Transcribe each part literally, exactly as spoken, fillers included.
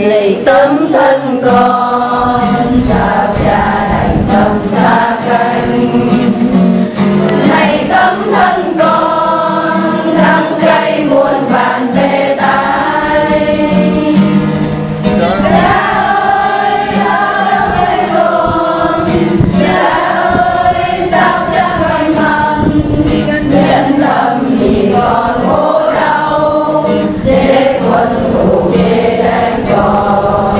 Vì tấm thân con cha cha đành tâm xa cánh, này tấm thân con đắng cay muôn vàn tê tái. Cha ơi sao đây rồi, cha ơi sao cha hoành hành, nhân tâm vì con khổ đau để quân thù ghê đánh con.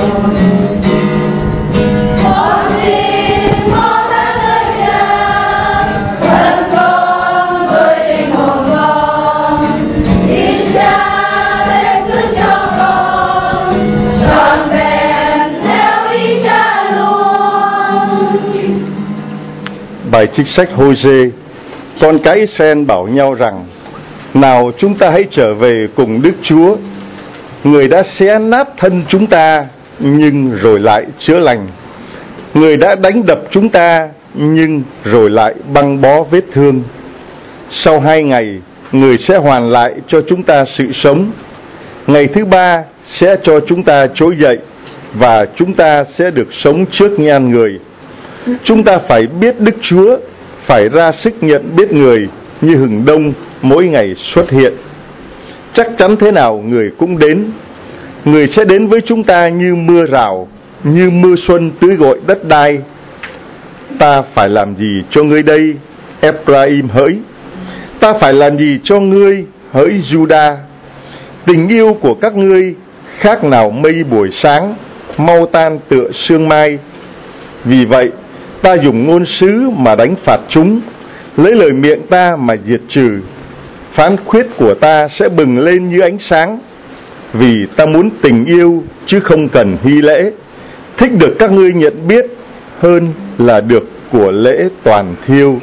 Con xin con đã nơi nhà thân con với linh hồn con, xin cha đem giữ cho con trọn vẹn theo ý cha luôn. Bài trích sách Hô-sê. Con cái Israel bảo nhau rằng: nào chúng ta hãy trở về cùng Đức Chúa. Người đã xé nát thân chúng ta nhưng rồi lại chữa lành. Người đã đánh đập chúng ta nhưng rồi lại băng bó vết thương. Sau hai ngày, người sẽ hoàn lại cho chúng ta sự sống. Ngày thứ ba sẽ cho chúng ta trỗi dậy, và chúng ta sẽ được sống trước nhan người. Chúng ta phải biết Đức Chúa, phải ra sức nhận biết người như hừng đông mỗi ngày xuất hiện. Chắc chắn thế nào người cũng đến. Người sẽ đến với chúng ta như mưa rào, như mưa xuân tưới gội đất đai. Ta phải làm gì cho ngươi đây, Ephraim hỡi? Ta phải làm gì cho ngươi, hỡi Juda? Tình yêu của các ngươi khác nào mây buổi sáng, mau tan tựa sương mai. Vì vậy, ta dùng ngôn sứ mà đánh phạt chúng, lấy lời miệng ta mà diệt trừ. Phán khuyết của ta sẽ bừng lên như ánh sáng, vì ta muốn tình yêu chứ không cần hy lễ, thích được các ngươi nhận biết hơn là được của lễ toàn thiêu.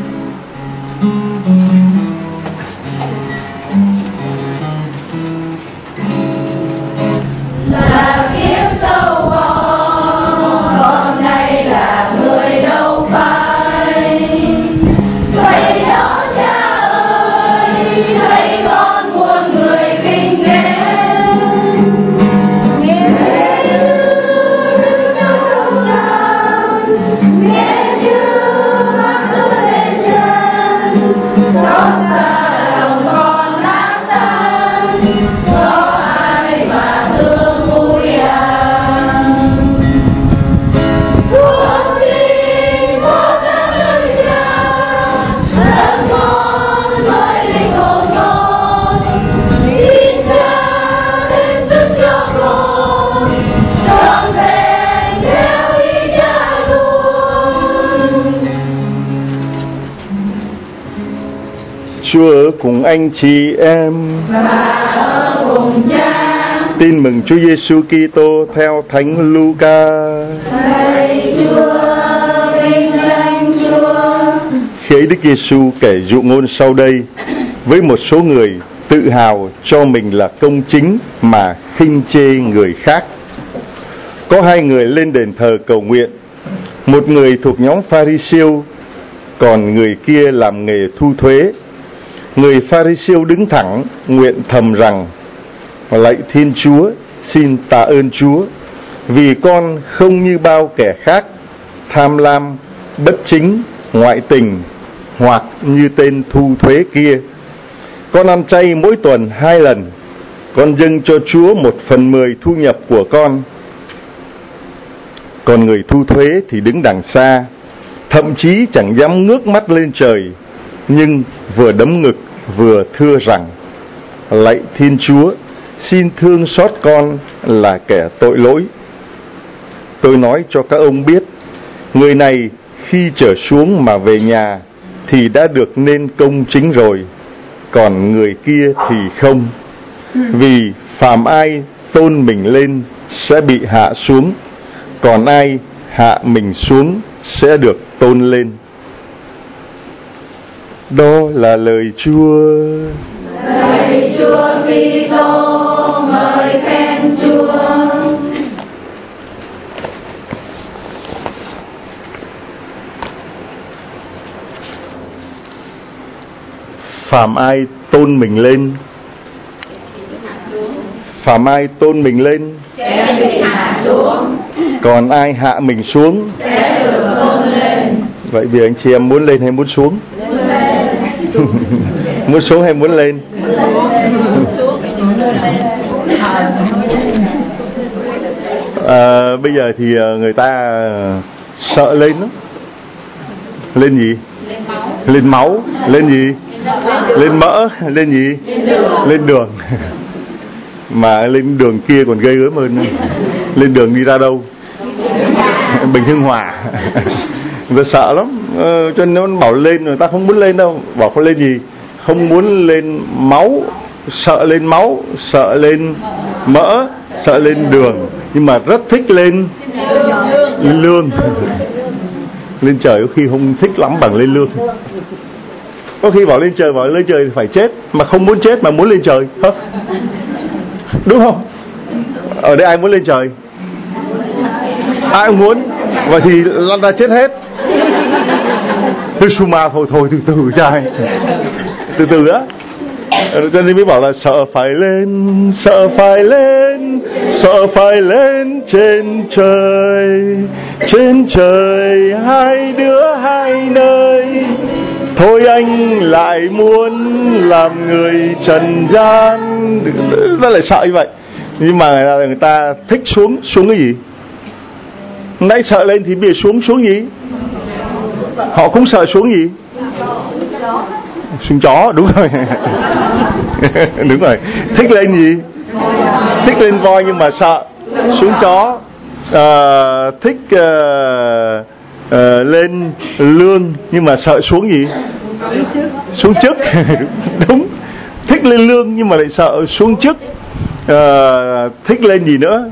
Là kiếp sau con, con nay là người đâu phải. Vậy đó cha ơi, hãy con muôn người kinh nghênh. Nghe như đâu nào, nghe như mắt ưa lên chân. Xót xa lòng con nát tan, có ai mà thương vui à? Con xin con đã nơi cha, thân con với linh hồn con, xin cha đem sức cho con trọn vẹn theo ý cha luôn. Chúa ở cùng anh chị em. Và ở cùng cha. Tin mừng Chúa Giêsu Kitô theo Thánh Luca. Lạy Chúa, vinh danh Chúa. Khi ấy Đức Giêsu kể dụ ngôn sau đây với một số người tự hào cho mình là công chính mà khinh chê người khác. Có hai người lên đền thờ cầu nguyện, một người thuộc nhóm Pha-ri-siêu, còn người kia làm nghề thu thuế. Người Pha-ri-siêu đứng thẳng nguyện thầm rằng: lạy Thiên Chúa, xin tạ ơn Chúa, vì con không như bao kẻ khác, tham lam, bất chính, ngoại tình, hoặc như tên thu thuế kia. Con ăn chay mỗi tuần hai lần, con dâng cho Chúa một phần mười thu nhập của con. Còn người thu thuế thì đứng đằng xa, thậm chí chẳng dám ngước mắt lên trời, nhưng vừa đấm ngực vừa thưa rằng: lạy Thiên Chúa, xin thương xót con là kẻ tội lỗi. Tôi nói cho các ông biết, người này khi trở xuống mà về nhà thì đã được nên công chính rồi, còn người kia thì không. Vì phàm ai tôn mình lên sẽ bị hạ xuống, còn ai hạ mình xuống sẽ được tôn lên. Đó là lời Chúa. Lạy Chúa Kitô, ngợi khen Chúa. Phàm ai tôn mình lên, Phàm ai tôn mình lên sẽ bị hạ xuống, còn ai hạ mình xuống sẽ được tôn lên. Vậy vì anh chị em muốn lên hay muốn xuống? Muốn xuống hay muốn lên? À, bây giờ thì người ta sợ lên lắm. Lên gì? Lên máu. Lên gì? Lên mỡ. Lên gì? Lên đường. Mà lên đường kia còn ghê gớm hơn. Lên đường đi ra đâu? Bình Hưng Hòa. Người ta sợ lắm, ờ, cho nên nó bảo lên, người ta không muốn lên đâu. Bảo không lên gì? Không muốn lên máu, sợ lên máu, sợ lên mỡ, sợ lên đường, nhưng mà rất thích lên lên lương. Lên trời có khi không thích lắm bằng lên lương. Có khi bảo lên trời, bảo lên trời thì phải chết, mà không muốn chết mà muốn lên trời, hả? Đúng không? Ở đây ai muốn lên trời? Ai cũng muốn. Vậy thì lăn ra chết hết. Tôi Suma thôi thôi từ từ trai. Từ từ á. Cho nên mới bảo là sợ phải lên, sợ phải lên, sợ phải lên trên trời. Trên trời hai đứa hai nơi, thôi anh lại muốn làm người trần gian. Nó lại sợ như vậy. Nhưng mà người ta thích xuống. Xuống cái gì? Nãy sợ lên thì bây giờ xuống. Xuống gì? Họ cũng sợ xuống gì? Xuống chó. Đúng rồi. Đúng rồi. Thích lên gì? Thích lên voi nhưng mà sợ xuống chó. à, Thích à, à, lên lương nhưng mà sợ xuống gì? Xuống chức. Đúng. Thích lên lương nhưng mà lại sợ xuống chức. à, Thích lên gì nữa?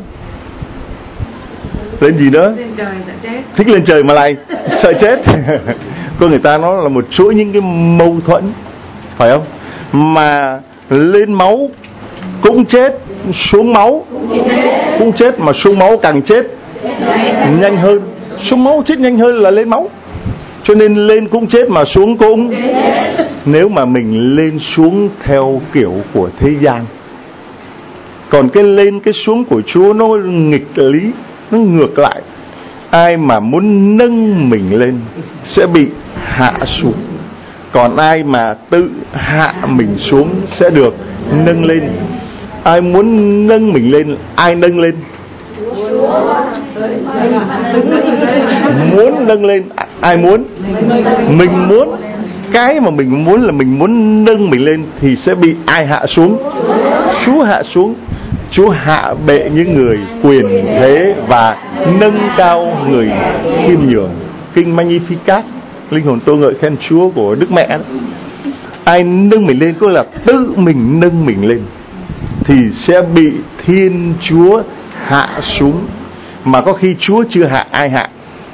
Lên gì nữa? Lên trời sợ chết. Thích lên trời mà lại sợ chết. Con người ta nó là một chuỗi những cái mâu thuẫn, phải không? Mà lên máu cũng chết, xuống máu cũng chết, mà xuống máu càng chết nhanh hơn. Xuống máu chết nhanh hơn là lên máu. Cho nên lên cũng chết mà xuống cũng. Nếu mà mình lên xuống theo kiểu của thế gian. Còn cái lên cái xuống của Chúa nó nghịch lý, nó ngược lại. Ai mà muốn nâng mình lên sẽ bị hạ xuống, còn ai mà tự hạ mình xuống sẽ được nâng lên. Ai muốn nâng mình lên? Ai nâng lên? Muốn nâng lên. Ai muốn? Mình muốn. Cái mà mình muốn là mình muốn nâng mình lên thì sẽ bị ai hạ xuống? Chúa hạ xuống. Chúa hạ bệ những người quyền thế và nâng cao người khiêm nhường. Kinh Magnificat, linh hồn tôi ngợi khen Chúa của Đức Mẹ đó. Ai nâng mình lên có là tự mình nâng mình lên thì sẽ bị Thiên Chúa hạ xuống. Mà có khi Chúa chưa hạ, ai hạ?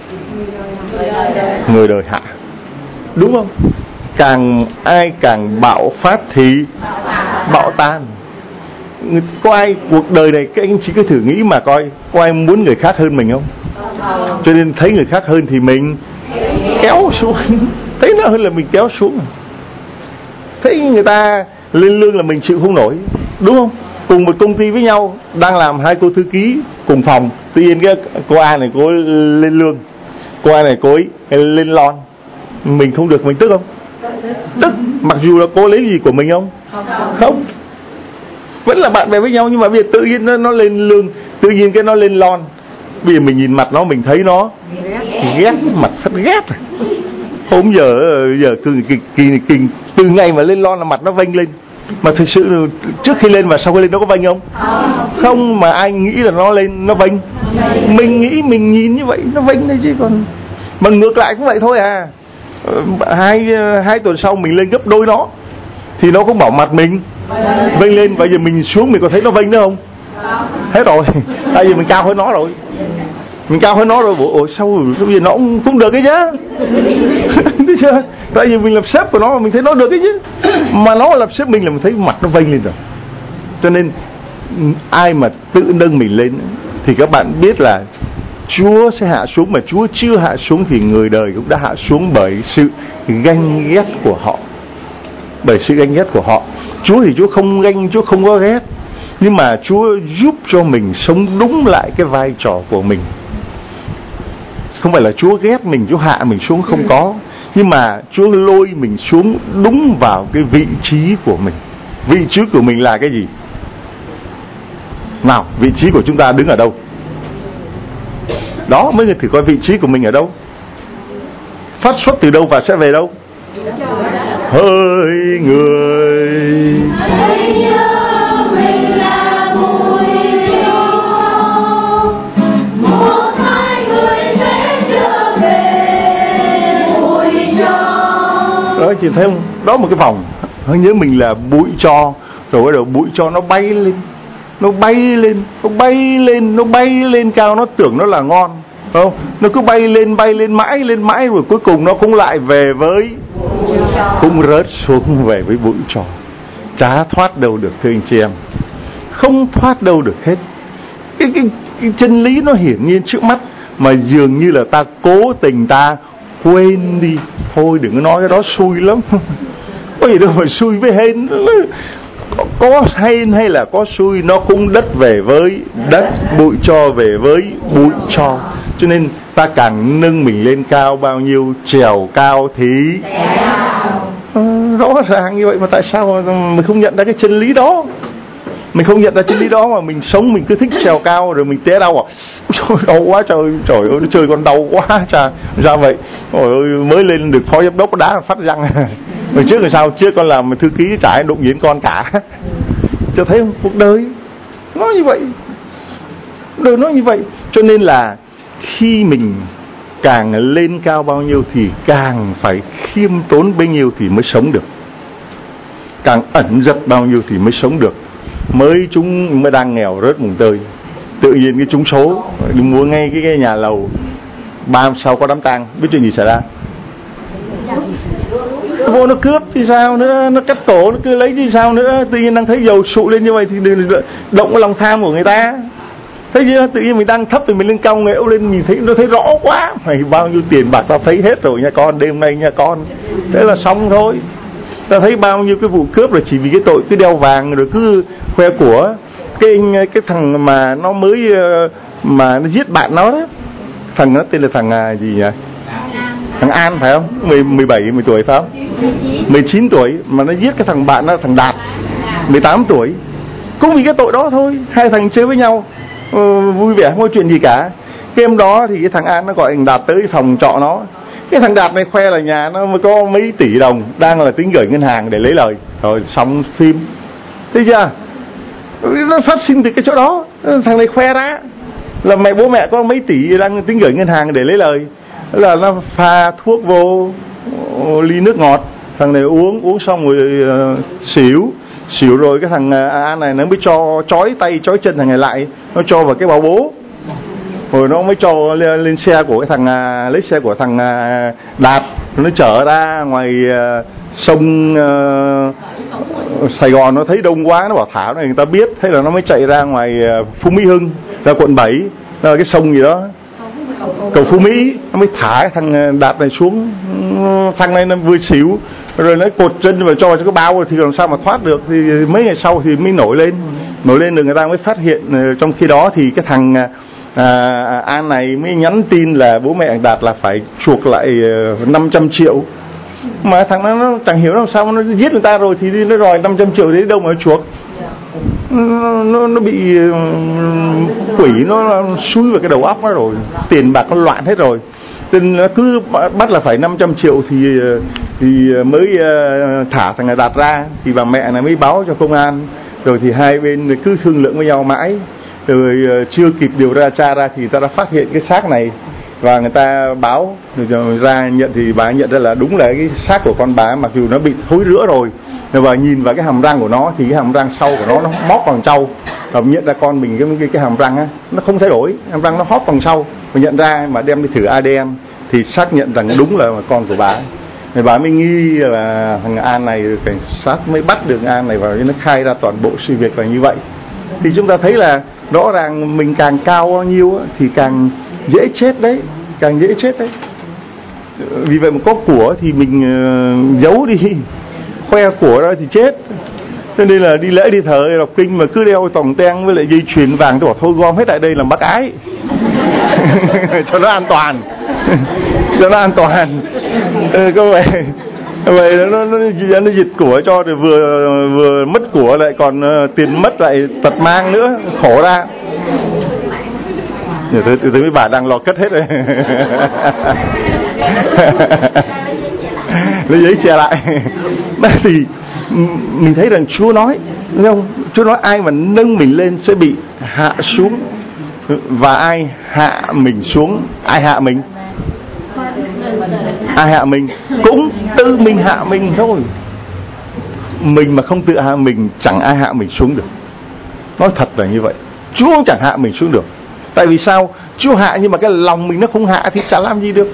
Người đời hạ. Đúng không? Càng ai càng bạo phát thì bạo tan. Có ai cuộc đời này, các anh chỉ cứ thử nghĩ mà coi, có ai muốn người khác hơn mình không? Cho nên thấy người khác hơn thì mình kéo xuống. Thấy nó hơn là mình kéo xuống. Thấy người ta lên lương là mình chịu không nổi. Đúng không? Cùng một công ty với nhau, đang làm hai cô thư ký cùng phòng, tự nhiên cái cô A này cô lên lương, cô A này cô ấy lên lon, mình không được, mình tức không? Tức. Mặc dù là cô lấy gì của mình không? Không. Vẫn là bạn bè với nhau, nhưng mà bây giờ tự nhiên nó, nó lên lương, tự nhiên cái nó lên lon. Bây giờ mình nhìn mặt nó, mình thấy nó ghét, mặt phát ghét. Hôm giờ giờ kỳ, kỳ, kỳ, kỳ, từ ngày mà lên lon là mặt nó vênh lên. Mà thực sự trước khi lên và sau khi lên nó có vênh không? Không, mà ai nghĩ là nó lên nó vênh. Mình nghĩ, mình nhìn như vậy nó vênh đấy chứ còn. Mà ngược lại cũng vậy thôi à. Hai, hai tuần sau mình lên gấp đôi nó thì nó cũng bảo mặt mình vênh lên. Vậy giờ mình xuống mình có thấy nó vênh nữa không? Hết rồi. Tại vì mình cao hơn nó rồi. Mình cao hơn nó rồi. Ủa sao bây giờ nó cũng, cũng được cái chứ. Thấy chưa? Tại vì mình làm sếp của nó mà mình thấy nó được cái chứ. Mà nó làm sếp mình là mình thấy mặt nó vênh lên rồi. Cho nên ai mà tự nâng mình lên thì các bạn biết là Chúa sẽ hạ xuống. Mà Chúa chưa hạ xuống thì người đời cũng đã hạ xuống bởi sự ganh ghét của họ. Bởi sự ganh ghét của họ. Chúa thì Chúa không ganh, Chúa không có ghét. Nhưng mà Chúa giúp cho mình sống đúng lại cái vai trò của mình. Không phải là Chúa ghét mình, Chúa hạ mình xuống, không có. Nhưng mà Chúa lôi mình xuống đúng vào cái vị trí của mình. Vị trí của mình là cái gì? Nào, vị trí của chúng ta đứng ở đâu? Đó, mới thử coi vị trí của mình ở đâu. Phát xuất từ đâu và sẽ về đâu? Hỡi người, hãy nhớ mình là bụi cho, một hai người sẽ trở về bụi cho. Đó, chị thấy không? Đó một cái vòng. Hãy nhớ mình là bụi cho. Rồi bắt đầu bụi cho nó bay lên, nó bay lên, nó bay lên, nó bay lên cao, nó tưởng nó là ngon, không? Nó cứ bay lên, bay lên mãi, lên mãi, rồi cuối cùng nó cũng lại về với, cũng rớt xuống về với bụi tro. Chả thoát đâu được, thưa anh chị em, không thoát đâu được hết. Cái, cái, cái chân lý nó hiển nhiên trước mắt, mà dường như là ta cố tình ta quên đi. Thôi đừng có nói cái đó xui lắm. Có gì đâu mà xui với hên. Có hên hay là có xui, nó cũng đất về với đất, bụi tro về với bụi tro. Cho nên ta càng nâng mình lên cao bao nhiêu, trèo cao thì à, rõ ràng như vậy. Mà tại sao mình không nhận ra cái chân lý đó? Mình không nhận ra chân lý đó mà mình sống, mình cứ thích trèo cao rồi mình té đau à? Trời, đau quá trời, trời ơi, trời con đau quá trời. Sao vậy? Trời ơi, mới lên được phó giám đốc đá phát răng. Hồi trước là sao? Trước con làm thư ký chả ai đụng đến con cả. Cho thấy không? Cuộc đời nó như vậy, đời nó như vậy. Cho nên là khi mình càng lên cao bao nhiêu thì càng phải khiêm tốn bấy nhiêu thì mới sống được. Càng ẩn giật bao nhiêu thì mới sống được. Mới chúng mới đang nghèo rớt mùng tơi, tự nhiên cái trúng số, đi mua ngay cái, cái nhà lầu. Ba hôm sau có đám tang, biết chuyện gì xảy ra? Vô nó cướp thì sao nữa, nó cắt cổ, nó cứ lấy thì sao nữa. Tự nhiên đang thấy dầu sụ lên như vậy thì động cái lòng tham của người ta. Thấy chưa? Tự nhiên mình đang thấp thì mình lên cao nghẽo lên, mình thấy nó thấy rõ quá. Mày bao nhiêu tiền bạc tao thấy hết rồi nha con, đêm nay nha con. Thế là xong thôi. Ta thấy bao nhiêu cái vụ cướp là chỉ vì cái tội cứ đeo vàng rồi cứ khoe của. Cái cái thằng mà nó mới mà nó giết bạn nó đó, thằng nó tên là thằng gì nhỉ? Thằng An phải không? mười bảy mười tuổi phải không? mười chín tuổi mà nó giết cái thằng bạn nó, thằng Đạt mười tám tuổi. Cũng vì cái tội đó thôi. Hai thằng chơi với nhau uh, vui vẻ, không có chuyện gì cả. Cái hôm đó thì cái thằng An nó gọi thằng Đạt tới phòng trọ nó. Cái thằng Đạt này khoe là nhà nó mới có mấy tỷ đồng, đang là tính gửi ngân hàng để lấy lời. Rồi xong phim. Thấy chưa? Nó phát sinh từ cái chỗ đó. Thằng này khoe ra là mẹ bố mẹ có mấy tỷ đang tính gửi ngân hàng để lấy lời. Là nó pha thuốc vô ly nước ngọt, thằng này uống uống xong rồi uh, xỉu xỉu rồi cái thằng An này nó mới cho trói tay trói chân thằng này lại, nó cho vào cái bao bố, rồi nó mới cho lên, lên xe của cái thằng uh, lấy xe của thằng uh, Đạt, nó chở ra ngoài uh, sông uh, Sài Gòn. Nó thấy đông quá, nó bảo thả này người ta biết, thế là nó mới chạy ra ngoài uh, Phú Mỹ Hưng, ra quận bảy, là cái sông gì đó, cầu Phú Mỹ. Nó mới thả thằng Đạt này xuống. Thằng này nó vừa xỉu rồi nó cột chân và cho cho cái bao, thì làm sao mà thoát được. Thì mấy ngày sau thì mới nổi lên nổi lên được, người ta mới phát hiện. Trong khi đó thì cái thằng à, An này mới nhắn tin là bố mẹ thằng Đạt là phải chuộc lại năm trăm triệu. Mà thằng nó, nó chẳng hiểu làm sao, nó giết người ta rồi thì nó đòi năm trăm triệu đấy đâu mà nó chuộc. Nó, nó, nó bị quỷ nó xui vào cái đầu óc nó rồi, tiền bạc nó loạn hết rồi. Nên nó cứ bắt là phải năm trăm triệu thì thì mới thả thằng này Đạt ra. Thì bà mẹ này mới báo cho công an, rồi thì hai bên cứ thương lượng với nhau mãi, rồi chưa kịp điều tra tra ra thì ta đã phát hiện cái xác này và người ta báo rồi ra nhận. Thì bà nhận ra là đúng là cái xác của con bà, mặc dù nó bị thối rữa rồi, và nhìn vào cái hàm răng của nó thì cái hàm răng sau của nó nó móp bằng trâu. Và nhận ra con mình cái cái, cái hàm răng á nó không thay đổi, hàm răng nó hóp bằng sau. Và nhận ra mà đem đi thử a đê en thì xác nhận rằng đúng là con của bà. Thì bà mới nghi là thằng An này, cảnh sát mới bắt được An này vào, nó khai ra toàn bộ sự việc là như vậy. Thì chúng ta thấy là rõ ràng mình càng cao bao nhiêu thì càng dễ chết đấy, càng dễ chết đấy. Vì vậy mà có của thì mình uh, giấu đi, khoe của đó thì chết. Cho nên là đi lễ đi thờ đọc kinh mà cứ đeo tòng teng với lại dây chuyền vàng, tôi bảo thôi gom hết tại đây làm bác ái cho nó an toàn cho nó an toàn. Ừ, có vậy vậy nó, nó, nó, nó dịch của cho rồi vừa vừa mất của lại còn uh, tiền mất lại tật mang nữa, khổ ra. Tôi thấy, thấy mấy bà đang lo cất hết rồi lấy giấy che lại. Đây thì mình thấy rằng Chúa nói, thấy không? Chúa nói ai mà nâng mình lên sẽ bị hạ xuống, và ai hạ mình xuống, ai hạ mình, ai hạ mình cũng tự mình hạ mình thôi. Mình mà không tự hạ mình chẳng ai hạ mình xuống được. Nói thật là như vậy, Chúa cũng chẳng hạ mình xuống được. Tại vì sao? Chúa hạ nhưng mà cái lòng mình nó không hạ thì chả làm gì được.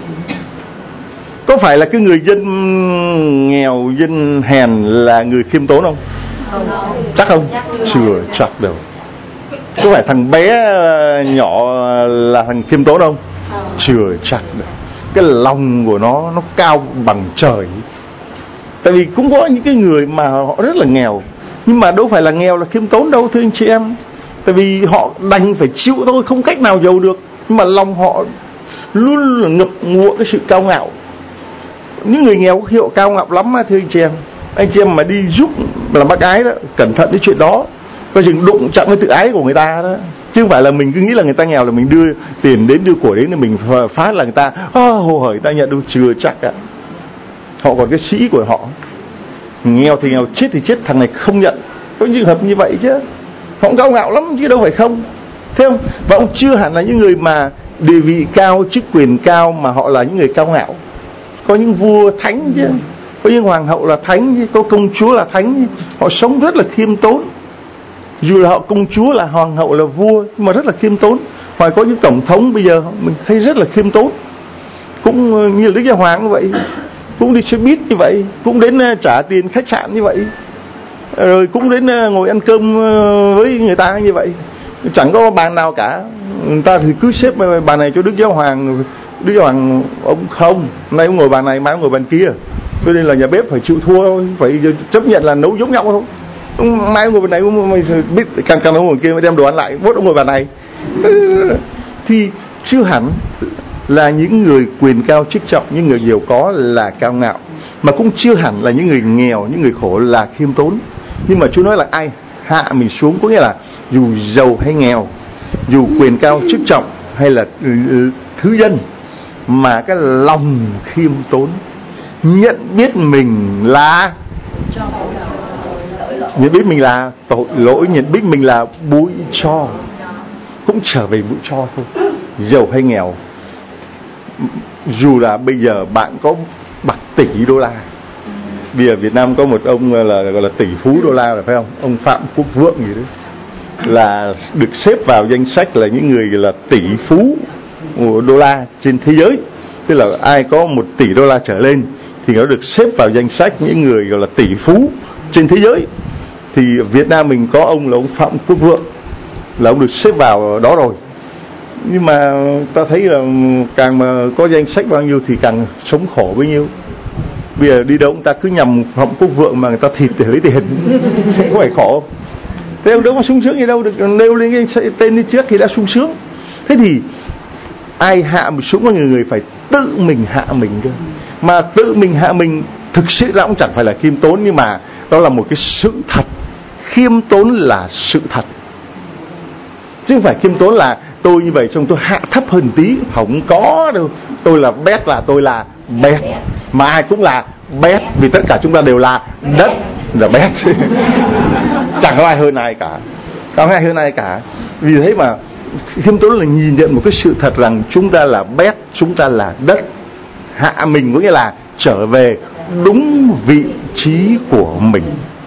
Có phải là cái người dân nghèo, dân hèn là người khiêm tốn không? Chắc không? Chưa chắc đâu. Có phải thằng bé nhỏ là thằng khiêm tốn không? Chưa chắc đâu. Cái lòng của nó nó cao bằng trời. Tại vì cũng có những cái người mà họ rất là nghèo, nhưng mà đâu phải là nghèo là khiêm tốn đâu thưa anh chị em. Tại vì họ đành phải chịu thôi, không cách nào giàu được, nhưng mà lòng họ luôn là ngập ngụa cái sự cao ngạo. Những người nghèo có hiệu cao ngạo lắm thưa anh chị em. Anh chị em mà đi giúp làm bác ái đó, cẩn thận cái chuyện đó, coi chừng đụng chạm cái tự ái của người ta đó. Chứ không phải là mình cứ nghĩ là người ta nghèo là mình đưa tiền đến đưa của đến là mình phát là người ta oh, hồ hởi người ta nhận đâu, chưa chắc ạ. Họ còn cái sĩ của họ. Nghèo thì nghèo, chết thì chết, thằng này không nhận. Có trường hợp như vậy chứ. Họ cũng cao ngạo lắm chứ đâu phải không. Thấy không? Và ông chưa hẳn là những người mà địa vị cao, chức quyền cao mà họ là những người cao ngạo. Có những vua thánh chứ, có những hoàng hậu là thánh chứ, có công chúa là thánh chứ. Họ sống rất là khiêm tốn. Dù là họ công chúa, là hoàng hậu, là vua, nhưng mà rất là khiêm tốn. Hoặc có những tổng thống bây giờ mình thấy rất là khiêm tốn. Cũng như Đức Giáo Hoàng như vậy, cũng đi xe buýt như vậy, cũng đến trả tiền khách sạn như vậy, rồi cũng đến ngồi ăn cơm với người ta như vậy. Chẳng có bàn nào cả. Người ta thì cứ xếp bàn này cho Đức Giáo Hoàng. Đức Giáo Hoàng ông không, nay ông ngồi bàn này, mai ông ngồi bàn kia. Cho nên là nhà bếp phải chịu thua thôi, phải chấp nhận là nấu giống nhau thôi. Mai ông ngồi bàn này, ông biết càng càng ông ngồi kia mới đem đồ ăn lại, bốt ông ngồi bàn này. Thì chưa hẳn là những người quyền cao chức trọng, những người giàu có là cao ngạo, mà cũng chưa hẳn là những người nghèo, những người khổ là khiêm tốn. Nhưng mà Chúa nói là ai hạ mình xuống, có nghĩa là dù giàu hay nghèo, dù quyền cao chức trọng hay là thứ dân, mà cái lòng khiêm tốn, nhận biết mình là nhận biết mình là tội lỗi, nhận biết mình là bụi tro, cũng trở về bụi tro thôi. Giàu hay nghèo, dù là bây giờ bạn có bạc tỷ đô la, bây giờ Việt Nam có một ông là gọi là tỷ phú đô la, là phải không? Ông Phạm Quốc Vượng gì đấy, là được xếp vào danh sách là những người là tỷ phú đô la trên thế giới. Tức là ai có một tỷ đô la trở lên thì nó được xếp vào danh sách những người gọi là tỷ phú trên thế giới. Thì Việt Nam mình có ông là ông Phạm Quốc Vượng, là ông được xếp vào đó rồi. Nhưng mà ta thấy là càng mà có danh sách bao nhiêu thì càng sống khổ bấy nhiêu. Bây giờ đi đâu người ta cứ nhầm Phạm Quốc Vượng mà người ta thịt để lấy tiền, có phải khổ. Thế ông đâu có sung sướng gì đâu, được nêu lên cái tên đi trước thì đã sung sướng. Thế thì ai hạ mình xuống, có nhiều người phải tự mình hạ mình cơ. Mà tự mình hạ mình thực sự là cũng chẳng phải là khiêm tốn, nhưng mà đó là một cái sự thật. Khiêm tốn là sự thật, chứ không phải khiêm tốn là tôi như vậy xong tôi hạ thấp hơn tí. Không có đâu. Tôi là bét là tôi là bét, mà ai cũng là bét, vì tất cả chúng ta đều là đất, là bét. Chẳng có ai hơn ai cả, không ai hơn ai cả. Vì thế mà khiêm tốn là nhìn nhận một cái sự thật rằng chúng ta là bét, chúng ta là đất. Hạ mình có nghĩa là trở về đúng vị trí của mình.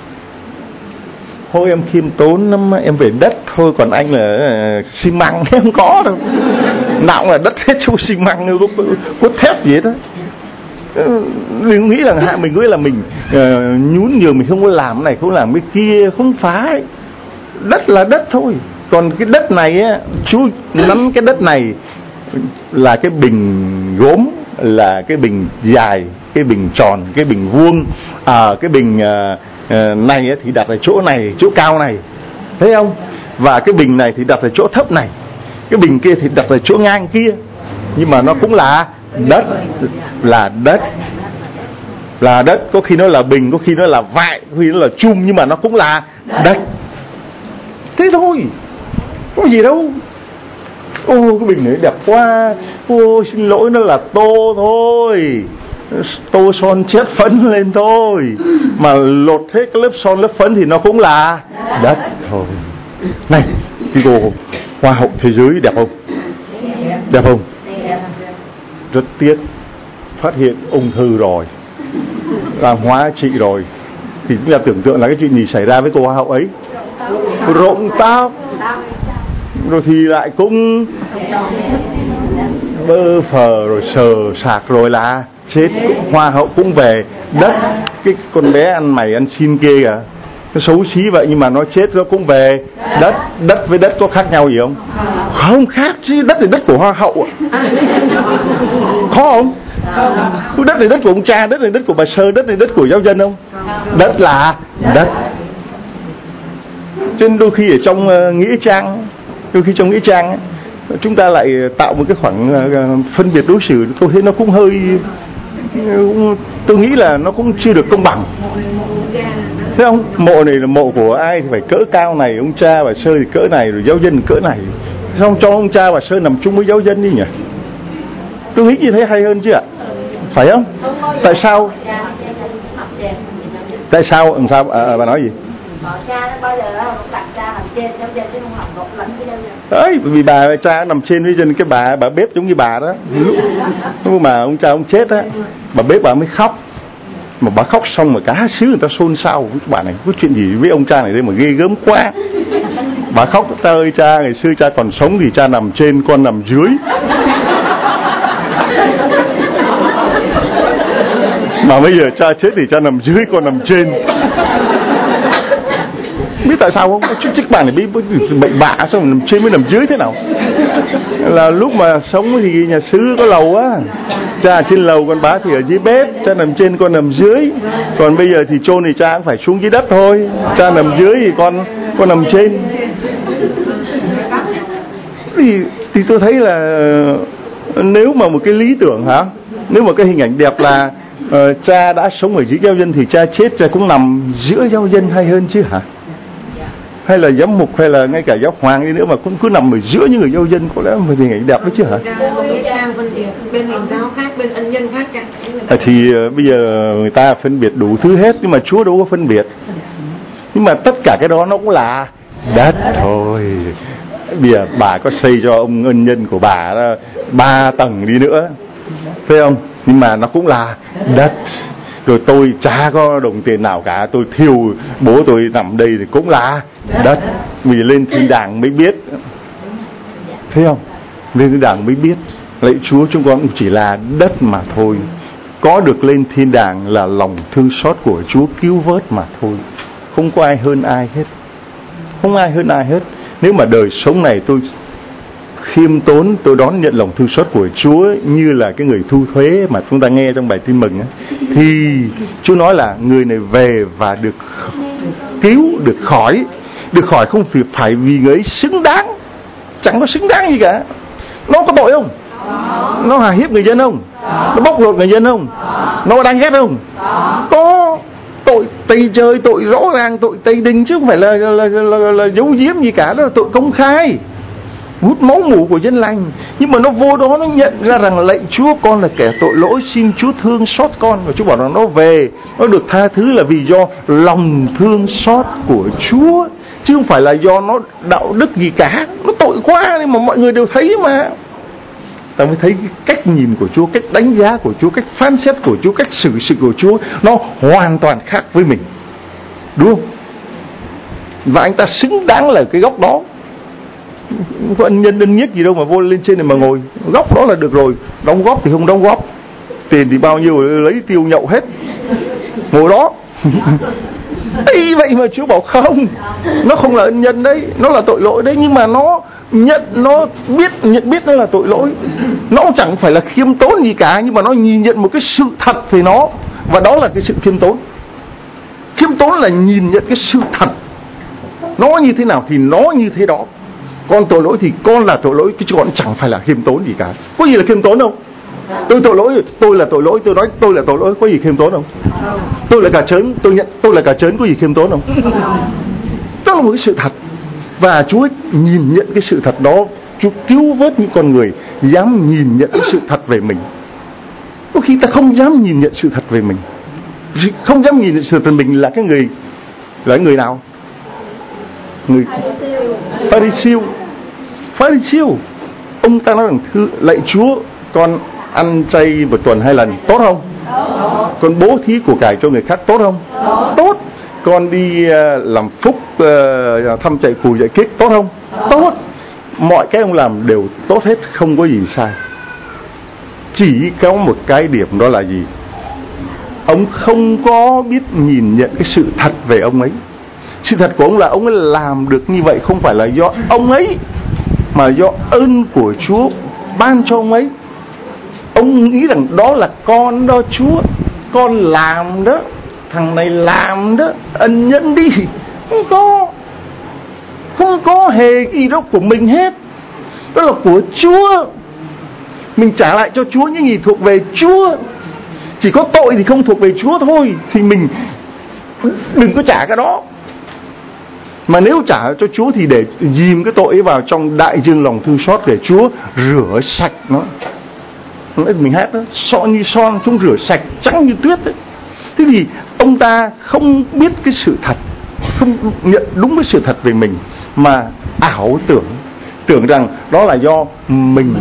Thôi em khiêm tốn lắm, em về đất thôi, còn anh là uh, xi măng, em không có đâu. Nào cũng là đất hết, chú xi măng, có cốt thép gì hết đó. Đừng nghĩ là hạ mình, có nghĩa là mình uh, nhún nhường, mình không có làm cái này, không làm cái kia. Không phải. Đất là đất thôi. Còn cái đất này á, chú nắm cái đất này là cái bình gốm, là cái bình dài, cái bình tròn, cái bình vuông, à, cái bình uh, uh, này thì đặt ở chỗ này, chỗ cao này, thấy không? Và cái bình này thì đặt ở chỗ thấp này, cái bình kia thì đặt ở chỗ ngang kia, nhưng mà nó cũng là đất, là đất, là đất. Có khi nó là bình, có khi nó là vại, có khi nó là chum, nhưng mà nó cũng là đất. Thế thôi, có gì đâu. Ô, cái bình này đẹp quá. Ô, xin lỗi, nó là tô thôi, tô son chét phấn lên thôi, mà lột hết cái lớp son lớp phấn thì nó cũng là đất thôi. Này, cái cô hoa hậu thế giới đẹp không? Đẹp không? Rất tiếc, phát hiện ung thư rồi, làm hóa trị rồi, thì chúng ta tưởng tượng là cái chuyện gì xảy ra với cô hoa hậu ấy. Rụng tóc, rồi thì lại cũng bơ phờ, rồi sờ sạc, rồi là chết. Hoa hậu cũng về đất. Cái con bé ăn mày ăn xin kia kìa, nó xấu xí vậy nhưng mà nó chết nó cũng về đất. Đất với đất có khác nhau gì không? Không khác chứ, đất là đất của hoa hậu. Khó không? Đất là đất của ông cha, đất là đất của bà Sơ, đất là đất của giáo dân không? Đất là đất. Cho nên đôi khi ở trong uh, nghĩa trang, đôi khi trong nghĩa trang ấy, chúng ta lại tạo một cái khoảng uh, phân biệt đối xử, tôi thấy nó cũng hơi, uh, tôi nghĩ là nó cũng chưa được công bằng. Thấy không? Mộ này là mộ của ai thì phải cỡ cao này, ông cha bà Sơ thì cỡ này, rồi giáo dân cỡ này. Xong cho ông cha bà Sơ nằm chung với giáo dân đi nhỉ? Tôi nghĩ như thế hay hơn chứ ạ? Phải không? Tại sao? Tại sao? Làm sao? À, bà nói gì? Đấy, vì bà cha nằm trên với dân, cái bà bà bếp giống như bà đó. Lúc mà ông cha ông chết á, bà bếp bà mới khóc. Mà bà khóc xong mà cả xứ người ta xôn xao, bà này có chuyện gì với ông cha này đây mà ghê gớm quá. Bà khóc, ta ơi cha, ngày xưa cha còn sống thì cha nằm trên, con nằm dưới. Mà bây giờ cha chết thì cha nằm dưới, con nằm trên. Biết tại sao không? Chứ chắc bà này bị bệnh bạ sao mà nằm trên mới nằm dưới thế nào? Là lúc mà sống thì nhà xứ có lầu á, cha trên lầu, con bá thì ở dưới bếp, cha nằm trên, con nằm dưới. Còn bây giờ thì chôn thì cha cũng phải xuống dưới đất thôi, cha nằm dưới thì con con nằm trên. Thì thì tôi thấy là nếu mà một cái lý tưởng hả, nếu mà cái hình ảnh đẹp là uh, cha đã sống ở dưới giáo dân thì cha chết cha cũng nằm giữa giáo dân hay hơn chứ hả? Hay là giám mục hay là ngay cả giáo hoàng đi nữa mà cũng cứ nằm ở giữa những người giáo dân, có lẽ một hình ảnh đẹp đấy chứ hả? Bên hình giáo khác, bên ân nhân khác cả. À, thì uh, bây giờ người ta phân biệt đủ thứ hết, nhưng mà Chúa đâu có phân biệt. Nhưng mà tất cả cái đó nó cũng là đất thôi. Bây giờ bà có xây cho ông ân nhân của bà đó ba tầng đi nữa, thấy không? Nhưng mà nó cũng là đất. Rồi tôi chả có đồng tiền nào cả, tôi thiêu bố tôi nằm đây thì cũng là đất. Vì lên thiên đàng mới biết, thấy không? Lên thiên đàng mới biết, lạy Chúa chúng con cũng chỉ là đất mà thôi. Có được lên thiên đàng là lòng thương xót của Chúa cứu vớt mà thôi. Không có ai hơn ai hết, không ai hơn ai hết. Nếu mà đời sống này tôi khiêm tốn, tôi đón nhận lòng thương xót của Chúa như là cái người thu thuế mà chúng ta nghe trong bài tin mừng ấy, thì Chúa nói là người này về và được cứu, được khỏi. Được khỏi không phải vì người ấy xứng đáng, chẳng có xứng đáng gì cả. Nó có tội không? Nó hà hiếp người dân không? Nó bóc lột người dân không? Nó có đáng ghét không? Có. Tội Tây chơi, tội rõ ràng, tội Tây Đình chứ không phải là, là, là, là, là, là giấu giếm gì cả. Đó là tội công khai, hút máu mủ của dân lành. Nhưng mà nó vô đó nó nhận ra rằng lạy Chúa, con là kẻ tội lỗi, xin Chúa thương xót con. Và Chúa bảo rằng nó về, nó được tha thứ là vì do lòng thương xót của Chúa, chứ không phải là do nó đạo đức gì cả. Nó tội quá nhưng mà mọi người đều thấy mà. Ta mới thấy cái cách nhìn của Chúa, cách đánh giá của Chúa, cách phán xét của Chúa, cách xử sự của Chúa nó hoàn toàn khác với mình, đúng không? Và anh ta xứng đáng là cái góc đó. Không có ân nhân ân nhiếc gì đâu mà vô lên trên này mà ngồi. Góc đó là được rồi. Đóng góp thì không đóng góp, tiền thì bao nhiêu lấy tiêu nhậu hết, ngồi đó. Ấy vậy mà Chúa bảo không, nó không là ân nhân đấy, nó là tội lỗi đấy. Nhưng mà nó nhận, nó biết, nhận biết nó là tội lỗi. Nó cũng chẳng phải là khiêm tốn gì cả, nhưng mà nó nhìn nhận một cái sự thật thì nó, và đó là cái sự khiêm tốn. Khiêm tốn là nhìn nhận cái sự thật, nó như thế nào thì nó như thế đó. Con tội lỗi thì con là tội lỗi, chứ còn chẳng phải là khiêm tốn gì cả. Có gì là khiêm tốn không? Tôi tội lỗi, tôi là tội lỗi, tôi nói tôi là tội lỗi, có gì khiêm tốn không? Tôi là cả trớn, tôi nhận tôi là cả trớn, có gì khiêm tốn không? Đó là một cái sự thật. Và Chúa nhìn nhận cái sự thật đó, Chúa cứu vớt những con người dám nhìn nhận cái sự thật về mình. Có khi ta không dám nhìn nhận sự thật về mình. Không dám nhìn nhận sự thật về mình là cái người là người nào? Người Pha-ri-siêu. Pha-ri-siêu. Ông ta nói rằng thưa lạy Chúa, con ăn chay một tuần hai lần, tốt không? Con bố thí của cải cho người khác, tốt không? Tốt. Con đi uh, làm phúc, uh, thăm chạy cùi chạy kiết, tốt không? Tốt. Mọi cái ông làm đều tốt hết, không có gì sai. Chỉ có một cái điểm đó là gì? Ông không có biết nhìn nhận cái sự thật về ông ấy. Sự thật của ông là ông ấy làm được như vậy không phải là do ông ấy, mà do ơn của Chúa ban cho ông ấy. Ông nghĩ rằng đó là con đó Chúa, con làm đó, thằng này làm đó, ân nhân đi. Không có, không có hề gì đó của mình hết. Đó là của Chúa. Mình trả lại cho Chúa những gì thuộc về Chúa. Chỉ có tội thì không thuộc về Chúa thôi, thì mình đừng có trả cái đó. Mà nếu trả cho Chúa thì để dìm cái tội ấy vào trong đại dương lòng thương xót để Chúa rửa sạch nó. Mình hát đó, son như son, chúng rửa sạch trắng như tuyết đấy. Thế thì ông ta không biết cái sự thật, không nhận đúng cái sự thật về mình, mà ảo tưởng, tưởng rằng đó là do mình,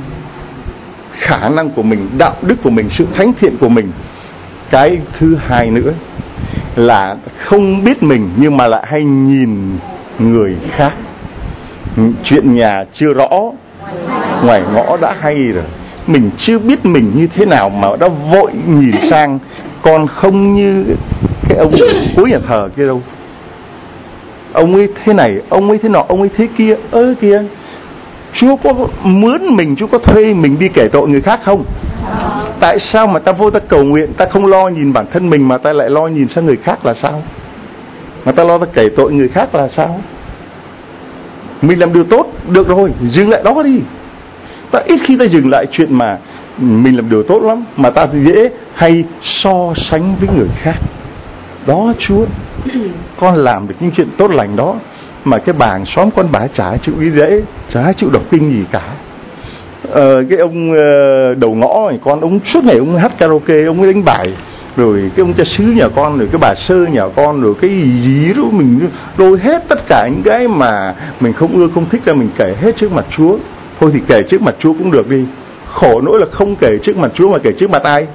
khả năng của mình, đạo đức của mình, sự thánh thiện của mình. Cái thứ hai nữa là không biết mình nhưng mà lại hay nhìn người khác. Chuyện nhà chưa rõ, ngoài ngõ đã hay rồi. Mình chưa biết mình như thế nào mà đã vội nhìn sang. Còn không như cái ông cuối nhà thờ kia đâu. Ông ấy thế này, ông ấy thế nọ, ông ấy thế kia. Ơ kìa, Chúa có mướn mình, Chúa có thuê mình đi kể tội người khác không? Tại sao mà ta vô ta cầu nguyện, ta không lo nhìn bản thân mình mà ta lại lo nhìn sang người khác là sao? Mà ta lo ta kể tội người khác là sao? Mình làm điều tốt, được rồi, dừng lại đó đi. Ta ít khi ta dừng lại chuyện mà mình làm điều tốt lắm, mà ta dễ hay so sánh với người khác. Đó Chúa, con làm được những chuyện tốt lành đó, mà cái bà hàng xóm con bà chả chịu ý dễ, chả chịu đọc kinh gì cả. Ờ, cái ông đầu ngõ này, con ông suốt ngày ông hát karaoke, ông ấy đánh bài. Rồi cái ông cha xứ nhà con, rồi cái bà sơ nhà con, rồi cái gì đó mình lôi hết tất cả những cái mà mình không ưa không thích ra mình kể hết trước mặt Chúa. Thôi thì kể trước mặt Chúa cũng được đi. Khổ nỗi là không kể trước mặt Chúa mà kể trước mặt ai?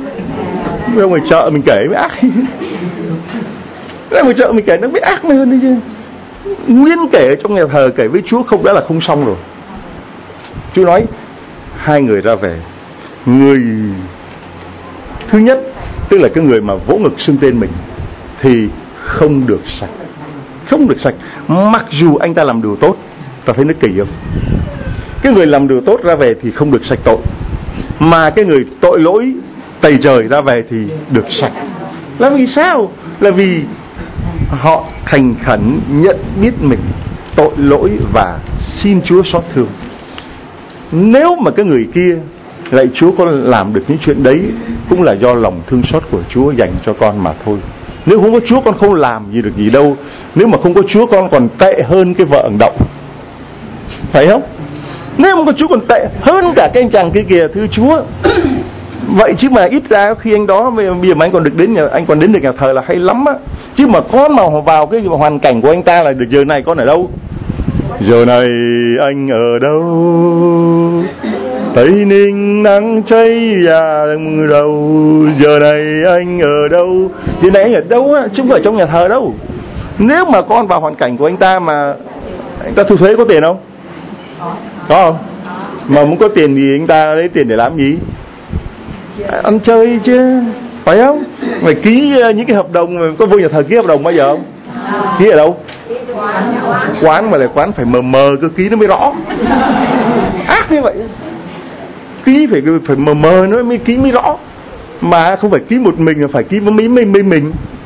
Ra ngoài chợ mình kể mới ác. Ra ngoài chợ mình kể nó mới ác hơn đấy chứ. Nguyên kể trong nhà thờ kể với Chúa không đã là không xong rồi. Chúa nói hai người ra về. Người thứ nhất, tức là cái người mà vỗ ngực xưng tên mình, thì không được sạch. Không được sạch. Mặc dù anh ta làm điều tốt. Ta thấy nó kỳ không? Cái người làm điều tốt ra về thì không được sạch tội, mà cái người tội lỗi tày trời ra về thì được sạch. Là vì sao? Là vì họ thành khẩn nhận biết mình tội lỗi và xin Chúa xót thương. Nếu mà cái người kia lạy Chúa, con làm được những chuyện đấy cũng là do lòng thương xót của Chúa dành cho con mà thôi. Nếu không có Chúa con không làm gì được gì đâu. Nếu mà không có Chúa con còn tệ hơn cái vợ ẩn động, phải không? Nếu không có Chúa còn tệ hơn cả cái anh chàng kia kìa, thưa Chúa. Vậy chứ mà ít ra khi anh đó bây giờ mà anh còn được đến nhà, anh còn đến được nhà thờ là hay lắm á. Chứ mà con mà vào cái hoàn cảnh của anh ta là được giờ này con ở đâu? Giờ này anh ở đâu? Tây Ninh nắng cháy à mưa đâu? Giờ này anh ở đâu? Giờ này anh ở đâu á? Chứ không phải trong nhà thờ đâu. Nếu mà con vào hoàn cảnh của anh ta mà anh ta thu thuế có tiền không? Có không? Mà muốn có tiền thì anh ta lấy tiền để làm gì? Ăn chơi chứ, phải không? Mày ký những cái hợp đồng, có vô nhà thờ ký hợp đồng bao giờ không? Ký ở đâu? Quán mà là quán phải mờ mờ cơ, ký nó mới rõ. Ác như vậy. Ký phải phải mờ mờ nó mới ký mới rõ. Mà không phải ký một mình, mà phải ký với mấy mấy mấy mình.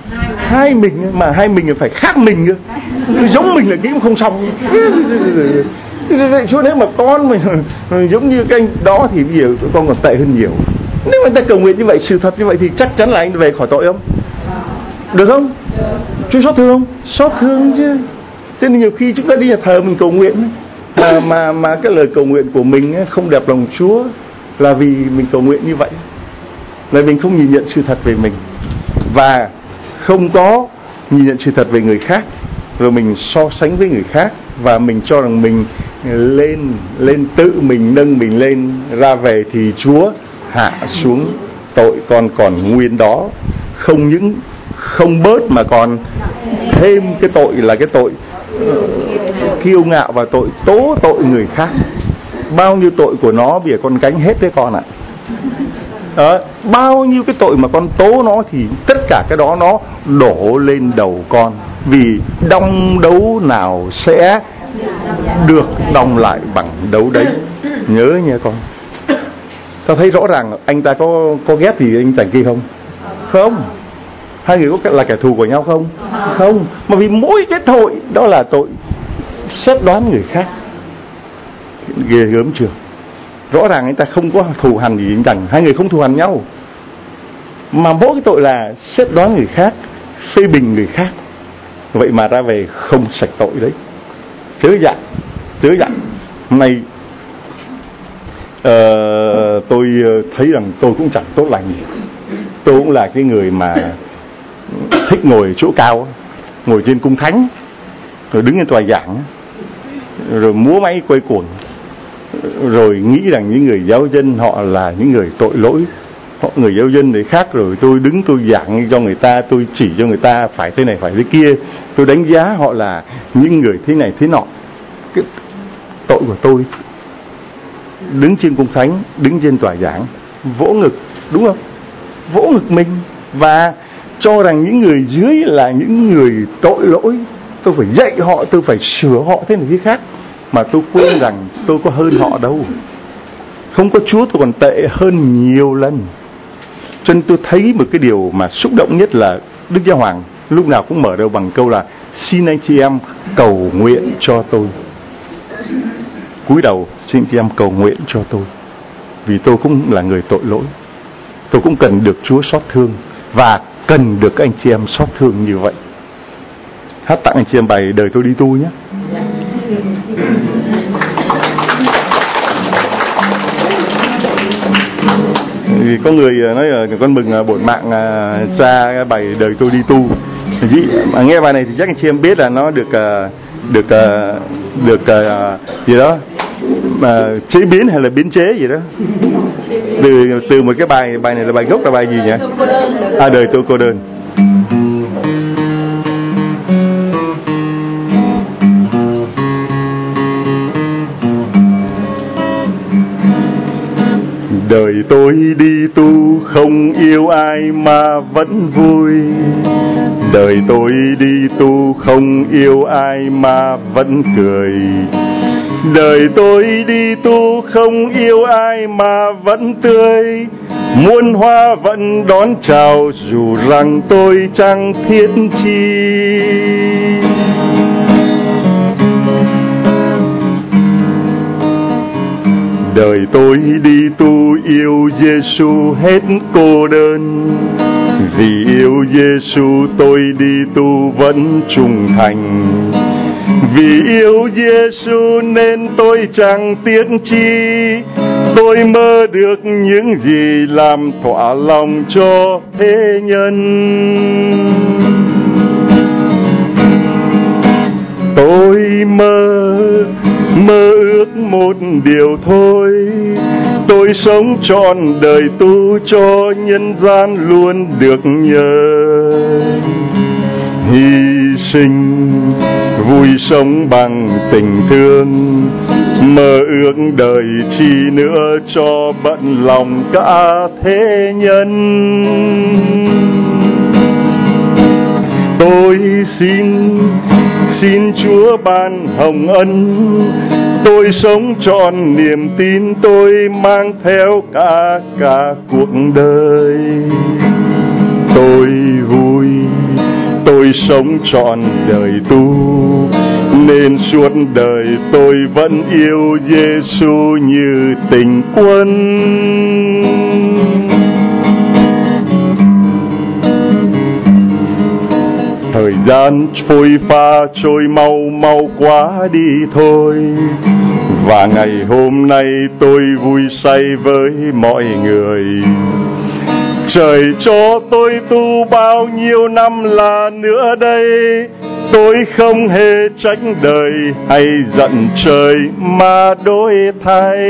hai mình, mà hai mình phải khác mình cơ, giống mình là cái cũng không xong. Chúa nếu mà con mình giống như cái anh đó thì bây giờ con còn tệ hơn nhiều. Nếu mà ta cầu nguyện như vậy, sự thật như vậy thì chắc chắn là anh về khỏi tội không? Được không? Chúa xót thương không? Xót thương chứ. Cho nên nhiều khi chúng ta đi nhà thờ mình cầu nguyện mà mà mà cái lời cầu nguyện của mình không đẹp lòng Chúa, là vì mình cầu nguyện như vậy, là mình không nhìn nhận sự thật về mình và không có nhìn nhận sự thật về người khác, rồi mình so sánh với người khác và mình cho rằng mình lên lên tự mình nâng mình lên ra về, thì Chúa hạ xuống tội con còn nguyên đó, không những không bớt mà còn thêm cái tội là cái tội kiêu ngạo và tội tố tội người khác. Bao nhiêu tội của nó bây giờ con gánh hết đấy con ạ. À, bao nhiêu cái tội mà con tố nó thì tất cả cái đó nó đổ lên đầu con, vì đong đấu nào sẽ được đong lại bằng đấu đấy. Nhớ nha con. Tao thấy rõ ràng anh ta có có ghét gì anh chàng kia không? Không. Hai người có là kẻ thù của nhau không? Không. Mà vì mỗi cái tội đó là tội xét đoán người khác. Ghê gớm chưa? Rõ ràng anh ta không có thù hằn gì anh chàng, hai người không thù hằn nhau, mà mỗi cái tội là xét đoán người khác, phê bình người khác. Vậy mà ra về không sạch tội đấy. Chớ dại, chớ dại. Hôm nay uh, tôi thấy rằng tôi cũng chẳng tốt lành gì. Tôi cũng là cái người mà thích ngồi chỗ cao, ngồi trên cung thánh, rồi đứng trên tòa giảng, rồi múa máy quay cuồng, rồi nghĩ rằng những người giáo dân họ là những người tội lỗi, họ người giáo dân thì khác, rồi tôi đứng tôi giảng cho người ta, tôi chỉ cho người ta phải thế này phải thế kia, tôi đánh giá họ là những người thế này thế nọ. Cái tội của tôi đứng trên cung thánh, đứng trên tòa giảng, vỗ ngực, đúng không? Vỗ ngực mình và cho rằng những người dưới là những người tội lỗi, tôi phải dạy họ, tôi phải sửa họ thế này thế khác. Mà tôi quên rằng tôi có hơn họ đâu. Không có Chúa tôi còn tệ hơn nhiều lần. Cho nên tôi thấy một cái điều mà xúc động nhất là Đức Giáo Hoàng lúc nào cũng mở đầu bằng câu là xin anh chị em cầu nguyện cho tôi. Cúi đầu xin anh chị em cầu nguyện cho tôi, vì tôi cũng là người tội lỗi. Tôi cũng cần được Chúa xót thương và cần được các anh chị em xót thương như vậy. Hát tặng anh chị em bài Đời Tôi Đi Tu nhé. Vì có người nói là con mừng bổn mạng cha bài Đời Tôi Đi Tu. Chị, nghe bài này thì chắc anh chị em biết là nó được được được gì đó mà chế biến hay là biến chế gì đó từ từ một cái bài bài này là bài gốc là bài gì nhỉ? À, Đời Tôi Cô Đơn. Đời tôi đi tu không yêu ai mà vẫn vui. Đời tôi đi tu không yêu ai mà vẫn cười. Đời tôi đi tu không yêu ai mà vẫn tươi. Muôn hoa vẫn đón chào dù rằng tôi chẳng thiết chi. Đời tôi đi tu yêu Giêsu hết cô đơn. Vì yêu Giêsu tôi đi tu vẫn trung thành. Vì yêu Giêsu nên tôi chẳng tiếc chi. Tôi mơ được những gì làm thỏa lòng cho thế nhân. Tôi mơ, mơ ước một điều thôi. Tôi sống trọn đời tu cho nhân gian luôn được nhờ. Hy sinh, vui sống bằng tình thương. Mơ ước đời chi nữa cho bận lòng cả thế nhân. Tôi xin, xin Chúa ban hồng ân. Tôi sống trọn niềm tin tôi mang theo cả cả cuộc đời. Tôi vui, tôi sống trọn đời tu, nên suốt đời tôi vẫn yêu Giêsu như tình quân. Thời gian phôi pha trôi mau mau quá đi thôi, và ngày hôm nay tôi vui say với mọi người. Trời cho tôi tu bao nhiêu năm là nữa đây, tôi không hề trách đời hay giận trời mà đổi thay.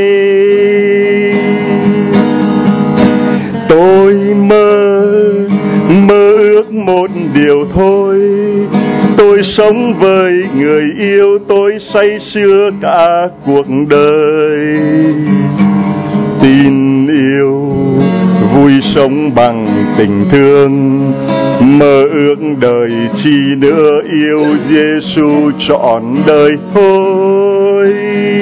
Tôi mơ, mơ ước một điều thôi, tôi sống với người yêu tôi say sưa cả cuộc đời. Tin yêu, vui sống bằng tình thương, mơ ước đời chi nữa, yêu Giêsu trọn đời thôi.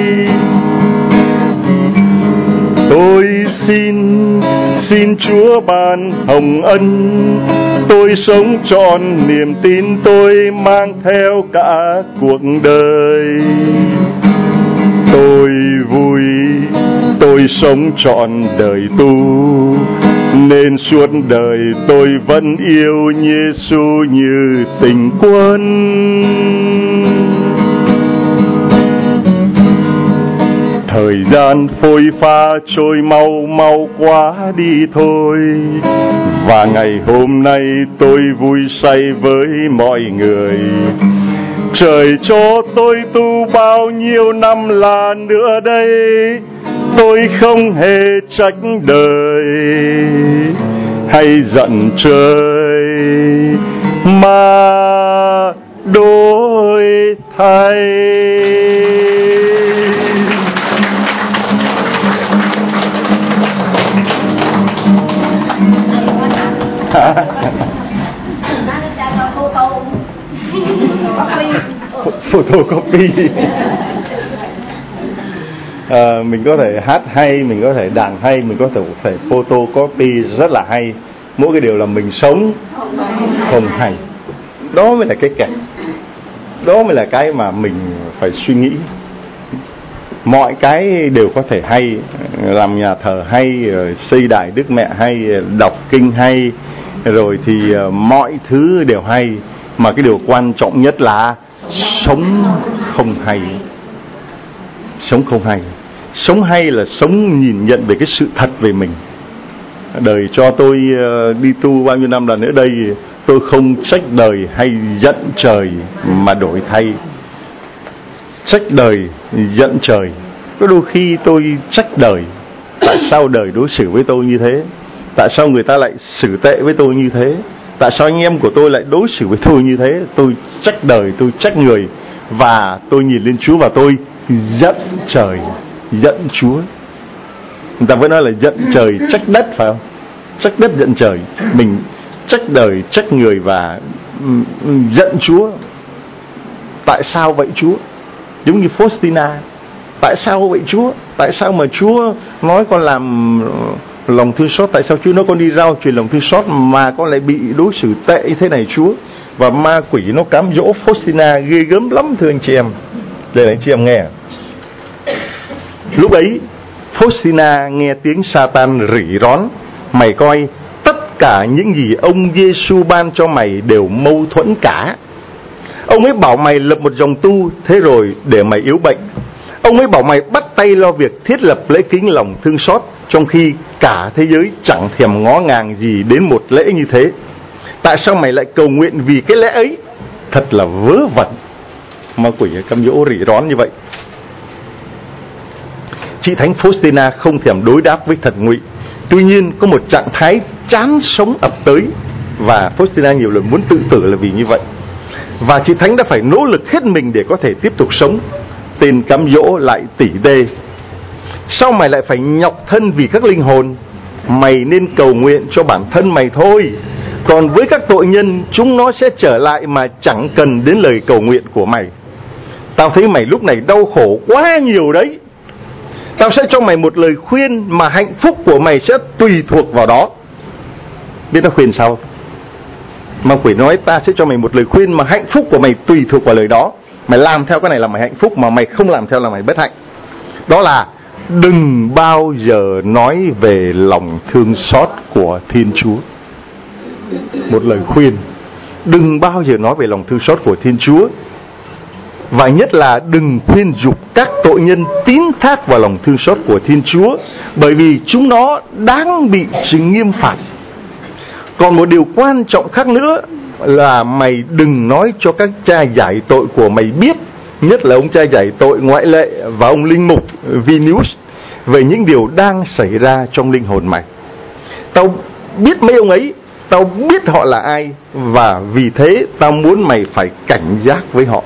Tôi xin, xin Chúa ban hồng ân, tôi sống trọn niềm tin tôi mang theo cả cuộc đời. Tôi vui, tôi sống trọn đời tu, nên suốt đời tôi vẫn yêu Giêsu như tình quân. Thời gian phôi pha trôi mau mau quá đi thôi, và ngày hôm nay tôi vui say với mọi người. Trời cho tôi tu bao nhiêu năm là nữa đây, tôi không hề trách đời hay giận trời mà đổi thay. Photocopy. À, mình có thể hát hay, mình có thể đàn hay, mình có thể phải photocopy rất là hay. Mỗi cái điều là mình sống không hay. Đó mới là cái kẹt. Đó mới là cái mà mình phải suy nghĩ. Mọi cái đều có thể hay, làm nhà thờ hay, xây đài Đức Mẹ hay, đọc kinh hay, rồi thì mọi thứ đều hay. Mà cái điều quan trọng nhất là sống không hay. Sống không hay. Sống hay là sống nhìn nhận về cái sự thật về mình. Đời cho tôi đi tu bao nhiêu năm là nữa đây, tôi không trách đời hay giận trời mà đổi thay. Trách đời, giận trời, có đôi khi tôi trách đời. Tại sao đời đối xử với tôi như thế? Tại sao người ta lại xử tệ với tôi như thế? Tại sao anh em của tôi lại đối xử với tôi như thế? Tôi trách đời, tôi trách người. Và tôi nhìn lên Chúa và tôi giận trời, giận Chúa. Người ta vẫn nói là giận trời trách đất, phải không? Trách đất giận trời. Mình trách đời, trách người và giận Chúa. Tại sao vậy Chúa? Giống như Faustina. Tại sao vậy Chúa? Tại sao mà Chúa nói con làm lòng thương xót? Tại sao Chúa nói con đi rao truyền lòng thương xót mà con lại bị đối xử tệ như thế này Chúa? Và ma quỷ nó cám dỗ Faustina ghê gớm lắm thưa anh chị em. Đây là anh chị em nghe. Lúc ấy Faustina nghe tiếng Satan rỉ rón: mày coi, tất cả những gì ông Giêsu ban cho mày đều mâu thuẫn cả. Ông ấy bảo mày lập một dòng tu, thế rồi để mày yếu bệnh. Ông ấy bảo mày bắt tay lo việc thiết lập lễ kính lòng thương xót, trong khi cả thế giới chẳng thèm ngó ngàng gì đến một lễ như thế. Tại sao mày lại cầu nguyện vì cái lễ ấy? Thật là vớ vẩn. Ma quỷ cám dỗ rỉ rón như vậy. Chị Thánh Faustina không thèm đối đáp với thật ngụy. Tuy nhiên có một trạng thái chán sống ập tới, và Faustina nhiều lần muốn tự tử là vì như vậy. Và chị Thánh đã phải nỗ lực hết mình để có thể tiếp tục sống. Tên cám dỗ lại tỉ tê: sao mày lại phải nhọc thân vì các linh hồn? Mày nên cầu nguyện cho bản thân mày thôi. Còn với các tội nhân, chúng nó sẽ trở lại mà chẳng cần đến lời cầu nguyện của mày. Tao thấy mày lúc này đau khổ quá nhiều đấy. Tao sẽ cho mày một lời khuyên mà hạnh phúc của mày sẽ tùy thuộc vào đó. Biết nó khuyên sao? Ma quỷ nói ta sẽ cho mày một lời khuyên mà hạnh phúc của mày tùy thuộc vào lời đó. Mày làm theo cái này là mày hạnh phúc, mà mày không làm theo là mày bất hạnh. Đó là đừng bao giờ nói về lòng thương xót của Thiên Chúa. Một lời khuyên, đừng bao giờ nói về lòng thương xót của Thiên Chúa. Và nhất là đừng khuyên dục các tội nhân tín thác vào lòng thương xót của Thiên Chúa, bởi vì chúng nó đáng bị sự nghiêm phạt. Còn một điều quan trọng khác nữa là mày đừng nói cho các cha giải tội của mày biết, nhất là ông cha giải tội ngoại lệ và ông linh mục Vinius, về những điều đang xảy ra trong linh hồn mày. Tao biết mấy ông ấy, tao biết họ là ai, và vì thế tao muốn mày phải cảnh giác với họ.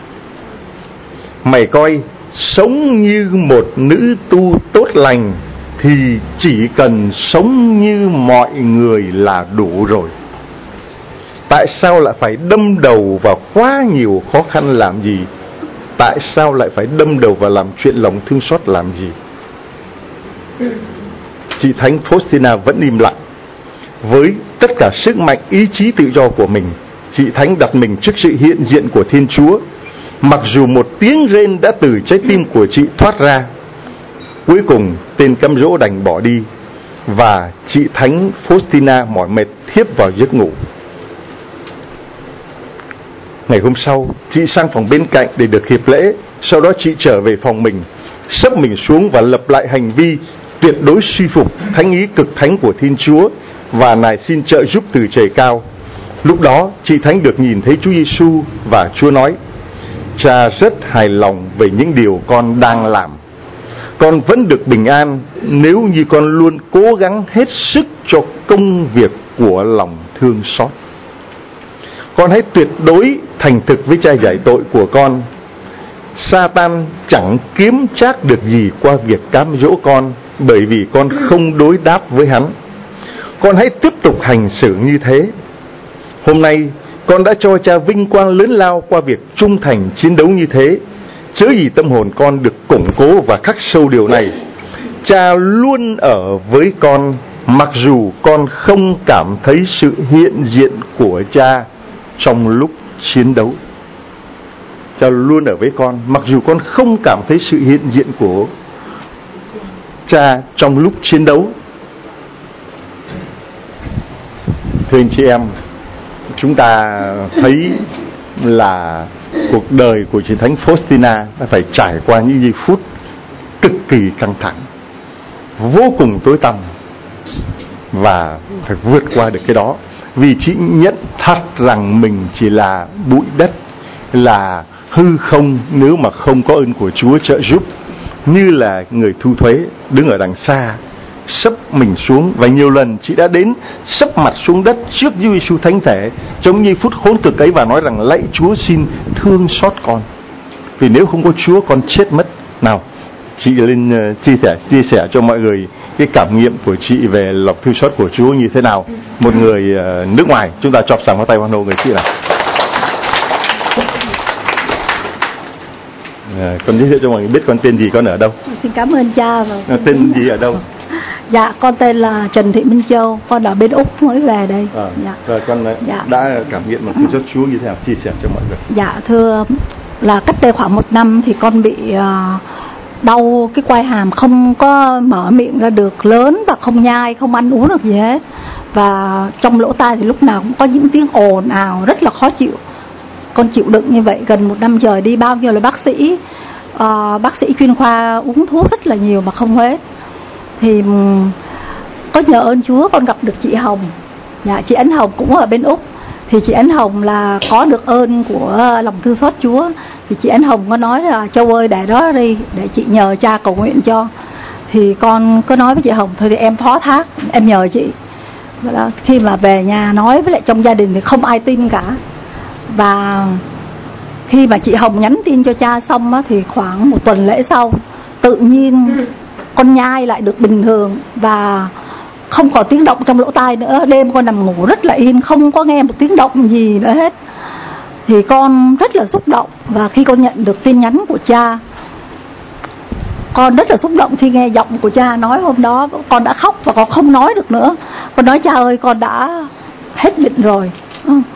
Mày coi sống như một nữ tu tốt lành thì chỉ cần sống như mọi người là đủ rồi. Tại sao lại phải đâm đầu vào quá nhiều khó khăn làm gì? Tại sao lại phải đâm đầu vào làm chuyện lòng thương xót làm gì? Chị Thánh Faustina vẫn im lặng. Với tất cả sức mạnh ý chí tự do của mình, chị Thánh đặt mình trước sự hiện diện của Thiên Chúa. Mặc dù một tiếng rên đã từ trái tim của chị thoát ra. Cuối cùng tên cám dỗ đành bỏ đi, và chị Thánh Faustina mỏi mệt thiếp vào giấc ngủ. Ngày hôm sau, chị sang phòng bên cạnh để được hiệp lễ. Sau đó chị trở về phòng mình, sấp mình xuống và lập lại hành vi tuyệt đối suy phục thánh ý cực thánh của Thiên Chúa và nài xin trợ giúp từ trời cao. Lúc đó chị Thánh được nhìn thấy Chúa Giêsu và Chúa nói: Cha rất hài lòng về những điều con đang làm. Con vẫn được bình an nếu như con luôn cố gắng hết sức cho công việc của lòng thương xót. Con hãy tuyệt đối thành thực với cha giải tội của con. Sa-tan chẳng kiếm trác được gì qua việc cám dỗ con, bởi vì con không đối đáp với hắn. Con hãy tiếp tục hành xử như thế. Hôm nay con đã cho cha vinh quang lớn lao qua việc trung thành chiến đấu như thế. Chớ gì tâm hồn con được củng cố và khắc sâu điều này: cha luôn ở với con, mặc dù con không cảm thấy sự hiện diện của cha trong lúc chiến đấu. Cha luôn ở với con, mặc dù con không cảm thấy sự hiện diện của cha trong lúc chiến đấu. Thưa anh chị em, chúng ta thấy là cuộc đời của chị Thánh Faustina đã phải trải qua những giây phút cực kỳ căng thẳng, vô cùng tối tăm, và phải vượt qua được cái đó. Vì chị nhận thật rằng mình chỉ là bụi đất, là hư không nếu mà không có ơn của Chúa trợ giúp. Như là người thu thuế đứng ở đằng xa, sấp mình xuống, và nhiều lần chị đã đến sấp mặt xuống đất trước Chúa Giêsu thánh thể trong giây phút khốn cực ấy và nói rằng: lạy Chúa, xin thương xót con, vì nếu không có Chúa con chết mất. Nào, chị lên uh, chia sẻ chia sẻ cho mọi người cái cảm nghiệm của chị về lòng thương xót của Chúa như thế nào. Một người uh, nước ngoài, chúng ta chọc sảng vào tay hoan hô người chị nào. À, con giới thiệu cho mọi người biết con tên gì, con ở đâu? Xin cảm ơn cha. Và à, tên gì ở đâu? Dạ, con tên là Trần Thị Minh Châu, con ở bên Úc mới về đây. À, dạ. Rồi con dạ. đã cảm nghiệm một thương xót Chúa như thế nào, chia sẻ cho mọi người. Dạ thưa, là cách đây khoảng một năm thì con bị uh, đau cái quai hàm, không có mở miệng ra được lớn, và không nhai, không ăn uống được gì hết. Và trong lỗ tai thì lúc nào cũng có những tiếng ồn ào rất là khó chịu. Con chịu đựng như vậy gần một năm trời, đi bao nhiêu là bác sĩ, uh, bác sĩ chuyên khoa, uống thuốc rất là nhiều mà không hết. Thì có nhờ ơn Chúa con gặp được chị Hồng. Dạ, chị Ánh Hồng cũng ở bên Úc. Thì chị Ánh Hồng là có được ơn của lòng thương xót Chúa. Thì chị Ánh Hồng có nói là: Châu ơi, để đó đi, để chị nhờ cha cầu nguyện cho. Thì con có nói với chị Hồng: thôi thì em phó thác, em nhờ chị. Đó, khi mà về nhà nói với lại trong gia đình thì không ai tin cả. Và khi mà chị Hồng nhắn tin cho cha xong á, thì khoảng một tuần lễ sau, tự nhiên con nhai lại được bình thường và không có tiếng động trong lỗ tai nữa. Đêm con nằm ngủ rất là yên, không có nghe một tiếng động gì nữa hết. Thì con rất là xúc động. Và khi con nhận được tin nhắn của cha, con rất là xúc động khi nghe giọng của cha nói. Hôm đó con đã khóc và con không nói được nữa. Con nói: cha ơi, con đã hết bệnh rồi.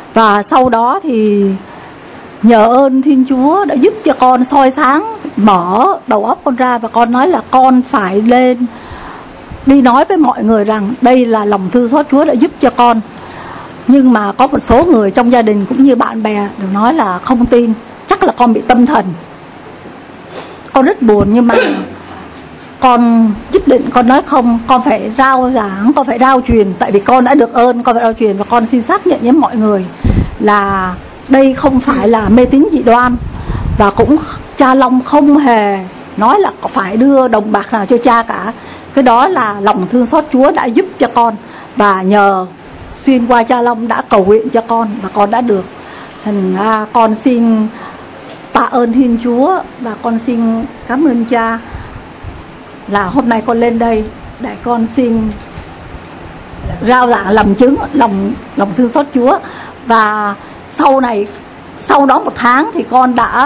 Và sau đó thì nhờ ơn Thiên Chúa đã giúp cho con soi sáng, mở đầu óc con ra, và con nói là con phải lên đi nói với mọi người rằng đây là lòng thương xót Chúa đã giúp cho con. Nhưng mà có một số người trong gia đình cũng như bạn bè đều nói là không tin, chắc là con bị tâm thần. Con rất buồn, nhưng mà con quyết định, con nói không, con phải rao giảng, con phải rao truyền, tại vì con đã được ơn, con phải rao truyền. Và con xin xác nhận với mọi người là đây không phải là mê tín dị đoan, và cũng cha Long không hề nói là phải đưa đồng bạc nào cho cha cả. Cái đó là lòng thương xót Chúa đã giúp cho con, và nhờ xuyên qua cha Long đã cầu nguyện cho con, và con đã được. Thành ra con xin tạ ơn Thiên Chúa, và con xin cảm ơn cha là hôm nay con lên đây để con xin rao giảng làm chứng lòng lòng thương xót Chúa. Và sau này, sau đó một tháng thì con đã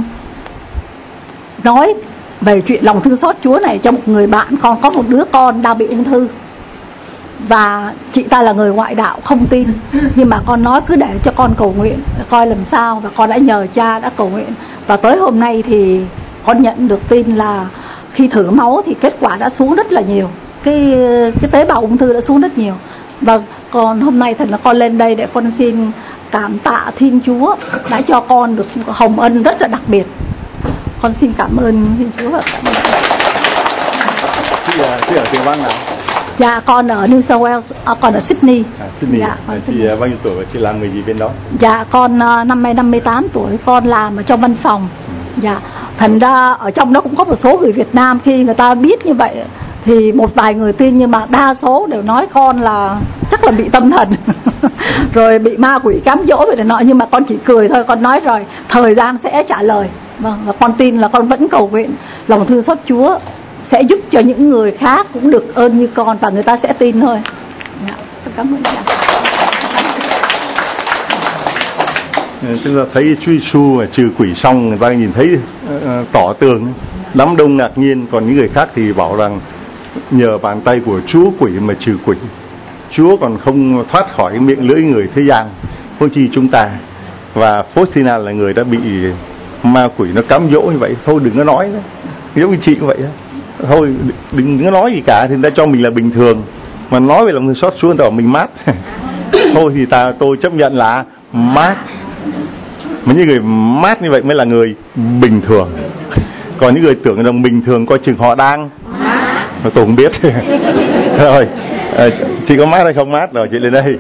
nói về chuyện lòng thương xót Chúa này cho một người bạn con. Có một đứa con đang bị ung thư, và chị ta là người ngoại đạo không tin, nhưng mà con nói cứ để cho con cầu nguyện coi làm sao, và con đã nhờ cha đã cầu nguyện. Và tới hôm nay thì con nhận được tin là khi thử máu thì kết quả đã xuống rất là nhiều, cái cái tế bào ung thư đã xuống rất nhiều. Và còn hôm nay thật là con lên đây để con xin cảm tạ Thiên Chúa đã cho con được hồng ân rất là đặc biệt. Con xin cảm ơn Thiên Chúa. Và cảm ơn. Chị, chị ở tiểu bang nào? Dạ con ở New South Wales, à, con ở Sydney. À, Sydney. Dạ, À, chị Sydney. Bao nhiêu tuổi và chị làm người gì bên đó? Dạ con uh, năm nay năm mươi tám tuổi, con làm ở trong văn phòng. Ừ. Dạ, thành ra ở trong đó cũng có một số người Việt Nam, khi người ta biết như vậy thì một vài người tin, nhưng mà đa số đều nói con là chắc là bị tâm thần rồi bị ma quỷ cám dỗ vậy nọ. Nhưng mà con chỉ cười thôi, con nói rồi thời gian sẽ trả lời. Vâng, và con tin là con vẫn cầu nguyện lòng thương xót Chúa sẽ giúp cho những người khác cũng được ơn như con, và người ta sẽ tin thôi. Dạ, cảm ơn cha. Tức là thấy Chúa Giêsu trừ quỷ xong, người ta nhìn thấy uh, tỏ tường, đám đông ngạc nhiên. Còn những người khác thì bảo rằng nhờ bàn tay của Chúa quỷ mà trừ quỷ. Chúa còn không thoát khỏi miệng lưỡi người thế gian, huống chi chúng ta. Và Faustina là người đã bị ma quỷ nó cám dỗ như vậy. Thôi đừng có nói nữa, giống như chị như vậy đó. Thôi đừng có nói gì cả, thì người ta cho mình là bình thường, mà nói về lòng thương xót Chúa người ta bảo mình mát. Thôi thì ta tôi chấp nhận là mát. Mà những người mát như vậy mới là người bình thường. Còn những người tưởng rằng bình thường coi chừng họ đang mà tôi không biết. Rồi à, chị có mát hay không mát? Rồi chị lên đây.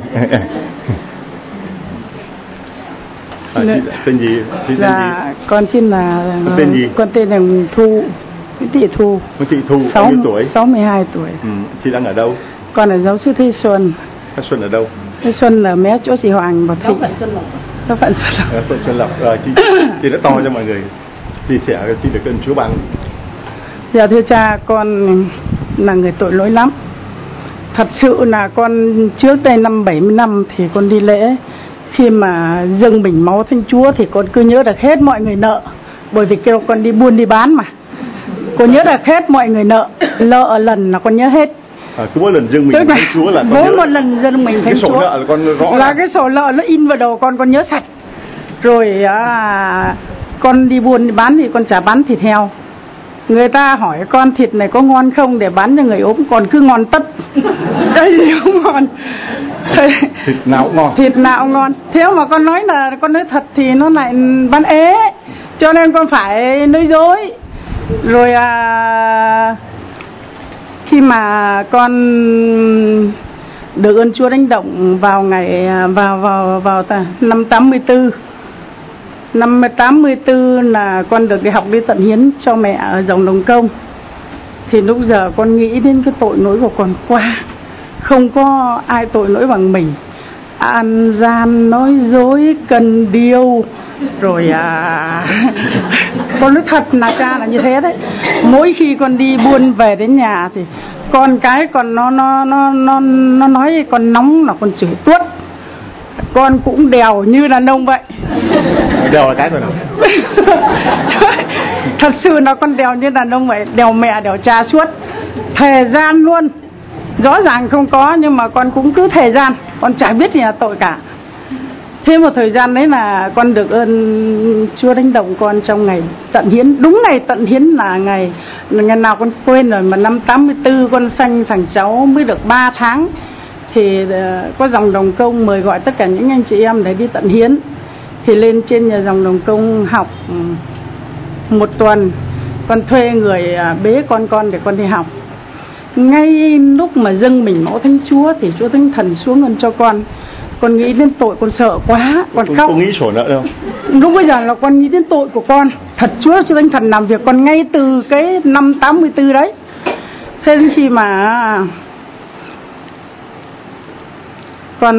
À, chị tên gì? Chị tên là gì? Con xin là con tên gì? Con tên là Thu, Nguyễn Thị Thu. Nguyễn Thị Thu bao nhiêu tuổi? sáu mươi hai tuổi. Ừ, chị đang ở đâu? Con ở giáo sư Thế Xuân. Thế Xuân ở đâu? Thế Xuân là mé chỗ chị Hoàng Bảo Thị. Giáo phận Xuân Lộc. Giáo phận Xuân Lộc. Giáo phận Xuân Lộc. Rồi chị chị đã to cho mọi người chia sẻ cho chị được ơn Chúa ban. Dạ thưa cha, con là người tội lỗi lắm. Thật sự là con trước đây năm bảy mươi năm thì con đi lễ, khi mà dâng bình máu Thánh Chúa thì con cứ nhớ được hết mọi người nợ, bởi vì kêu con đi buôn đi bán mà. Con nhớ được hết mọi người nợ, nợ lần là con nhớ hết. À, cứ mỗi lần dâng mình Thánh Chúa là con mỗi nhớ. một lần dâng mình Thánh Chúa. Cái sổ nợ là con rõ là cái sổ nợ nó in vào đầu con, con nhớ sạch. Rồi à, con đi buôn đi bán thì con chả bán thịt heo. Người ta hỏi con thịt này có ngon không để bán cho người ốm, còn cứ ngon tất. Cái gì cũng ngon. Thịt nào cũng ngon. Thịt nào cũng ngon. Thế mà con nói là con nói thật thì nó lại bán ế, cho nên con phải nói dối. Rồi à, khi mà con được ơn Chúa đánh động vào ngày vào vào vào năm tám mươi tư. Năm tám mươi tư là con được đi học đi tận hiến cho mẹ ở Dòng Đồng Công. Thì lúc giờ con nghĩ đến cái tội lỗi của con quá. Không có ai tội lỗi bằng mình. Ăn gian, nói dối, cần điều. Rồi à con nói thật là cha là như thế đấy. Mỗi khi con đi buôn về đến nhà thì con cái còn nó nó nó nó nó nói con nóng là con chửi tuốt. Con cũng đèo như đàn ông vậy. Đèo là cái rồi nào? Thật sự nó con đèo như đàn ông vậy, đèo mẹ đèo cha suốt. Thời gian luôn. Rõ ràng không có nhưng mà con cũng cứ thời gian, con chả biết gì là tội cả. Thêm một thời gian đấy là con được ơn Chúa đánh động con trong ngày tận hiến. Đúng ngày tận hiến là ngày ngày nào con quên rồi, mà năm tám mươi tư con sanh thằng cháu mới được ba tháng. Thì có dòng Đồng Công mời gọi tất cả những anh chị em để đi tận hiến. Thì lên trên nhà dòng Đồng Công học một tuần. Con thuê người bế con con để con đi học. Ngay lúc mà dâng mình máu Thánh Chúa thì Chúa Thánh Thần xuống ơn cho con. Con nghĩ đến tội, con sợ quá, con khóc. Con nghĩ sổ nợ đâu. Lúc bây giờ là con nghĩ đến tội của con. Thật Chúa Chúa Thánh Thần làm việc con ngay từ cái năm tám mươi tư đấy. Thế đến khi mà con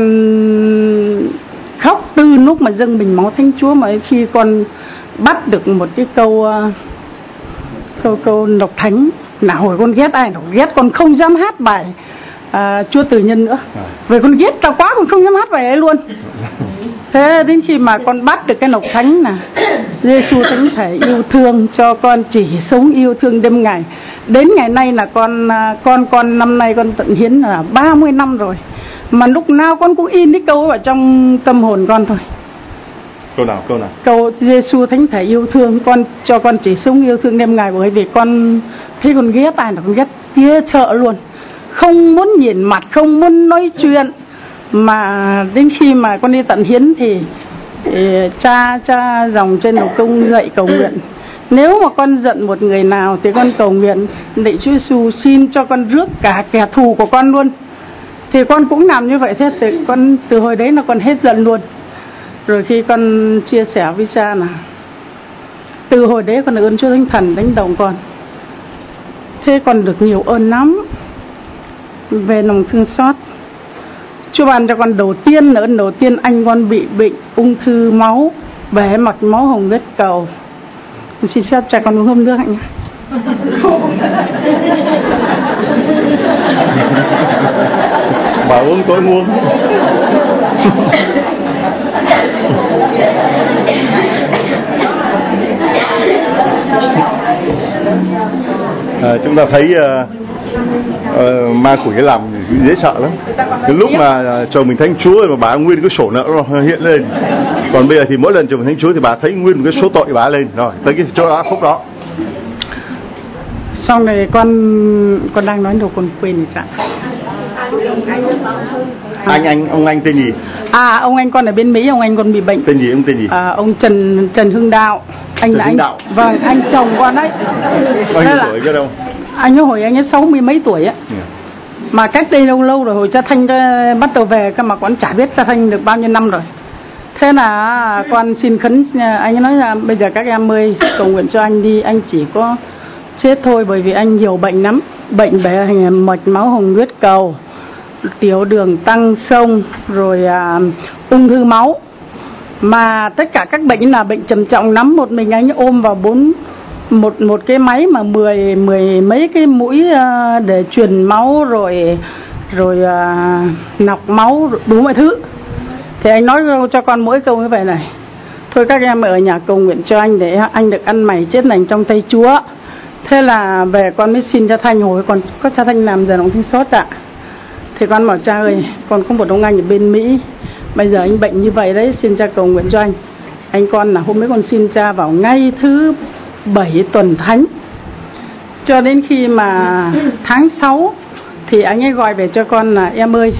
khóc từ lúc mà dâng mình máu Thánh Chúa, mà khi con bắt được một cái câu câu câu đọc thánh. Là hồi con ghét ai, ghét con không dám hát bài à, Chúa Từ Nhân nữa. Vì con ghét tao quá, con không dám hát bài ấy luôn. Thế đến khi mà con bắt được cái đọc thánh là Giê-xu Thánh Thể yêu thương cho con chỉ sống yêu thương đêm ngày. Đến ngày nay là con con con năm nay con tận hiến là ba mươi năm rồi. Mà lúc nào con cũng in cái câu ở trong tâm hồn con thôi. Câu nào, câu nào? Câu Giê-xu Thánh Thể yêu thương con cho con chỉ sống yêu thương đêm ngày. Bởi vì con thấy con ghét ai là con ghét ghê sợ luôn. Không muốn nhìn mặt, không muốn nói chuyện. Mà đến khi mà con đi tận hiến thì, thì cha cha dòng trên Đồng Công dạy cầu nguyện. Nếu mà con giận một người nào thì con cầu nguyện lạy Chúa Giêsu xin cho con rước cả kẻ thù của con luôn. Thì con cũng làm như vậy. Thế thì con từ hồi đấy là con hết giận luôn. Rồi khi con chia sẻ với cha là từ hồi đấy con được ơn Chúa Thánh Thần đánh động con. Thế con được nhiều ơn lắm về lòng thương xót. Chúa ban cho con đầu tiên là ơn đầu tiên, anh con bị bệnh ung thư máu, bể mạch máu hồng huyết cầu. Con xin phép cha con uống hâm nước anh nhé. Bà uống tôi uống. À, chúng ta thấy uh, uh, ma quỷ làm dễ sợ lắm. Cái lúc mà uh, chồng mình thánh Chúa mà bà nguyên cái sổ nợ nó hiện lên. Còn bây giờ thì mỗi lần chồng mình thánh Chúa thì bà thấy nguyên một cái số tội bà lên rồi tới cái chỗ đó khúc đó. Xong rồi con con đang nói đồ con quên rồi ạ. Anh anh ông anh tên gì? À ông anh con ở bên Mỹ, ông anh con bị bệnh. Tên gì ông tên gì? À, ông Trần Trần Hưng Đạo. Anh Trần là Hưng anh Đạo. Vâng, anh chồng con đấy. Bao nhiêu tuổi cơ đâu? Anh ấy hồi anh ấy sáu mươi mấy tuổi á. Yeah. Mà cách đây lâu lâu rồi, hồi cha Thanh bắt đầu về cơ mà con chả biết cha Thanh được bao nhiêu năm rồi. Thế là con xin khấn, anh ấy nói là bây giờ các em ơi cầu nguyện cho anh đi, anh chỉ có chết thôi bởi vì anh nhiều bệnh lắm. Bệnh bể mạch máu hồng huyết cầu, tiểu đường tăng sông, rồi à, ung thư máu. Mà tất cả các bệnh là bệnh trầm trọng lắm. Một mình anh ôm vào bốn một một cái máy mà mười mười mấy cái mũi uh, để truyền máu rồi rồi uh, nọc máu đủ mọi thứ. Thì anh nói cho con mỗi câu như vậy này: thôi các em ở nhà cầu nguyện cho anh để anh được ăn mày chết lành trong tay Chúa. Thế là về con mới xin cha Thanh, hồi còn có cha Thanh làm giờ lòng thương xót ạ. Thì con bảo cha ơi, con có một ông anh ở bên Mỹ, bây giờ anh bệnh như vậy đấy, xin cha cầu nguyện cho anh. Anh con là hôm ấy con xin cha vào ngay thứ bảy tuần thánh. Cho đến khi mà tháng sáu thì anh ấy gọi về cho con là em ơi,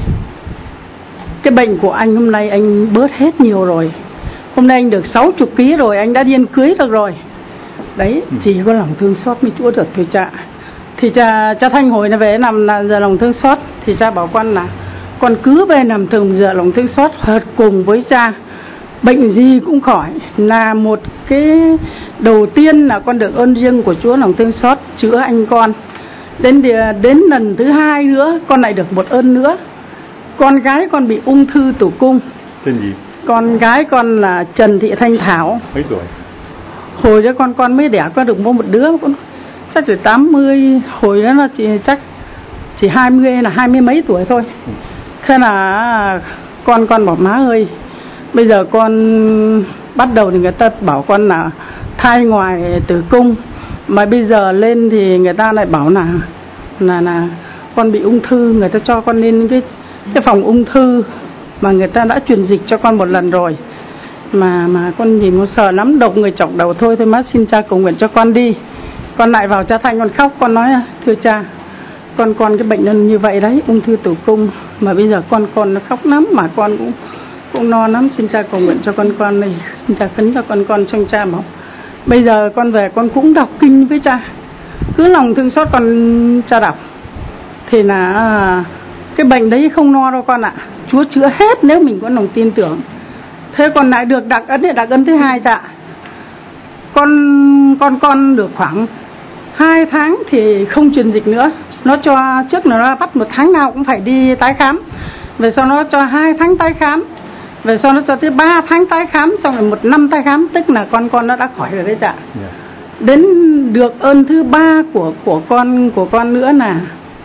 cái bệnh của anh hôm nay anh bớt hết nhiều rồi. Hôm nay anh được sáu mươi ký rồi, anh đã điên cưới được rồi. Đấy, chỉ có lòng thương xót mới chữa được thôi cha. Thì cha, cha Thanh hồi nó về nằm là giờ lòng thương xót. Thì cha bảo con là con cứ về nằm thường giờ lòng thương xót hợp cùng với cha. Bệnh gì cũng khỏi. Là một cái đầu tiên là con được ơn riêng của Chúa lòng thương xót chữa anh con. Đến, đến lần thứ hai nữa con lại được một ơn nữa. Con gái con bị ung thư tử cung. Tên gì? Con gái con là Trần Thị Thanh Thảo. Mấy tuổi? Hồi đó con con mới đẻ con được một đứa, con chắc chỉ tám mươi, hồi đó là chỉ chắc chỉ hai mươi hay là hai mươi mấy tuổi thôi. Thế là con con bảo má ơi, bây giờ con bắt đầu thì người ta bảo con là thai ngoài tử cung, mà bây giờ lên thì người ta lại bảo là là là con bị ung thư, người ta cho con lên cái cái phòng ung thư mà người ta đã truyền dịch cho con một lần rồi, mà mà con nhìn con sợ lắm, độc người chọc đầu thôi. Thôi má xin cha cầu nguyện cho con đi. Con lại vào cha Thanh con khóc, con nói thưa cha, con con cái bệnh nhân như vậy đấy, ung thư tử cung, mà bây giờ con con nó khóc lắm, mà con cũng cũng no lắm, xin cha cầu nguyện cho con con này, xin cha khấn cho con con. Trong cha bảo bây giờ con về con cũng đọc kinh với cha, cứ lòng thương xót con cha đọc thì là cái bệnh đấy không no đâu con ạ. Chúa chữa hết nếu mình có lòng tin tưởng. Thế còn lại được đặc ấn, đặc ấn thứ hai cha, con con con được khoảng hai tháng thì không truyền dịch nữa. Nó cho trước nó bắt một tháng nào cũng phải đi tái khám, về sau nó cho hai tháng tái khám, về sau nó cho tới ba tháng tái khám, xong rồi một năm tái khám, tức là con con nó đã khỏi rồi đấy cha. Yeah. Đến được ơn thứ ba của của con của con nữa là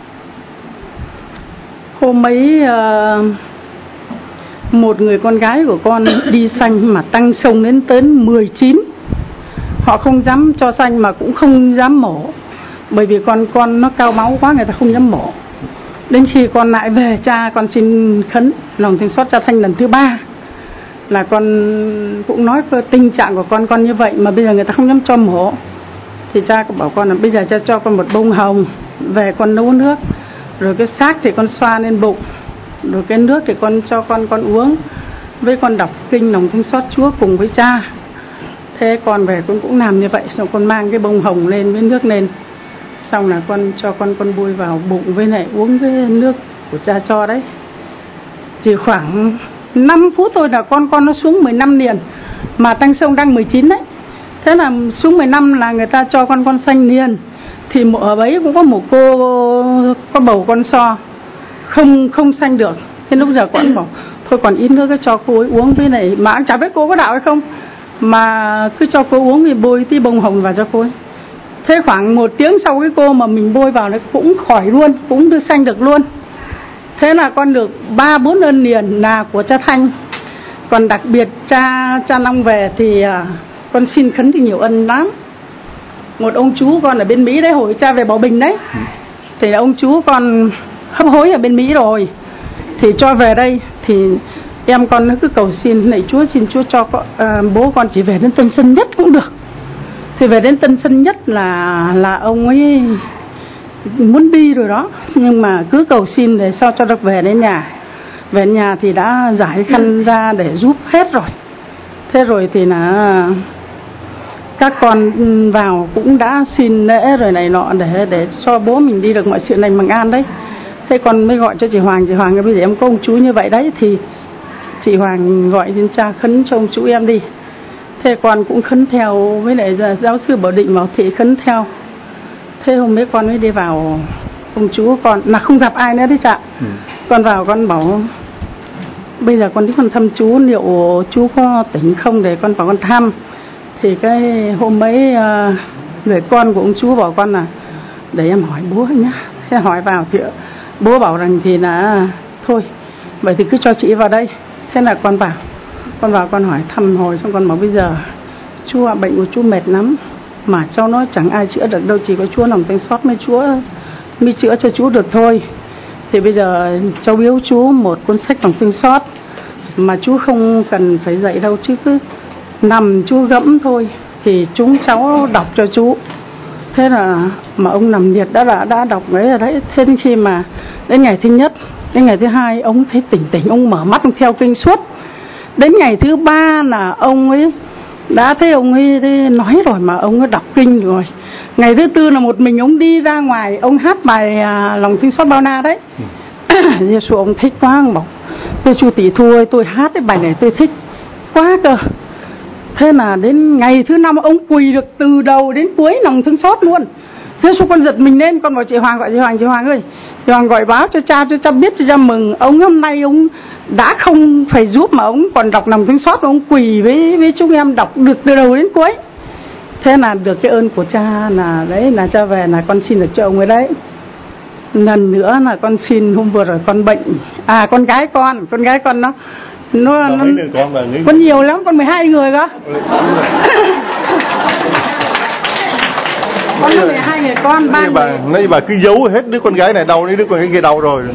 hôm ấy uh, một người con gái của con đi sanh mà tăng sông đến tới mười chín. Họ không dám cho sanh mà cũng không dám mổ, bởi vì con con nó cao máu quá, người ta không dám mổ. Đến khi con lại về cha con xin khấn lòng thương xót cha Thanh lần thứ ba, là con cũng nói về tình trạng của con con như vậy mà bây giờ người ta không dám cho mổ, thì cha cũng bảo con là bây giờ cha cho con một bông hồng về con nấu nước, rồi cái xác thì con xoa lên bụng, rồi cái nước thì con cho con con uống, với con đọc kinh lòng thương xót Chúa cùng với cha. Thế con về con cũng làm như vậy, xong con mang cái bông hồng lên với nước lên, xong là con cho con con bôi vào bụng với lại uống cái nước của cha cho đấy. Chỉ khoảng năm phút thôi là con con nó xuống mười lăm liền, mà tăng sông đang mười chín đấy. Thế là xuống mười lăm là người ta cho con con sanh liền. Thì ở đấy cũng có một cô có bầu con so không không sanh được. Thế lúc giờ con bảo thôi còn ít nước cho cô ấy uống với này, mà anh chả biết cô có đạo hay không, mà cứ cho cô uống thì bôi tí bông hồng vào cho cô ấy. Thế khoảng một tiếng sau cái cô mà mình bôi vào nó cũng khỏi luôn, cũng được sanh được luôn. Thế là con được ba bốn ơn liền là của cha Thanh. Còn đặc biệt cha cha Long về thì uh, con xin khấn thì nhiều ân lắm. Một ông chú con ở bên Mỹ đấy, hồi cha về Bảo Bình đấy, thì ông chú con hấp hối ở bên Mỹ rồi, thì cho về đây thì em con nó cứ cầu xin này Chúa, xin Chúa cho con, uh, bố con chỉ về đến Tân Sơn Nhất cũng được. Thì về đến Tân Sơn Nhất là là ông ấy muốn đi rồi đó, nhưng mà cứ cầu xin để sao cho được về đến nhà. Về đến nhà thì đã giải khăn ra để giúp hết rồi. Thế rồi thì là các con vào cũng đã xin lễ rồi này nọ để để cho bố mình đi được mọi chuyện này bằng an đấy. Thế con mới gọi cho chị Hoàng, chị Hoàng bây giờ em có ông chú như vậy đấy, thì chị Hoàng gọi đến cha khấn cho ông chú em đi. Thế con cũng khấn theo, với lại giáo sư Bảo Định bảo thị khấn theo. Thế hôm mấy con mới đi vào ông chú con là không gặp ai nữa đấy cha. Ừ. Con vào con bảo bây giờ con đi con thăm chú, liệu chú có tỉnh không để con vào con thăm. Thì cái hôm mấy uh, người con của ông chú bảo con là để em hỏi bố nhá. Thế hỏi vào thì bố bảo rằng thì là thôi vậy thì cứ cho chị vào đây. Thế là con vào con vào con hỏi thăm hồi, xong con bảo bây giờ chú ạ, bệnh của chú mệt lắm mà cháu nói chẳng ai chữa được đâu, chỉ có Chúa lòng thương xót mới Chúa mới chữa cho chú được thôi. Thì bây giờ cháu biếu chú một cuốn sách lòng thương xót mà chú không cần phải dạy đâu, chứ cứ nằm chú gẫm thôi thì chúng cháu đọc cho chú. Thế là mà ông nằm liệt đã đã, đã đọc đấy rồi đấy. Thế đến khi mà đến ngày thứ nhất, đến ngày thứ hai ông thấy tỉnh tỉnh, ông mở mắt, ông theo kinh suốt. Đến ngày thứ ba là ông ấy đã thấy ông ấy nói rồi mà ông ấy đọc kinh rồi. Ngày thứ tư là một mình ông đi ra ngoài, ông hát bài à, lòng thương xót bao na đấy. Giê-xu ông thích quá, ông bảo Giê-xu tỷ thu ơi, tôi hát cái bài này tôi thích quá cơ. Thế là đến ngày thứ năm ông quỳ được từ đầu đến cuối lòng thương xót luôn. Giê-xu con giật mình lên, con bảo chị Hoàng, gọi chị Hoàng, chị Hoàng ơi, chị Hoàng gọi báo cho cha, cho cha biết, cho cha mừng. Ông hôm nay ông đã không phải giúp mà ông còn đọc lòng thương xót, ông quỳ với với chúng em đọc được từ đầu đến cuối. Thế là được cái ơn của cha là đấy, là cha về là con xin được cho ông ấy đấy. Lần nữa là con xin hôm vừa rồi con bệnh, à con gái con, con gái con nó nó, nó con, con nhiều lắm, con mười hai người cơ. Con nó để hai người con, ba người. Bà, nãy bà cứ giấu hết đứa con gái này đau, đứa con gái kia đau rồi.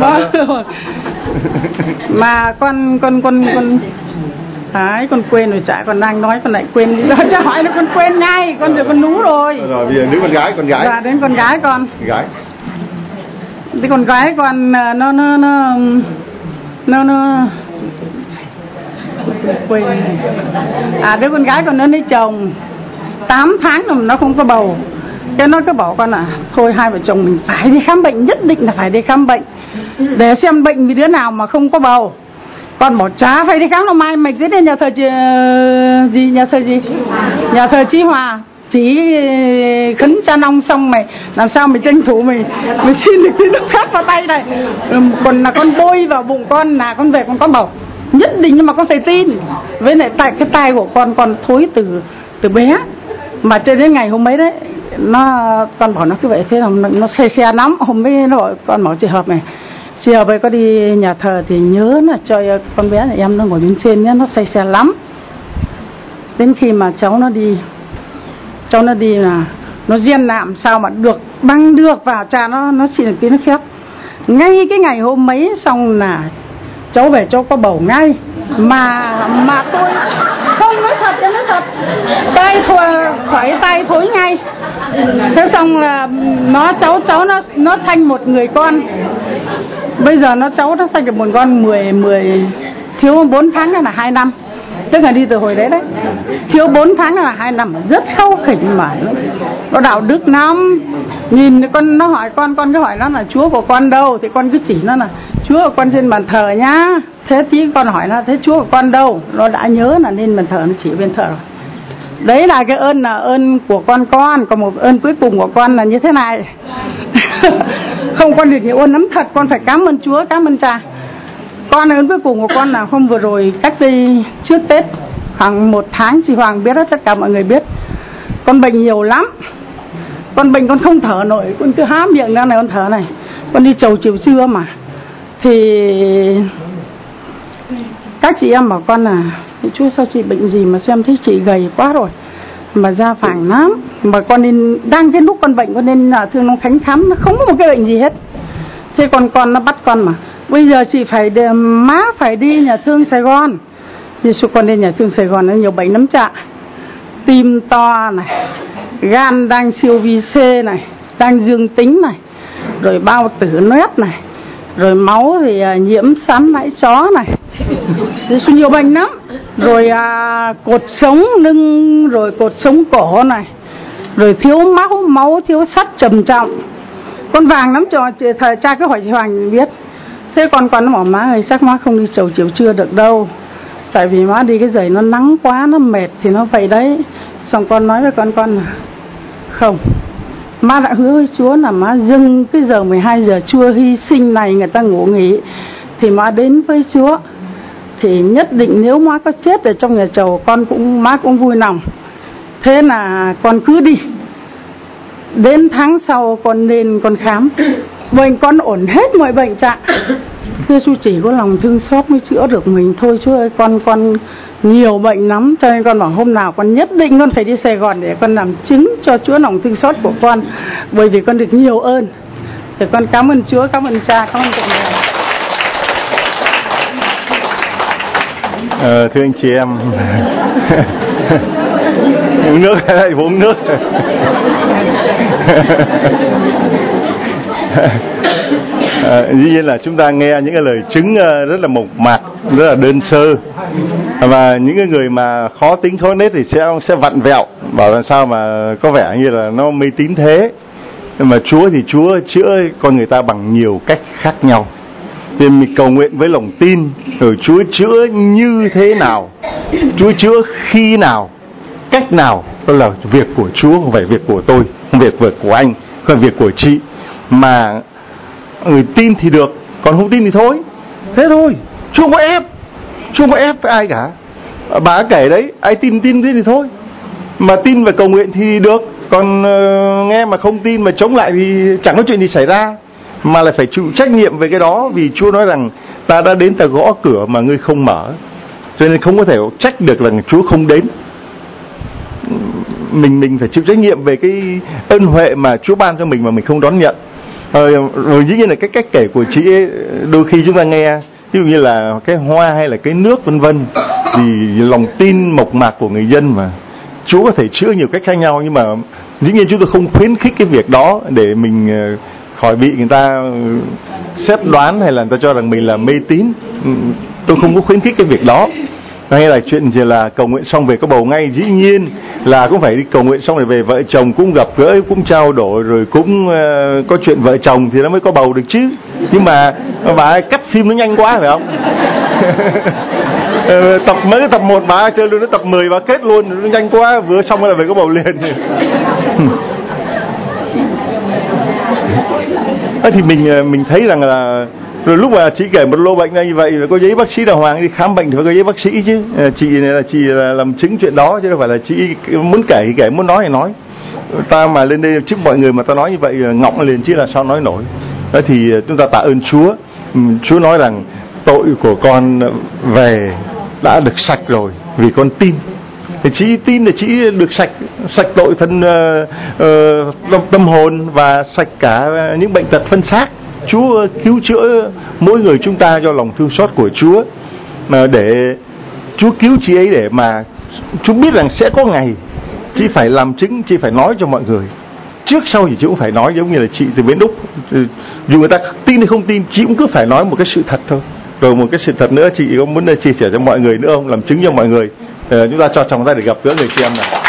Mà con con con con đấy, con quên rồi, chả còn đang nói con lại quên. Cho hỏi là con quên ngay, con giờ con nú rồi. Rồi bây giờ đứa con gái, con gái. Dạ, đến con gái con. Gái. Cái con gái con nó nó nó nó nó quên. À, đứa con gái con nó lấy chồng tám tháng rồi nó không có bầu. Thế nó cứ bảo con là thôi hai vợ chồng mình phải đi khám bệnh, nhất định là phải đi khám bệnh để xem bệnh vì đứa nào mà không có bầu. Con bảo chả phải đi khám đâu, mai mày cứ đến nhà thờ gì, nhà thờ gì, nhà thờ Chí Hòa chỉ khấn cha nong xong mày làm sao mày tranh thủ mày mày xin được cái nước khác vào tay này. Còn là con bôi vào bụng con là con về con có bầu nhất định, nhưng mà con phải tin. Với lại tại cái tai của con con thối từ từ bé mà cho đến ngày hôm ấy đấy, nó con bảo nó cứ vậy thế là nó, nó xe xe lắm. Hôm ấy nó bảo, con bảo chị Hợp này, chị Hợp ơi có đi nhà thờ thì nhớ là cho con bé này em nó ngồi bên trên nhé, nó say xe lắm. Đến khi mà cháu nó đi cháu nó đi là nó diên nạm sao mà được băng được vào cha nó nó xin được tiếng nó phép. Ngay cái ngày hôm ấy xong là cháu về cháu có bầu ngay. Mà mà tôi không nói thật, em nói thật, tay thua khỏi tay thối ngay. Thế xong là nó cháu cháu nó nó sanh một người con. Bây giờ nó cháu nó sanh được một con mười mười thiếu bốn tháng là hai năm. Tức là đi từ hồi đấy đấy, thiếu bốn tháng là hai năm, rất khâu khỉnh mà nó đạo đức lắm. Nhìn con nó hỏi con con cứ hỏi nó là Chúa của con đâu, thì con cứ chỉ nó là Chúa của con trên bàn thờ nhá. Thế tí con hỏi nó thế Chúa của con đâu, nó đã nhớ là lên bàn thờ, nó chỉ bên thờ rồi. Đấy là cái ơn là ơn của con con. Còn một ơn cuối cùng của con là như thế này. Không, con được nhiều ơn lắm thật, con phải cảm ơn Chúa, cảm ơn cha. Con ơn cuối cùng của con là hôm vừa rồi cách đây trước Tết khoảng một tháng, chị Hoàng biết đó, tất cả mọi người biết. Con bệnh nhiều lắm, con bệnh con không thở nổi, con cứ há miệng ra này con thở này. Con đi chầu chiều trưa mà thì các chị em bảo con là Chúa sao chị bệnh gì mà xem thấy chị gầy quá rồi mà da phẳng lắm, mà con nên đang cái lúc con bệnh con nên là thương nó khánh khám, nó không có một cái bệnh gì hết. Thế còn con nó bắt con mà bây giờ chị phải để, má phải đi nhà thương Sài Gòn. Thì số con lên nhà thương Sài Gòn nó nhiều bệnh lắm chạ. Tim to này, gan đang siêu vi C này, đang dương tính này, rồi bao tử loét này, rồi máu thì uh, nhiễm sán nãi chó này, thì nhiều bệnh lắm. Rồi uh, cột sống lưng, rồi cột sống cổ này, rồi thiếu máu, máu thiếu sắt trầm trọng. Con vàng lắm cho thời cha cứ hỏi chị Hoàng biết. Thế con con nó bảo má ơi chắc má không đi chầu chiều trưa được đâu, tại vì má đi cái giày nó nắng quá, nó mệt thì nó vậy đấy. Xong con nói với con con là không, má đã hứa với Chúa là má dừng cái giờ mười hai giờ trưa hy sinh này, người ta ngủ nghỉ thì má đến với Chúa. Thì nhất định nếu má có chết ở trong nhà chầu con cũng má cũng vui lòng. Thế là con cứ đi. Đến tháng sau con lên con khám, bệnh con ổn hết mọi bệnh trạng. Thế Chúa chỉ có lòng thương xót mới chữa được mình thôi. Chúa ơi, con con nhiều bệnh lắm, cho nên con bảo hôm nào con nhất định con phải đi Sài Gòn để con làm chứng cho Chúa lòng thương xót của con, bởi vì con được nhiều ơn. Thì con cảm ơn Chúa, cảm ơn cha, cảm ơn mọi người. Ờ, thưa anh chị em, uống nước hay lại uống nước? À, dĩ nhiên là chúng ta nghe những cái lời chứng rất là mộc mạc, rất là đơn sơ, và những cái người mà khó tính khó nết thì sẽ sẽ vặn vẹo, bảo làm sao mà có vẻ như là nó mê tín thế. Nhưng mà Chúa thì Chúa chữa con người ta bằng nhiều cách khác nhau. Thì mình cầu nguyện với lòng tin, rồi Chúa chữa như thế nào, Chúa chữa khi nào, cách nào, đó là việc của Chúa, không phải việc của tôi, không việc việc của anh, không phải việc của chị. Mà người tin thì được, còn không tin thì thôi. Thế thôi, Chúa không có ép, Chúa không có ép với ai cả. Bà kể đấy, ai tin tin thế thì thôi. Mà tin và cầu nguyện thì được, còn uh, nghe mà không tin mà chống lại thì chẳng có chuyện gì xảy ra, mà lại phải chịu trách nhiệm về cái đó. Vì Chúa nói rằng ta đã đến ta gõ cửa mà ngươi không mở, cho nên không có thể trách được là Chúa không đến. mình mình phải chịu trách nhiệm về cái ân huệ mà Chúa ban cho mình mà mình không đón nhận. Ờ, rồi dĩ nhiên là cái cách kể của chị ấy, đôi khi chúng ta nghe ví dụ như là cái hoa hay là cái nước vân vân, thì lòng tin mộc mạc của người dân mà Chúa có thể chữa nhiều cách khác nhau, nhưng mà dĩ nhiên chúng tôi không khuyến khích cái việc đó để mình khỏi bị người ta xét đoán hay là người ta cho rằng mình là mê tín. Tôi không có khuyến khích cái việc đó. Hay là chuyện gì là cầu nguyện xong về có bầu ngay, dĩ nhiên là cũng phải đi cầu nguyện xong rồi về vợ chồng cũng gặp gỡ, cũng trao đổi, rồi cũng uh, có chuyện vợ chồng thì nó mới có bầu được chứ. Nhưng mà bà ấy cắt phim nó nhanh quá phải không? Tập mới tập một bà chơi luôn, nó tập mười bà kết luôn, nó nhanh quá, vừa xong là về có bầu liền. À, thì mình mình thấy rằng là rồi lúc mà chị kể một lô bệnh như vậy là có giấy bác sĩ đàng hoàng đi khám bệnh thì phải có giấy bác sĩ chứ. Chị này là chị là làm chứng chuyện đó chứ không phải là chị muốn kể thì kể, muốn nói thì nói. Ta mà lên đây trước mọi người mà ta nói như vậy ngọng liền chứ là sao nói nổi. Đó thì chúng ta tạ ơn Chúa. Chúa nói rằng tội của con về đã được sạch rồi vì con tin. Thì chị tin là chị được sạch sạch tội thân uh, uh, tâm hồn và sạch cả những bệnh tật phân xác. Chúa cứu chữa mỗi người chúng ta do lòng thương xót của Chúa, mà để Chúa cứu chị ấy để mà Chúa biết rằng sẽ có ngày chị phải làm chứng, chị phải nói cho mọi người. Trước sau thì chị cũng phải nói, giống như là chị từ Bến Đúc, dù người ta tin hay không tin, chị cũng cứ phải nói một cái sự thật thôi. Rồi một cái sự thật nữa chị có muốn chia sẻ cho mọi người nữa không? Làm chứng cho mọi người. Ờ, chúng ta cho chồng ra để gặp gỡ người chị em này.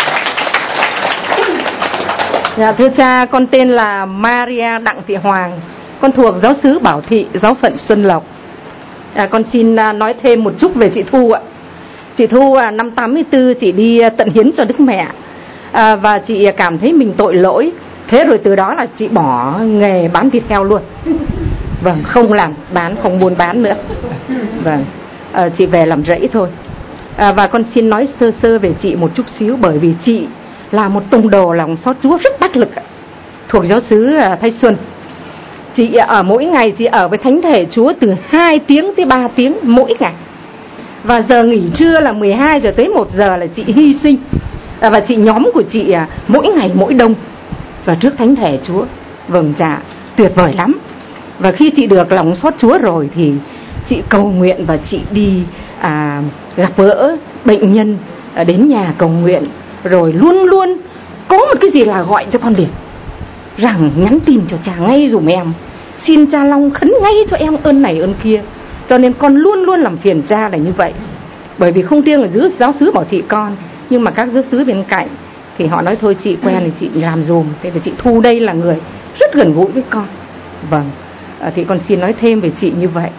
Dạ thưa cha, con tên là Maria Đặng Thị Hoàng, con thuộc giáo xứ Bảo Thị, giáo phận Xuân Lộc. À, con xin nói thêm một chút về chị Thu ạ. Chị Thu à, năm tám mươi tư chị đi tận hiến cho Đức Mẹ, à, và chị cảm thấy mình tội lỗi. Thế rồi từ đó là chị bỏ nghề bán thịt heo luôn. Vâng, không làm bán, không buôn bán nữa. Vâng, à, chị về làm rẫy thôi. À, và con xin nói sơ sơ về chị một chút xíu, bởi vì chị là một tông đồ lòng xót Chúa rất đắc lực, thuộc giáo xứ Thanh Xuân. Chị ở mỗi ngày chị ở với thánh thể Chúa từ hai tiếng tới ba tiếng mỗi ngày. Và giờ nghỉ trưa là mười hai giờ tới một giờ là chị hy sinh. À, và chị nhóm của chị mỗi ngày mỗi đông và trước thánh thể Chúa. Vâng dạ, tuyệt vời lắm. Và khi chị được lòng xót Chúa rồi thì chị cầu nguyện và chị đi à, gặp gỡ bệnh nhân à, đến nhà cầu nguyện. Rồi luôn luôn có một cái gì là gọi cho con liền, rằng nhắn tin cho cha ngay dùm em, xin cha Long khấn ngay cho em ơn này ơn kia. Cho nên con luôn luôn làm phiền cha là như vậy. Bởi vì không riêng ở dưới giáo xứ Bảo Thị con, nhưng mà các giáo xứ bên cạnh thì họ nói thôi chị quen thì chị làm dùm. Thế thì chị Thu đây là người rất gần gũi với con. Vâng, à, thì con xin nói thêm về chị như vậy.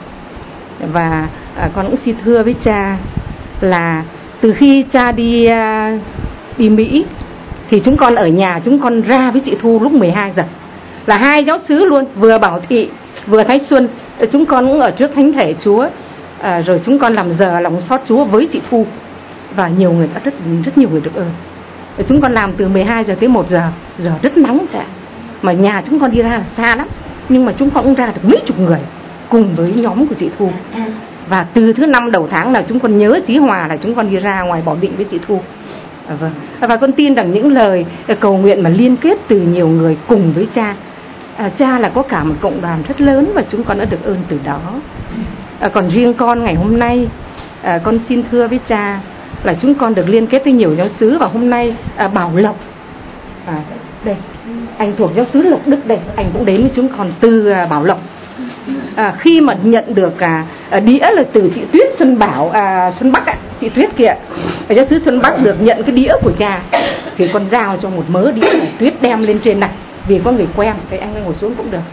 Và à, con cũng xin thưa với cha là từ khi cha đi à, đi Mỹ thì chúng con ở nhà, chúng con ra với chị Thu lúc mười hai giờ. Là hai giáo xứ luôn, vừa Bảo Thị vừa Thái Xuân. Chúng con cũng ở trước thánh thể Chúa, à, rồi chúng con làm giờ lòng xót Chúa với chị Thu. Và nhiều người đã rất rất nhiều người được ơn. Chúng con làm từ mười hai giờ tới một giờ, giờ rất nóng chả. Mà nhà chúng con đi ra là xa lắm, nhưng mà chúng con cũng ra được mấy chục người cùng với nhóm của chị Thu. Và từ thứ năm đầu tháng là chúng con nhớ Chí Hòa là chúng con đi ra ngoài Bảo Định với chị Thu. À, vâng. Và con tin rằng những lời cầu nguyện mà liên kết từ nhiều người cùng với cha, à, cha là có cả một cộng đoàn rất lớn và chúng con đã được ơn từ đó. À, còn riêng con ngày hôm nay, à, con xin thưa với cha là chúng con được liên kết với nhiều giáo xứ. Và hôm nay à, Bảo Lộc, à, đây anh thuộc giáo xứ Lộc Đức đây, anh cũng đến với chúng con từ à, Bảo Lộc. À, khi mà nhận được à, à, đĩa là từ chị Tuyết Xuân Bảo à, Xuân Bắc ạ, chị Tuyết kìa, ở giáo xứ Xuân Bắc được nhận cái đĩa của cha thì con giao cho một mớ đĩa này, Tuyết đem lên trên này vì có người quen, thì anh ngồi xuống cũng được.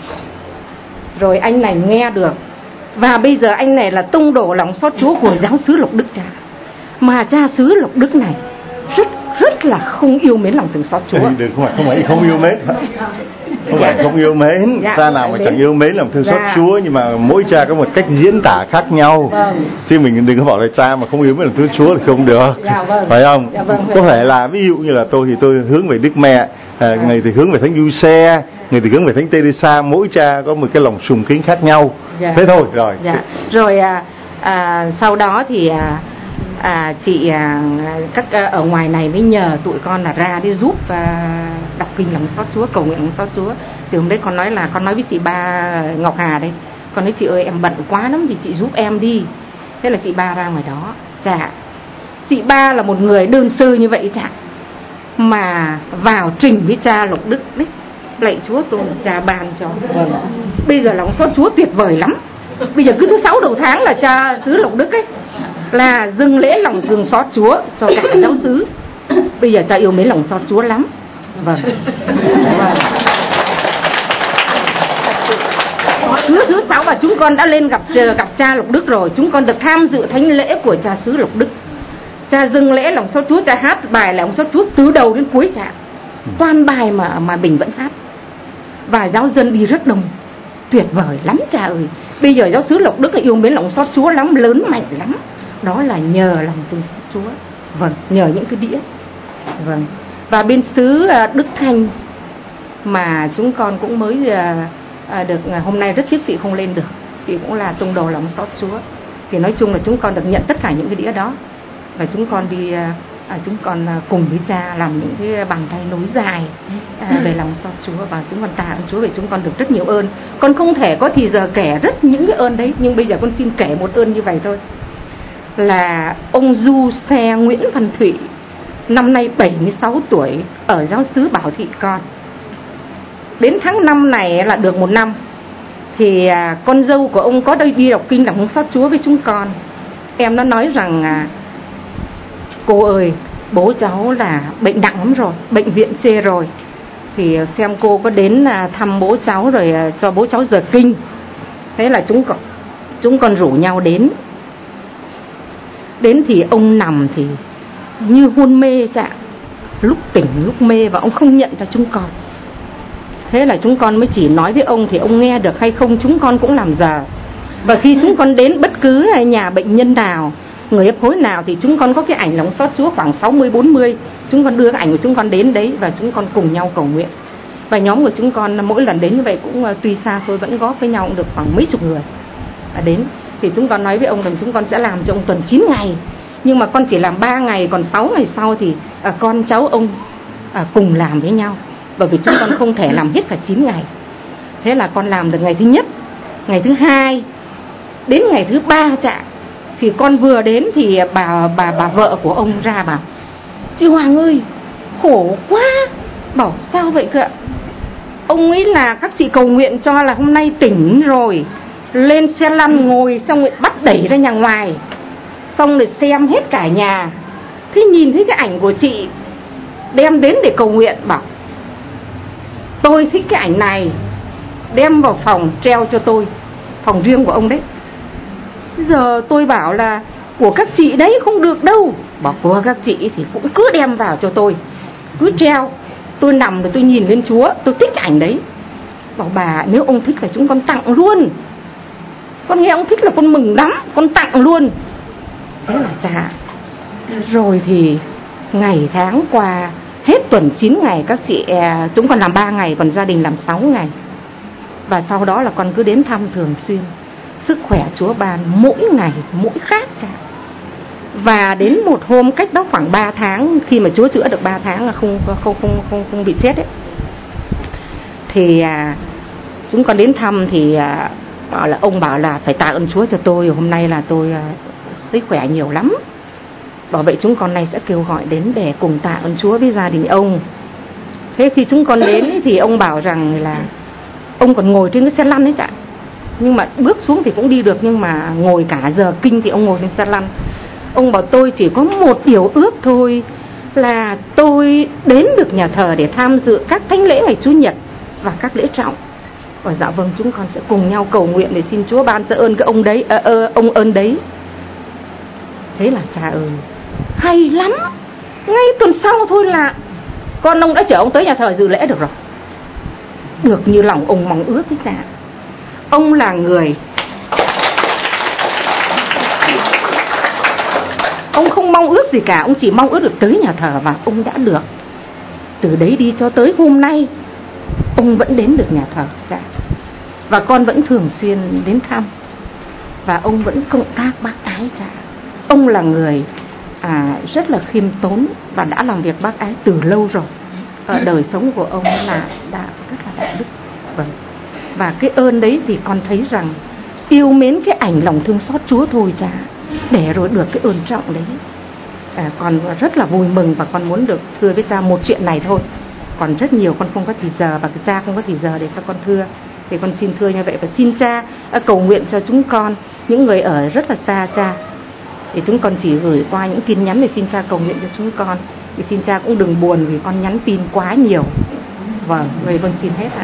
Rồi anh này nghe được, và bây giờ anh này là tông đồ lòng xót Chúa của giáo xứ Lộc Đức cha. Mà cha xứ Lộc Đức này rất rất là không yêu mến lòng thương xót Chúa. Đừng, không phải không phải không yêu mến, không phải không yêu mến. Dạ, cha nào mà chẳng yêu mến lòng thương xót dạ. Chúa, nhưng mà mỗi cha có một cách diễn tả khác nhau. Vâng. Chứ mình đừng có bảo là cha mà không yêu mến lòng thương Chúa thì không được. Dạ, vâng. Phải không? Dạ, vâng, có thể là ví dụ như là tôi thì tôi hướng về Đức Mẹ, à, dạ. Người thì hướng về Thánh Giuse, người thì hướng về Thánh Teresa. Mỗi cha có một cái lòng sùng kính khác nhau. Dạ. Thế thôi rồi. Dạ. Rồi à, à, sau đó thì à, à, chị à, các à, ở ngoài này mới nhờ tụi con là ra đi giúp à, đọc kinh lòng xót Chúa, cầu nguyện lòng xót Chúa. Thì hôm đấy con nói là con nói với chị Ba Ngọc Hà đây, con nói chị ơi em bận quá lắm thì chị giúp em đi. Thế là chị Ba ra ngoài đó. Dạ, chị Ba là một người đơn sơ như vậy chả, mà vào trình với cha Lộc Đức đấy, lạy Chúa tôi cha ban cho. Vâng. Bây giờ lòng xót Chúa tuyệt vời lắm. Bây giờ cứ thứ sáu đầu tháng là cha xứ Lộc Đức ấy là dâng lễ lòng thương xót Chúa cho cả giáo xứ. Bây giờ cha yêu mến lòng xót Chúa lắm. Vâng. Vâng. Thứ thứ sáu và chúng con đã lên gặp gặp cha Lộc Đức rồi, chúng con được tham dự thánh lễ của cha xứ Lộc Đức. Cha dâng lễ lòng xót Chúa, cha hát bài lòng xót Chúa từ đầu đến cuối cha. Toàn bài mà mà Bình vẫn hát. Và giáo dân đi rất đông. Tuyệt vời lắm cha ơi. Bây giờ giáo xứ Lộc Đức là yêu mến lòng xót Chúa lắm, lớn mạnh lắm. Đó là nhờ lòng thương xót Chúa. Vâng, nhờ những cái đĩa. Vâng. Và bên xứ Đức Thanh mà chúng con cũng mới được, hôm nay rất tiếc chị không lên được. Chị cũng là tông đồ lòng xót Chúa. Thì nói chung là chúng con được nhận tất cả những cái đĩa đó. Và chúng con đi à, chúng con cùng với cha làm những cái bàn tay nối dài à, về lòng xót Chúa. Và chúng con tạ ơn Chúa vì chúng con được rất nhiều ơn. Con không thể có thì giờ kể rất những cái ơn đấy, nhưng bây giờ con xin kể một ơn như vậy thôi. Là ông Du Xe Nguyễn Văn Thụy, năm nay bảy mươi sáu tuổi, ở giáo xứ Bảo Thị con. Đến tháng năm này là được một năm. Thì à, con dâu của ông có đây đi đọc kinh lòng xót Chúa với chúng con. Em nó nói rằng à, cô ơi, bố cháu là bệnh nặng lắm rồi, bệnh viện chê rồi. Thì xem cô có đến thăm bố cháu rồi cho bố cháu giờ kinh. Thế là chúng con, chúng con rủ nhau đến. Đến thì ông nằm thì như hôn mê chạ, lúc tỉnh lúc mê, và ông không nhận ra chúng con. Thế là chúng con mới chỉ nói với ông, thì ông nghe được hay không chúng con cũng làm giờ. Và khi chúng con đến bất cứ nhà bệnh nhân nào, người ép khối nào, thì chúng con có cái ảnh lòng xót Chúa khoảng sáu mươi bốn mươi. Chúng con đưa cái ảnh của chúng con đến đấy và chúng con cùng nhau cầu nguyện. Và nhóm của chúng con mỗi lần đến như vậy cũng tuy xa xôi vẫn góp với nhau cũng được khoảng mấy chục người đến. Thì chúng con nói với ông rằng chúng con sẽ làm cho ông tuần chín ngày. Nhưng mà con chỉ làm ba ngày, còn sáu ngày sau thì à, con cháu ông à, cùng làm với nhau. Bởi vì chúng con không thể làm hết cả chín ngày. Thế là con làm được ngày thứ nhất, ngày thứ hai, đến ngày thứ ba chạ. Thì con vừa đến thì bà bà bà vợ của ông ra bảo: chị Hoàng ơi, khổ quá. Bảo sao vậy cơ ạ? Ông ấy là các chị cầu nguyện cho là hôm nay tỉnh rồi, lên xe lăn ngồi xong rồi bắt đẩy ra nhà ngoài, xong rồi xem hết cả nhà. Thế nhìn thấy cái ảnh của chị đem đến để cầu nguyện, bảo tôi thích cái ảnh này, đem vào phòng treo cho tôi, phòng riêng của ông đấy. Giờ tôi bảo là của các chị đấy không được đâu. Bảo của các chị thì cũng cứ đem vào cho tôi, cứ treo. Tôi nằm rồi tôi nhìn lên Chúa, tôi thích cái ảnh đấy. Bảo bà nếu ông thích là chúng con tặng luôn. Con nghe ông thích là con mừng lắm, con tặng luôn. Thế là chả. Rồi thì ngày tháng qua, hết tuần chín ngày các chị, chúng con làm ba ngày, còn gia đình làm sáu ngày. Và sau đó là con cứ đến thăm thường xuyên. Sức khỏe Chúa ban mỗi ngày mỗi khác chả. Và đến một hôm cách đó khoảng ba tháng, khi mà Chúa chữa được ba tháng là không không không không không bị chết ấy. Thì à, chúng con đến thăm thì à, bảo là ông bảo là phải tạ ơn Chúa cho tôi, hôm nay là tôi à, sức khỏe nhiều lắm. Bảo vậy chúng con này sẽ kêu gọi đến để cùng tạ ơn Chúa với gia đình ông. Thế khi chúng con đến thì ông bảo rằng là ông còn ngồi trên cái xe lăn ấy chả. Nhưng mà bước xuống thì cũng đi được, nhưng mà ngồi cả giờ kinh thì ông ngồi trên xe lăn. Ông bảo tôi chỉ có một điều ước thôi, là tôi đến được nhà thờ để tham dự các thánh lễ ngày Chủ nhật và các lễ trọng. Bảo dạ vâng, chúng con sẽ cùng nhau cầu nguyện để xin Chúa ban cho ơn cái ông đấy, à, à, ông ơn đấy. Thế là cha ơi, hay lắm. Ngay tuần sau thôi là con ông đã chở ông tới nhà thờ dự lễ được rồi. Được như lòng ông mong ước với cha. Ông là người, ông không mong ước gì cả, ông chỉ mong ước được tới nhà thờ và ông đã được. Từ đấy đi cho tới hôm nay, ông vẫn đến được nhà thờ cha. Và con vẫn thường xuyên đến thăm. Và ông vẫn cộng tác bác ái cha. Ông là người à, rất là khiêm tốn và đã làm việc bác ái từ lâu rồi. Ở đời sống của ông là đã rất là đạo đức. Vâng. Và cái ơn đấy thì con thấy rằng yêu mến cái ảnh lòng thương xót Chúa thôi cha, để rồi được cái ơn trọng đấy. À, con rất là vui mừng và con muốn được thưa với cha một chuyện này thôi. Còn rất nhiều con không có thì giờ và cái cha không có thì giờ để cho con thưa. Thì con xin thưa như vậy và xin cha cầu nguyện cho chúng con, những người ở rất là xa cha. Thì chúng con chỉ gửi qua những tin nhắn để xin cha cầu nguyện cho chúng con. Thì xin cha cũng đừng buồn vì con nhắn tin quá nhiều. Vâng, người vâng xin hết ạ.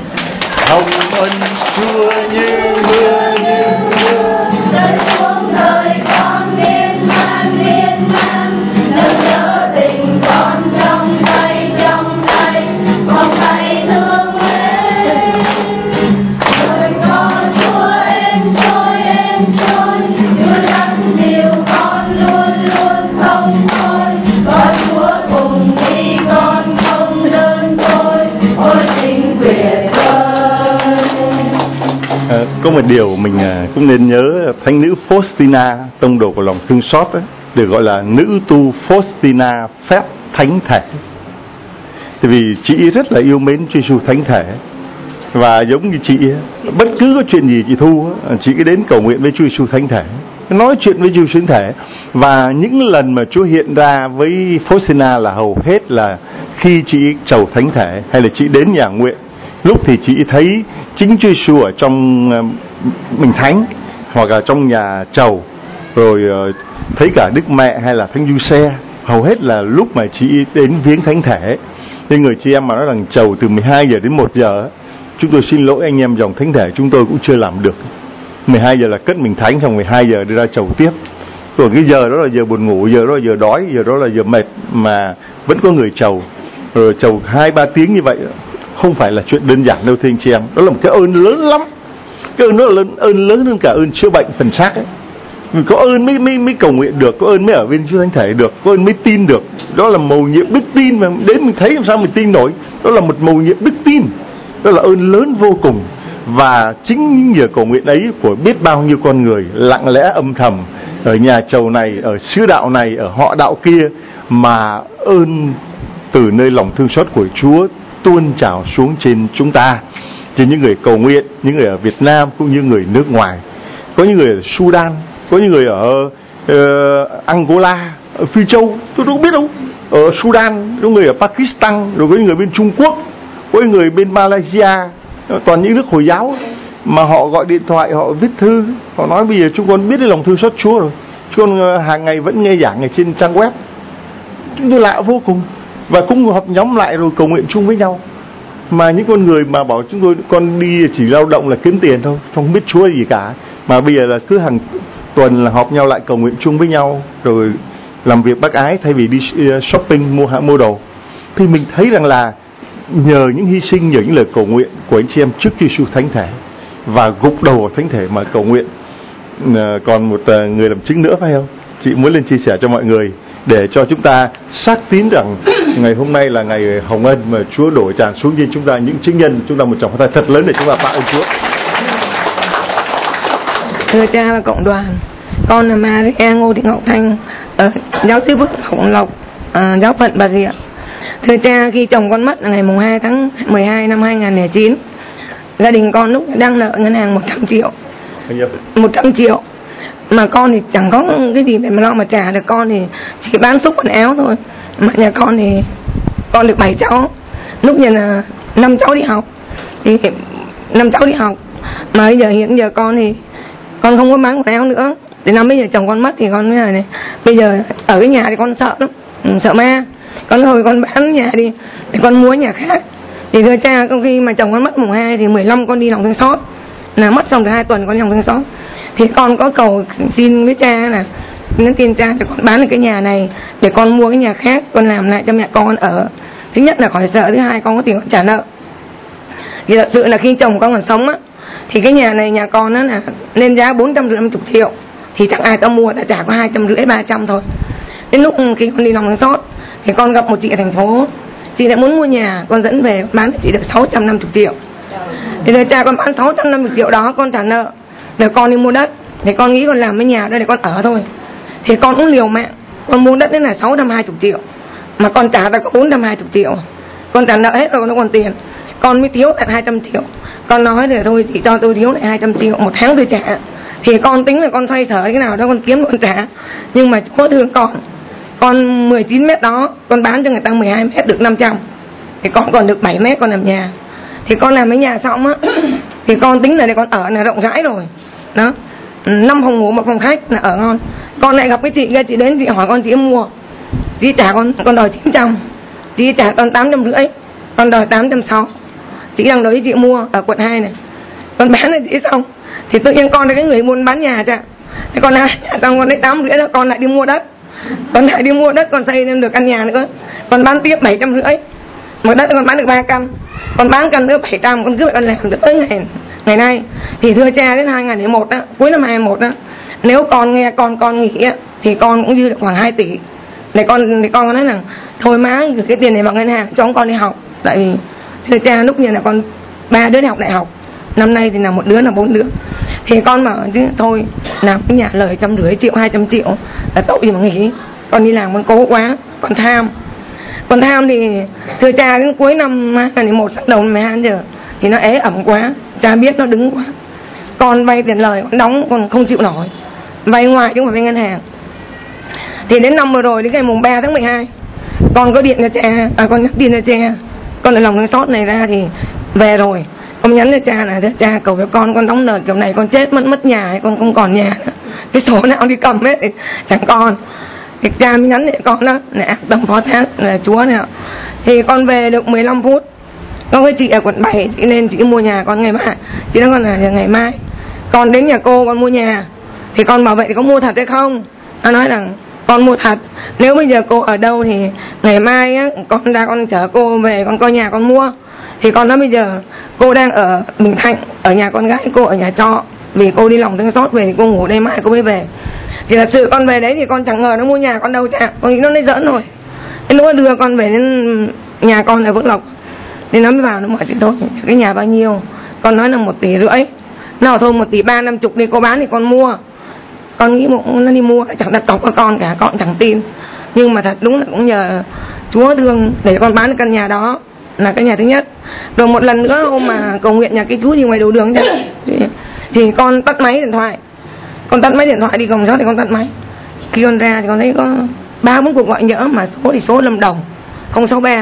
Hồng ân Chúa như mưa như mưa rơi xuống đời con miên man miên man, nâng đỡ tình con trong tay trong tay, vòng tay thương mến. Đời con Chúa êm trôi êm trôi, Chúa dắt dìu con luôn luôn không thôi, có Chúa cùng đi con không đơn côi, ôi tình tuyệt vời. À, có một điều mình à, cũng nên nhớ thánh nữ Faustina, tông đồ của lòng thương xót ấy, được gọi là nữ tu Faustina phép thánh thể. Tại vì chị rất là yêu mến Chúa Giêsu thánh thể, và giống như chị bất cứ có chuyện gì chị Thu, chị cứ đến cầu nguyện với Chúa Giêsu thánh thể, nói chuyện với Chúa Giêsu thánh thể. Và những lần mà Chúa hiện ra với Faustina là hầu hết là khi chị chầu thánh thể hay là chị đến nhà nguyện. Lúc thì chị thấy chính Chúa Giêsu ở trong mình thánh hoặc là trong nhà chầu, rồi thấy cả Đức Mẹ hay là Thánh Giuse. Hầu hết là lúc mà chị đến viếng thánh thể. Nên người chị em mà nói rằng chầu từ mười hai giờ đến một giờ, chúng tôi xin lỗi anh em dòng thánh thể, chúng tôi cũng chưa làm được. Mười hai giờ là cất mình thánh, xong mười hai giờ đi ra chầu tiếp. Rồi cái giờ đó là giờ buồn ngủ, giờ đó là giờ đói, giờ đó là giờ mệt, mà vẫn có người chầu. Rồi chầu hai ba tiếng như vậy không phải là chuyện đơn giản đâu thưa anh chị em. Đó là một cái ơn lớn lắm. Cái ơn đó là ơn, ơn lớn hơn cả ơn chữa bệnh phần xác ấy. Mình có ơn mới, mới, mới cầu nguyện được, có ơn mới ở bên Chúa Thánh Thể được, có ơn mới tin được. Đó là mầu nhiệm đức tin, mà đến mình thấy làm sao mình tin nổi. Đó là một mầu nhiệm đức tin. Đó là ơn lớn vô cùng. Và chính nhờ cầu nguyện ấy của biết bao nhiêu con người lặng lẽ âm thầm ở nhà chầu này, ở xứ đạo này, ở họ đạo kia, mà ơn từ nơi lòng thương xót của Chúa tuôn trào xuống trên chúng ta. Trên những người cầu nguyện, những người ở Việt Nam cũng như người nước ngoài. Có những người ở Sudan, có những người ở uh, Angola, ở Phi Châu, tôi không biết đâu. Ở Sudan, có người ở Pakistan, rồi có những người bên Trung Quốc, có những người bên Malaysia, toàn những nước Hồi giáo. Mà họ gọi điện thoại, họ viết thư, họ nói bây giờ chúng con biết đến lòng thương xót Chúa rồi. Chúng con uh, hàng ngày vẫn nghe giảng ở trên trang web. Chúng tôi lạ vô cùng. Và cũng họp nhóm lại rồi cầu nguyện chung với nhau. Mà những con người mà bảo chúng tôi con đi chỉ lao động là kiếm tiền thôi, không biết Chúa gì cả, mà bây giờ là cứ hàng tuần là họp nhau lại cầu nguyện chung với nhau, rồi làm việc bác ái thay vì đi shopping mua mua đồ. Thì mình thấy rằng là nhờ những hy sinh, nhờ những lời cầu nguyện của anh chị em trước Chúa Giêsu thánh thể và gục đầu vào thánh thể mà cầu nguyện. Còn một người làm chứng nữa phải không? Chị muốn lên chia sẻ cho mọi người để cho chúng ta xác tín rằng ngày hôm nay là ngày hồng ân mà Chúa đổ tràn xuống trên chúng ta những chứng nhân. Chúng ta một tràng pháo tay thật lớn để chúng ta tạ ơn Chúa. Thưa cha và cộng đoàn, con là Maria Ngô Thị Ngọc Thanh, ở giáo sư Phước Hồng Lộc, à, giáo phận Bà Rịa. Thưa cha, khi chồng con mất là ngày mùng hai tháng mười hai năm hai nghìn không trăm lẻ chín, gia đình con lúc đang nợ ngân hàng một trăm triệu. một trăm triệu. Mà con thì chẳng có cái gì để mà lo mà trả được, con thì chỉ bán xúc quần áo thôi. Mà nhà con thì con được bảy cháu, lúc nhà là năm cháu đi học, thì năm cháu đi học. Mà bây giờ hiện giờ con thì con không có bán quần áo nữa. Từ năm bây giờ chồng con mất thì con mới này, bây giờ ở cái nhà thì con sợ lắm, sợ ma. Con thôi con bán nhà đi để con mua nhà khác. Thì thưa cha, công khi mà chồng con mất mùng hai thì mười lăm con đi lòng thương xót, là mất xong được hai tuần con đi lòng thương xót. Thì con có cầu xin với cha là nhắn tin cha để con bán được cái nhà này để con mua cái nhà khác, con làm lại cho mẹ con ở. Thứ nhất là khỏi sợ, thứ hai con có tiền con trả nợ. Thì thật sự là khi chồng con còn sống á, thì cái nhà này nhà con đó là lên giá bốn trăm năm mươi triệu, thì chẳng ai ta mua, ta trả có hai trăm rưỡi ba trăm thôi. Đến lúc khi con đi lòng thương xót thì con gặp một chị ở thành phố, chị lại muốn mua nhà, con dẫn về bán cho chị được sáu trăm năm mươi triệu. Thì giờ cha con bán sáu trăm năm mươi triệu đó con trả nợ, rồi con đi mua đất, thì con nghĩ con làm cái nhà đó để con ở thôi. Thì con cũng liều mạng, con mua đất đến là sáu trăm hai mươi triệu, mà con trả ta có bốn trăm hai mươi triệu, con trả nợ hết rồi nó còn tiền, con mới thiếu lại hai trăm triệu. Con nói thì thôi chị cho tôi thiếu lại hai trăm triệu một tháng tôi trả, thì con tính là con xoay sở cái nào đó con kiếm con trả. Nhưng mà Chúa thương con, con mười chín mét đó con bán cho người ta mười hai mét được năm trăm, thì con còn được bảy mét con làm nhà. Thì con làm cái nhà xong á thì con tính là để con ở là rộng rãi rồi đó, năm phòng ngủ một phòng khách là ở ngon. Con lại gặp cái chị kia, chị đến chị hỏi con chị mua, chị trả con con đòi chín trăm, chị trả con tám trăm rưỡi, con đòi tám trăm sáu. Chị đang đối với chị mua ở quận hai này, con bán cho chị xong thì tự nhiên con là cái người muốn bán nhà chứ. Thế con lại xong con lấy tám rưỡi đó con lại đi mua đất, con lại đi mua đất con xây thêm được căn nhà nữa, con bán tiếp bảy trăm rưỡi, một đất con bán được ba căn, con bán căn nữa bảy trăm, con cứ vậy con làm được tới ngày ngày nay. Thì thưa cha đến hai nghìn không trăm lẻ một đó, cuối năm hai nghìn không trăm lẻ một đó, nếu con nghe con con nghỉ á thì con cũng dư được khoảng hai tỷ. Để con thì con có nói rằng thôi má gửi cái tiền này vào ngân hàng cho con đi học, tại vì thưa cha lúc này là con ba đứa đi học đại học, năm nay thì là một đứa là bốn đứa. Thì con bảo chứ thôi làm cái nhà lời trăm rưỡi triệu hai trăm triệu là tội gì mà nghỉ. Con đi làm con cố quá, con tham con tham thì thưa cha đến cuối năm hai nghìn không trăm lẻ một sang đầu mười hai giờ thì nó ế ẩm quá, cha biết nó đứng quá, con vay tiền lời con đóng còn không chịu nổi, vay ngoài chứ không phải vay ngân hàng. Thì đến năm vừa rồi đến ngày mùng ba tháng mười hai con có điện cho cha, à, con nhắn tin cho cha, con ở lòng cái sót này ra thì về rồi, con nhắn cho cha là cha cầu với con con đóng lời kiểu này con chết mất mất nhà hay con không còn nhà nữa, cái số nào đi cầm hết thì chẳng còn. Thì cha mới nhắn để con đó là tầm phó thác là Chúa này. Thì con về được mười lăm phút có cái chị ở quận bảy chị nên chị mua nhà con ngày mai, chị nói con là ngày mai con đến nhà cô con mua nhà. Thì con bảo vậy thì có mua thật hay không, nó nói rằng con mua thật, nếu bây giờ cô ở đâu thì ngày mai á, con ra con chở cô về con coi nhà con mua. Thì con nói bây giờ cô đang ở Bình Thạnh, ở nhà con gái cô ở nhà trọ, vì cô đi lòng thương xót về thì cô ngủ đây mai cô mới về. Thì thật sự con về đấy thì con chẳng ngờ nó mua nhà con đâu chả, con nghĩ nó lấy giỡn rồi. Thế nó đưa con về đến nhà con ở Phước Lộc, thì nó mới vào nó hỏi chị thôi cái nhà bao nhiêu, con nói là một tỷ rưỡi, nào thôi một tỷ ba năm chục đi cô bán thì con mua. Con nghĩ một nó đi mua chẳng đặt cọc cho con cả, con chẳng tin. Nhưng mà thật đúng là cũng nhờ Chúa thương để con bán căn nhà đó, là cái nhà thứ nhất. Rồi một lần nữa hôm mà cầu nguyện nhà cái chú gì ngoài đầu đường chứ, thì, thì con tắt máy điện thoại, con tắt máy điện thoại đi cùng gió thì con tắt máy. Khi con ra thì con thấy có ba bốn cuộc gọi nhỡ mà số thì số Lâm Đồng không sáu ba.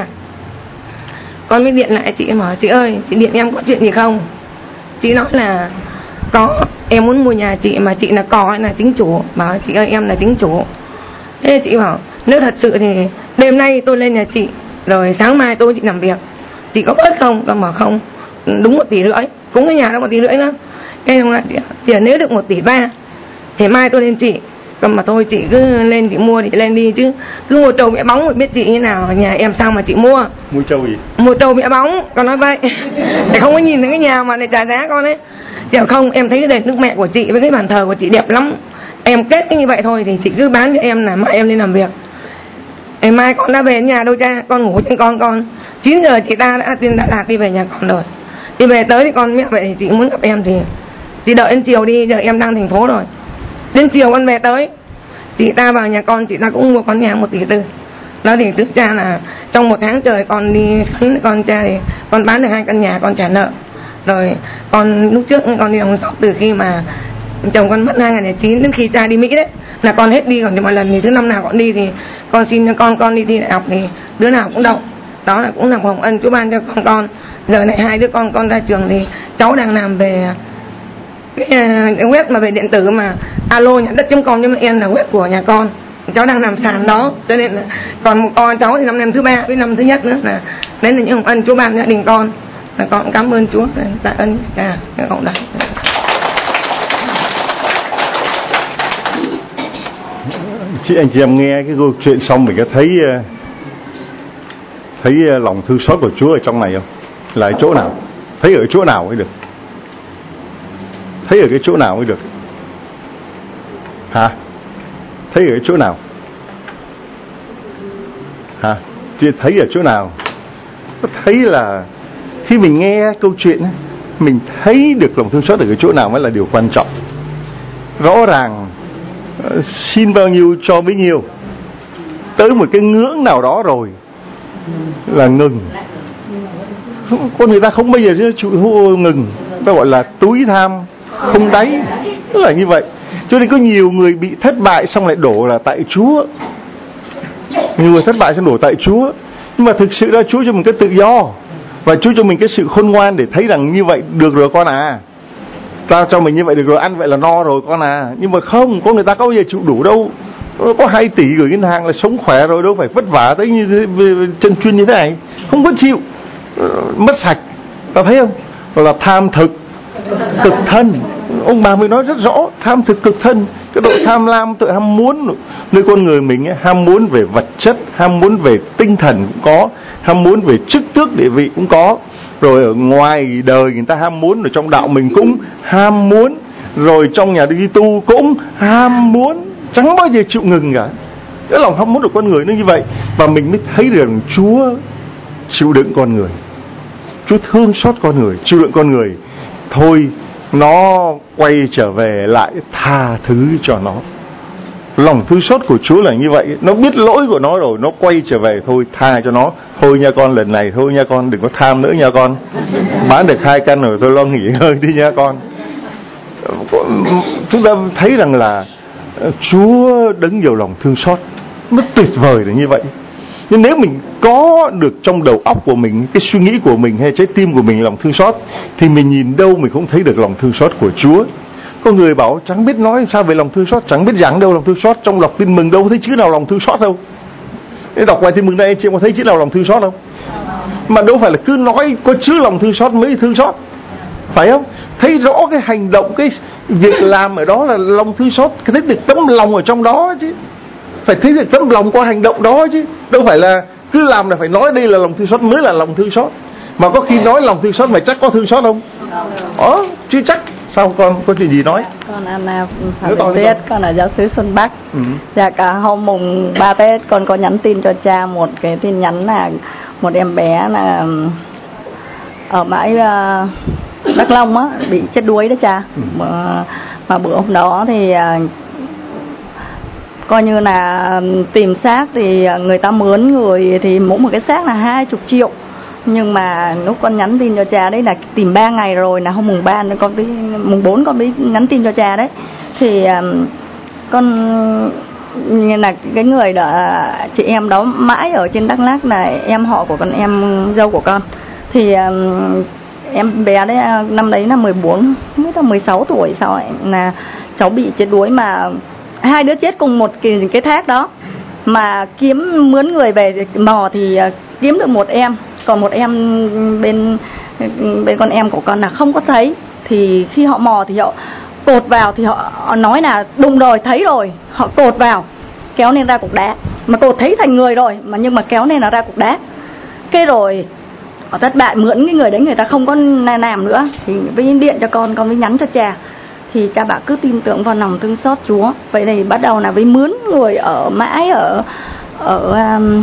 Con mới điện lại chị mà chị ơi chị điện em có chuyện gì không. Chị nói là có, em muốn mua nhà chị mà chị là cò hay là chính chủ. Bảo chị ơi em là chính chủ. Thế chị bảo nếu thật sự thì đêm nay tôi lên nhà chị, rồi sáng mai tôi chị làm việc, chị có bớt không? Con bảo không, đúng một tỷ rưỡi, cũng cái nhà đó một tỷ rưỡi nữa. Cái ông nói chị nếu được một tỷ ba thì mai tôi lên chị. Còn mà thôi chị cứ lên chị mua thì lên đi, chứ cứ mua trâu mẹ bóng mà biết chị như nào, nhà em sao mà chị mua. Mua trâu gì? Mua trâu mẹ bóng, con nói vậy để không có nhìn thấy cái nhà mà để trả giá con ấy. Chị không, em thấy cái đền nước mẹ của chị với cái bàn thờ của chị đẹp lắm, em kết cái như vậy thôi thì chị cứ bán cho em là mai em lên làm việc. Ngày mai con đã về đến nhà đâu cha, con ngủ trên con con chín giờ chị ta đã tiên đã đạt đi về nhà con rồi. Đi về tới thì con mẹ vậy thì chị muốn gặp em thì chị đợi đến chiều đi, giờ em đang thành phố rồi. Đến chiều con về tới, chị ta vào nhà con, chị ta cũng mua con nhà một tỷ tư. Đó thì trước cha là trong một tháng trời con đi khấn con cha thì con bán được hai căn nhà con trả nợ. Rồi con lúc trước con đi đóng shop từ khi mà chồng con mất hai nghìn không trăm lẻ chín đến khi cha đi Mỹ đấy là con hết đi, còn thì mọi lần thì thứ năm nào con đi thì con xin cho con con đi thi đại học thì đứa nào cũng đậu. Đó là cũng là hồng ân Chúa ban cho con con. Giờ này hai đứa con con ra trường thì cháu đang làm về cái, cái web mà về điện tử mà alo nhận đất chấm com chấm vn là web của nhà con, cháu đang làm sàn đó. Cho nên là còn một con cháu thì năm năm thứ ba với năm thứ nhất nữa là đấy là những hồng ân Chúa ban gia đình con, là con cũng cảm ơn Chúa, tạ ơn cả các cộng đồng. Chị anh chị em nghe cái câu chuyện xong mình có thấy thấy lòng thương xót của Chúa ở trong này không? Là ở chỗ nào? Thấy ở chỗ nào mới được? Thấy ở cái chỗ nào mới được? Hả? Thấy ở chỗ nào? Hả? Chị thấy ở chỗ nào? Thấy là khi mình nghe câu chuyện mình thấy được lòng thương xót ở cái chỗ nào mới là điều quan trọng. Rõ ràng xin bao nhiêu cho bấy nhiêu, tới một cái ngưỡng nào đó rồi là ngừng. Con người ta không bao giờ chịu ngừng, ta gọi là túi tham không đáy, tức là như vậy. Cho nên có nhiều người bị thất bại xong lại đổ là tại Chúa, nhiều người thất bại xong đổ tại Chúa. Nhưng mà thực sự ra Chúa cho mình cái tự do, và Chúa cho mình cái sự khôn ngoan để thấy rằng như vậy được rồi con à, tao cho mình như vậy được rồi, ăn vậy là no rồi con à. Nhưng mà không, có người ta có bao giờ chịu đủ đâu. Có hai tỷ gửi ngân hàng là sống khỏe rồi, đâu phải vất vả tới như thế, chân chuyên như thế này. Không có chịu, mất sạch. Ta thấy không? Đó là tham thực cực thân. Ông bà mới nói rất rõ, tham thực cực thân. Cái độ tham lam, tự ham muốn nơi con người mình ấy, ham muốn về vật chất, ham muốn về tinh thần cũng có, ham muốn về chức tước địa vị cũng có. Rồi ở ngoài đời người ta ham muốn, ở trong đạo mình cũng ham muốn, rồi trong nhà đi tu cũng ham muốn, chẳng bao giờ chịu ngừng cả. Cái lòng ham muốn của con người nó như vậy. Và mình mới thấy được Chúa chịu đựng con người, Chúa thương xót con người, chịu đựng con người. Thôi nó quay trở về lại tha thứ cho nó. Lòng thương xót của Chúa là như vậy. Nó biết lỗi của nó rồi, nó quay trở về, thôi tha cho nó. Thôi nha con, lần này thôi nha con, đừng có tham nữa nha con. Bán được hai căn rồi, thôi lo nghỉ ngơi đi nha con. Chúng ta thấy rằng là Chúa đấng nhiều lòng thương xót, nó tuyệt vời là như vậy. Nhưng nếu mình có được trong đầu óc của mình, cái suy nghĩ của mình hay trái tim của mình lòng thương xót, thì mình nhìn đâu mình không thấy được lòng thương xót của Chúa. Có người bảo chẳng biết nói sao về lòng thương xót, chẳng biết giảng đâu lòng thương xót, trong đọc tin mừng đâu thấy chữ nào lòng thương xót đâu. Để đọc bài tin mừng đây chị có thấy chữ nào lòng thương xót không? Mà đâu phải là cứ nói có chữ lòng thương xót mới thương xót, phải không? Thấy rõ cái hành động, cái việc làm ở đó là lòng thương xót, thấy được tấm lòng ở trong đó chứ. Phải thấy được tấm lòng qua hành động đó chứ. Đâu phải là cứ làm là phải nói đây là lòng thương xót mới là lòng thương xót. Mà có khi nói lòng thương xót mà chắc có thương xót không? Ờ, chứ chắc. Sao con có chuyện gì nói? Con Anna Phạm Việt Tết, con ở giáo xứ Xuân Bắc. Ừ. Dạ cả hôm mùng ba Tết con có nhắn tin cho cha một cái tin nhắn là một em bé là ở bãi uh, Đắk Long á, bị chết đuối đó cha. Ừ. Mà, mà bữa hôm đó thì uh, coi như là tìm xác thì người ta mướn người thì mỗi một cái xác là hai chục triệu. Nhưng mà lúc con nhắn tin cho cha đấy là tìm ba ngày rồi, là hôm mùng ba con biết, mùng bốn con biết nhắn tin cho cha đấy. Thì um, con là cái người đó, chị em đó mãi ở trên Đắk Lắk là em họ của con, em dâu của con. Thì um, em bé đấy năm đấy là mười bốn, mới là mười sáu tuổi sao ấy, là cháu bị chết đuối mà hai đứa chết cùng một cái, cái thác đó. Mà kiếm mướn người về mò thì kiếm được một em, còn một em bên bên con em của con là không có thấy. Thì khi họ mò thì họ cột vào thì họ, họ nói là đùng rồi, thấy rồi, họ cột vào kéo lên ra cục đá, mà cột thấy thành người rồi mà nhưng mà kéo lên là ra cục đá. Cái rồi họ thất bại, mượn cái người đấy người ta không có làm nữa thì mới điện cho con, con mới nhắn cho cha. Thì cha bảo cứ tin tưởng vào lòng thương xót Chúa. Vậy thì bắt đầu là với mướn người ở mãi ở ở um,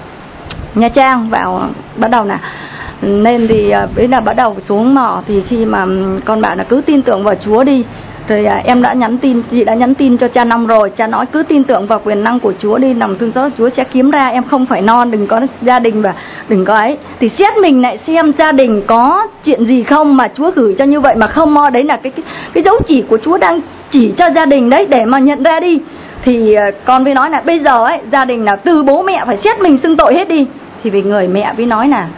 Nha Trang vào, bắt đầu là nên thì bây là bắt đầu xuống mỏ. Thì khi mà con bảo là cứ tin tưởng vào Chúa đi, rồi à, em đã nhắn tin, chị đã nhắn tin cho cha Năm rồi, cha nói cứ tin tưởng vào quyền năng của Chúa đi, lòng thương xót Chúa sẽ kiếm ra, em không phải non, đừng có gia đình và đừng có ấy. Thì xét mình lại xem gia đình có chuyện gì không mà Chúa gửi cho như vậy mà không mo, đấy là cái, cái cái dấu chỉ của Chúa đang chỉ cho gia đình đấy để mà nhận ra đi. Thì à, con mới nói là bây giờ ấy gia đình là từ bố mẹ phải xét mình xưng tội hết đi. Thì vì người mẹ mới nói là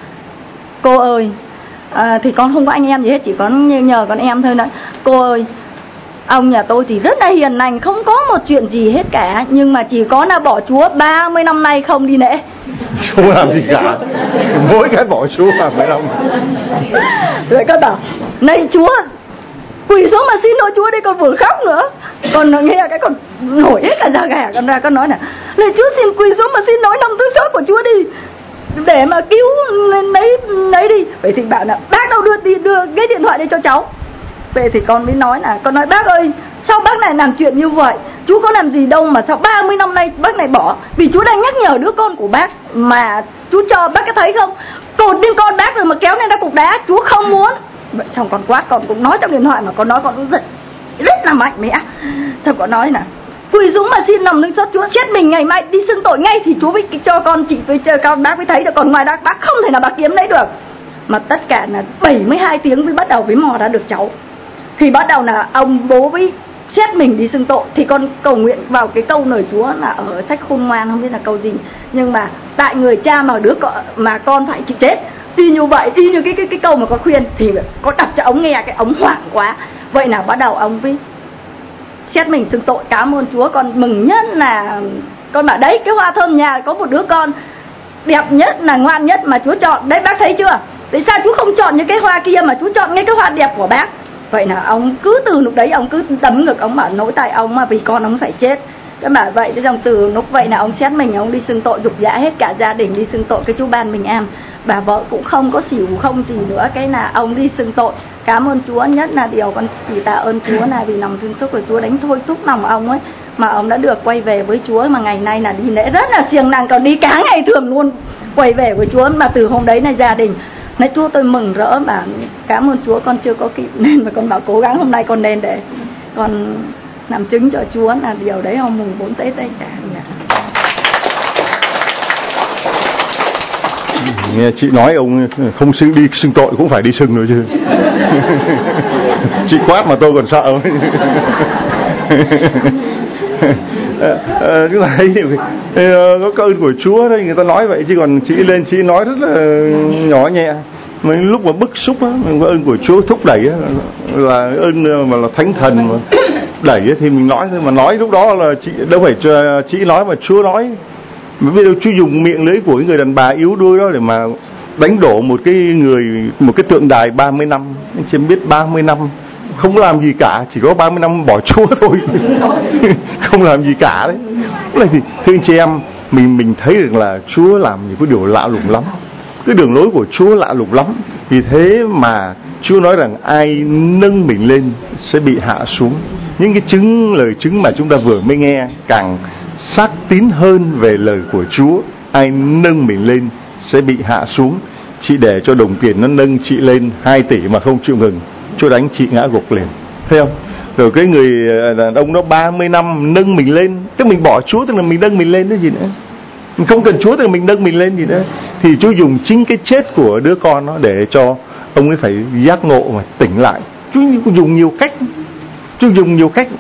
cô ơi, à, thì con không có anh em gì hết, chỉ có nhờ con em thôi đó. Cô ơi, ông nhà tôi thì rất là hiền lành, không có một chuyện gì hết cả, nhưng mà chỉ có là bỏ Chúa ba mươi năm nay không đi lễ. Không làm gì cả, mỗi cái bỏ Chúa mà mấy năm. Rồi con bảo, này Chúa, quỳ xuống mà xin lỗi Chúa đi, con vừa khóc nữa. Con nghe cái con nổi hết cả da gà, con ra con nói là, này Chúa xin quỳ xuống mà xin lỗi lòng thương xót của Chúa đi, để mà cứu lấy lấy đi. Vậy thì bảo là bác đâu đưa đi đưa cái điện thoại đây cho cháu. Về thì con mới nói là, con nói bác ơi, sao bác này làm chuyện như vậy, Chúa có làm gì đâu mà sao ba mươi năm nay bác này bỏ. Vì Chúa đang nhắc nhở đứa con của bác mà Chúa cho bác có thấy không, cột lên con bác rồi mà kéo lên ra cục đá, Chúa không muốn. Vậy xong con quát, con cũng nói trong điện thoại mà con nói con cũng giật rất là mạnh mẽ. Xong con nói là quỳ xuống mà xin lòng thương xót Chúa, chết mình ngày mai đi xưng tội ngay thì Chúa mới cho con chị với cho con bác mới thấy được, còn ngoài đó bác không thể nào bác kiếm lấy được. Mà tất cả là bảy mươi hai tiếng mới bắt đầu mới mò ra được cháu. Thì bắt đầu là ông bố với xét mình đi xưng tội. Thì con cầu nguyện vào cái câu lời Chúa là ở sách Khôn Ngoan, không biết là câu gì, nhưng mà tại người cha mà đứa con, mà con phải chịu chết. Y như vậy, y như cái cái cái câu mà con khuyên thì có đọc cho ông nghe, cái ông hoảng quá. Vậy là bắt đầu ông với xét mình xưng tội. Cảm ơn Chúa, con mừng nhất là con bảo đấy, cái hoa thơm nhà có một đứa con đẹp nhất là ngoan nhất mà Chúa chọn. Đấy bác thấy chưa? Tại sao Chúa không chọn những cái hoa kia mà Chúa chọn ngay cái hoa đẹp của bác? Vậy là ông cứ từ lúc đấy ông cứ đấm ngực, ông bảo nỗi tại ông mà vì con ông phải chết. Cái bảo vậy, cái dòng từ lúc vậy là ông xét mình, ông đi xưng tội, dục dã hết cả gia đình đi xưng tội cái chú ban bình an. Bà vợ cũng không có xỉu không gì nữa, cái là ông đi xưng tội. Cảm ơn Chúa, nhất là điều con chỉ tạ ơn Chúa là vì lòng thương xót của Chúa đánh thôi thúc lòng ông ấy mà ông đã được quay về với Chúa, mà ngày nay là đi lễ rất là siêng năng, còn đi cả ngày thường luôn quay về với Chúa. Mà từ hôm đấy là gia đình nói Chúa tôi mừng rỡ, mà cảm ơn Chúa con chưa có kịp nên mà con bảo cố gắng hôm nay con nên để con làm chứng cho Chúa là điều đấy hôm mùng bốn Tết đấy cả. Nghe chị nói ông không xưng đi xưng tội cũng phải đi xưng nữa chứ. Chị quát mà tôi còn sợ. à, cái này có cái ơn của Chúa đấy, người ta nói vậy chứ còn chị lên chị nói rất là nhỏ nhẹ. Mình lúc mà bức xúc á, mình có ơn của Chúa thúc đẩy á, là ơn mà là thánh thần mà đẩy á, thì mình nói thôi. Mà nói lúc đó là chị đâu phải chị nói mà Chúa nói. Mà bây giờ Chúa dùng miệng lưỡi của người đàn bà yếu đuối đó để mà đánh đổ một cái người, một cái tượng đài ba mươi năm. Anh chị biết ba mươi năm không làm gì cả, chỉ có ba mươi năm bỏ Chúa thôi. Không làm gì cả đấy. Này thì thưa anh chị em, mình mình thấy được là Chúa làm những cái điều lạ lùng lắm. Cái đường lối của Chúa lạ lùng lắm. Vì thế mà Chúa nói rằng ai nâng mình lên sẽ bị hạ xuống. Những cái chứng lời chứng mà chúng ta vừa mới nghe càng xác tín hơn về lời của Chúa. Ai nâng mình lên sẽ bị hạ xuống. Chị để cho đồng tiền nó nâng chị lên hai tỷ mà không chịu ngừng, Chúa đánh chị ngã gục liền. Thấy không? Rồi cái người đàn ông đó ba mươi năm nâng mình lên, cái mình bỏ Chúa tức là mình nâng mình lên cái gì nữa. Mình không cần Chúa tức là mình nâng mình lên gì nữa. Thì Chúa dùng chính cái chết của đứa con đó để cho ông ấy phải giác ngộ mà tỉnh lại. Chúa dùng nhiều cách. Chúa dùng nhiều cách.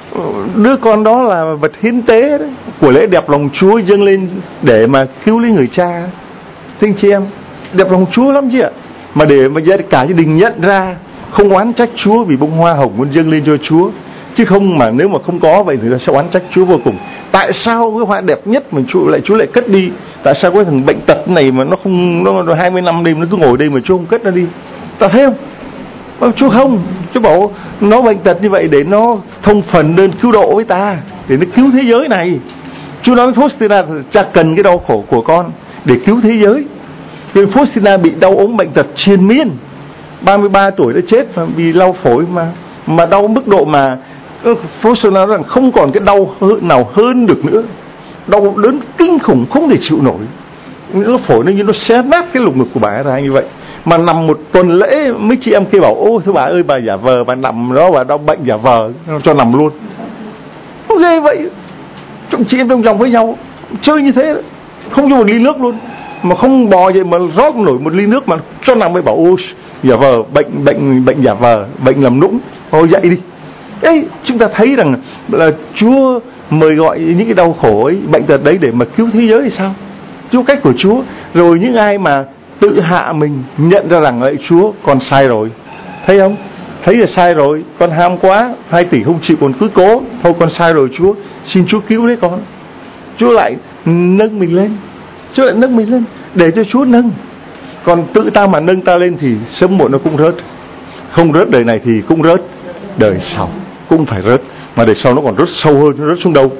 Đứa con đó là vật hiến tế đấy, của lễ đẹp lòng Chúa dâng lên để mà cứu lấy người cha. Thưa anh chị em, đẹp lòng Chúa lắm chứ ạ. Mà để mà cả gia đình nhận ra, không oán trách Chúa vì bông hoa hồng muốn dâng lên cho Chúa. Chứ không mà nếu mà không có vậy thì nó sẽ oán trách Chúa vô cùng. Tại sao cái hoa đẹp nhất mà Chúa lại Chúa lại cất đi? Tại sao cái thằng bệnh tật này mà nó không nó hai mươi năm đêm nó cứ ngồi đây mà Chúa không cất nó đi? Ta thấy không? Chúa không, Chúa bảo nó bệnh tật như vậy để nó thông phần đơn cứu độ với ta, để nó cứu thế giới này. Chúa nói với Faustina, cha cần cái đau khổ của con để cứu thế giới. Vì Faustina bị đau ốm bệnh tật triền miên, ba mươi ba tuổi đã chết vì đau phổi mà mà đau mức độ mà Faustina nói rằng không còn cái đau nào hơn được nữa, đau đớn kinh khủng không thể chịu nổi. Nó phổi nó như nó xé nát cái lồng ngực của bà ra như vậy. Mà nằm một tuần lễ mấy chị em kia bảo ô thưa bà ơi bà giả vờ, bà nằm đó bà đau bệnh giả vờ cho nằm luôn. Không ghê vậy. Chúng chị em trong vòng với nhau chơi như thế, không cho một ly nước luôn, mà không bò vậy mà rót nổi một ly nước mà cho nằm mới bảo ô giả vờ, bệnh bệnh bệnh giả vờ, bệnh làm nũng, thôi dậy đi. Đấy, chúng ta thấy rằng là Chúa mời gọi những cái đau khổ ấy, bệnh tật đấy để mà cứu thế giới thì sao? Chúa cách của Chúa. Rồi những ai mà tự hạ mình, nhận ra rằng lại Chúa con sai rồi, thấy không? Thấy là sai rồi, con ham quá, hai tỷ không chịu còn cứ cố, thôi con sai rồi Chúa, xin Chúa cứu đấy con. Chúa lại nâng mình lên, Chúa lại nâng mình lên để cho Chúa nâng. Còn tự ta mà nâng ta lên thì sớm muộn nó cũng rớt. Không rớt đời này thì cũng rớt đời sau, cũng phải rớt. Mà đời sau nó còn rớt sâu hơn, nó rớt xuống đâu?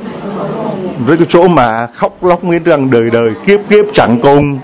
Với cái chỗ mà khóc lóc nghĩ rằng đời đời kiếp kiếp chẳng cùng.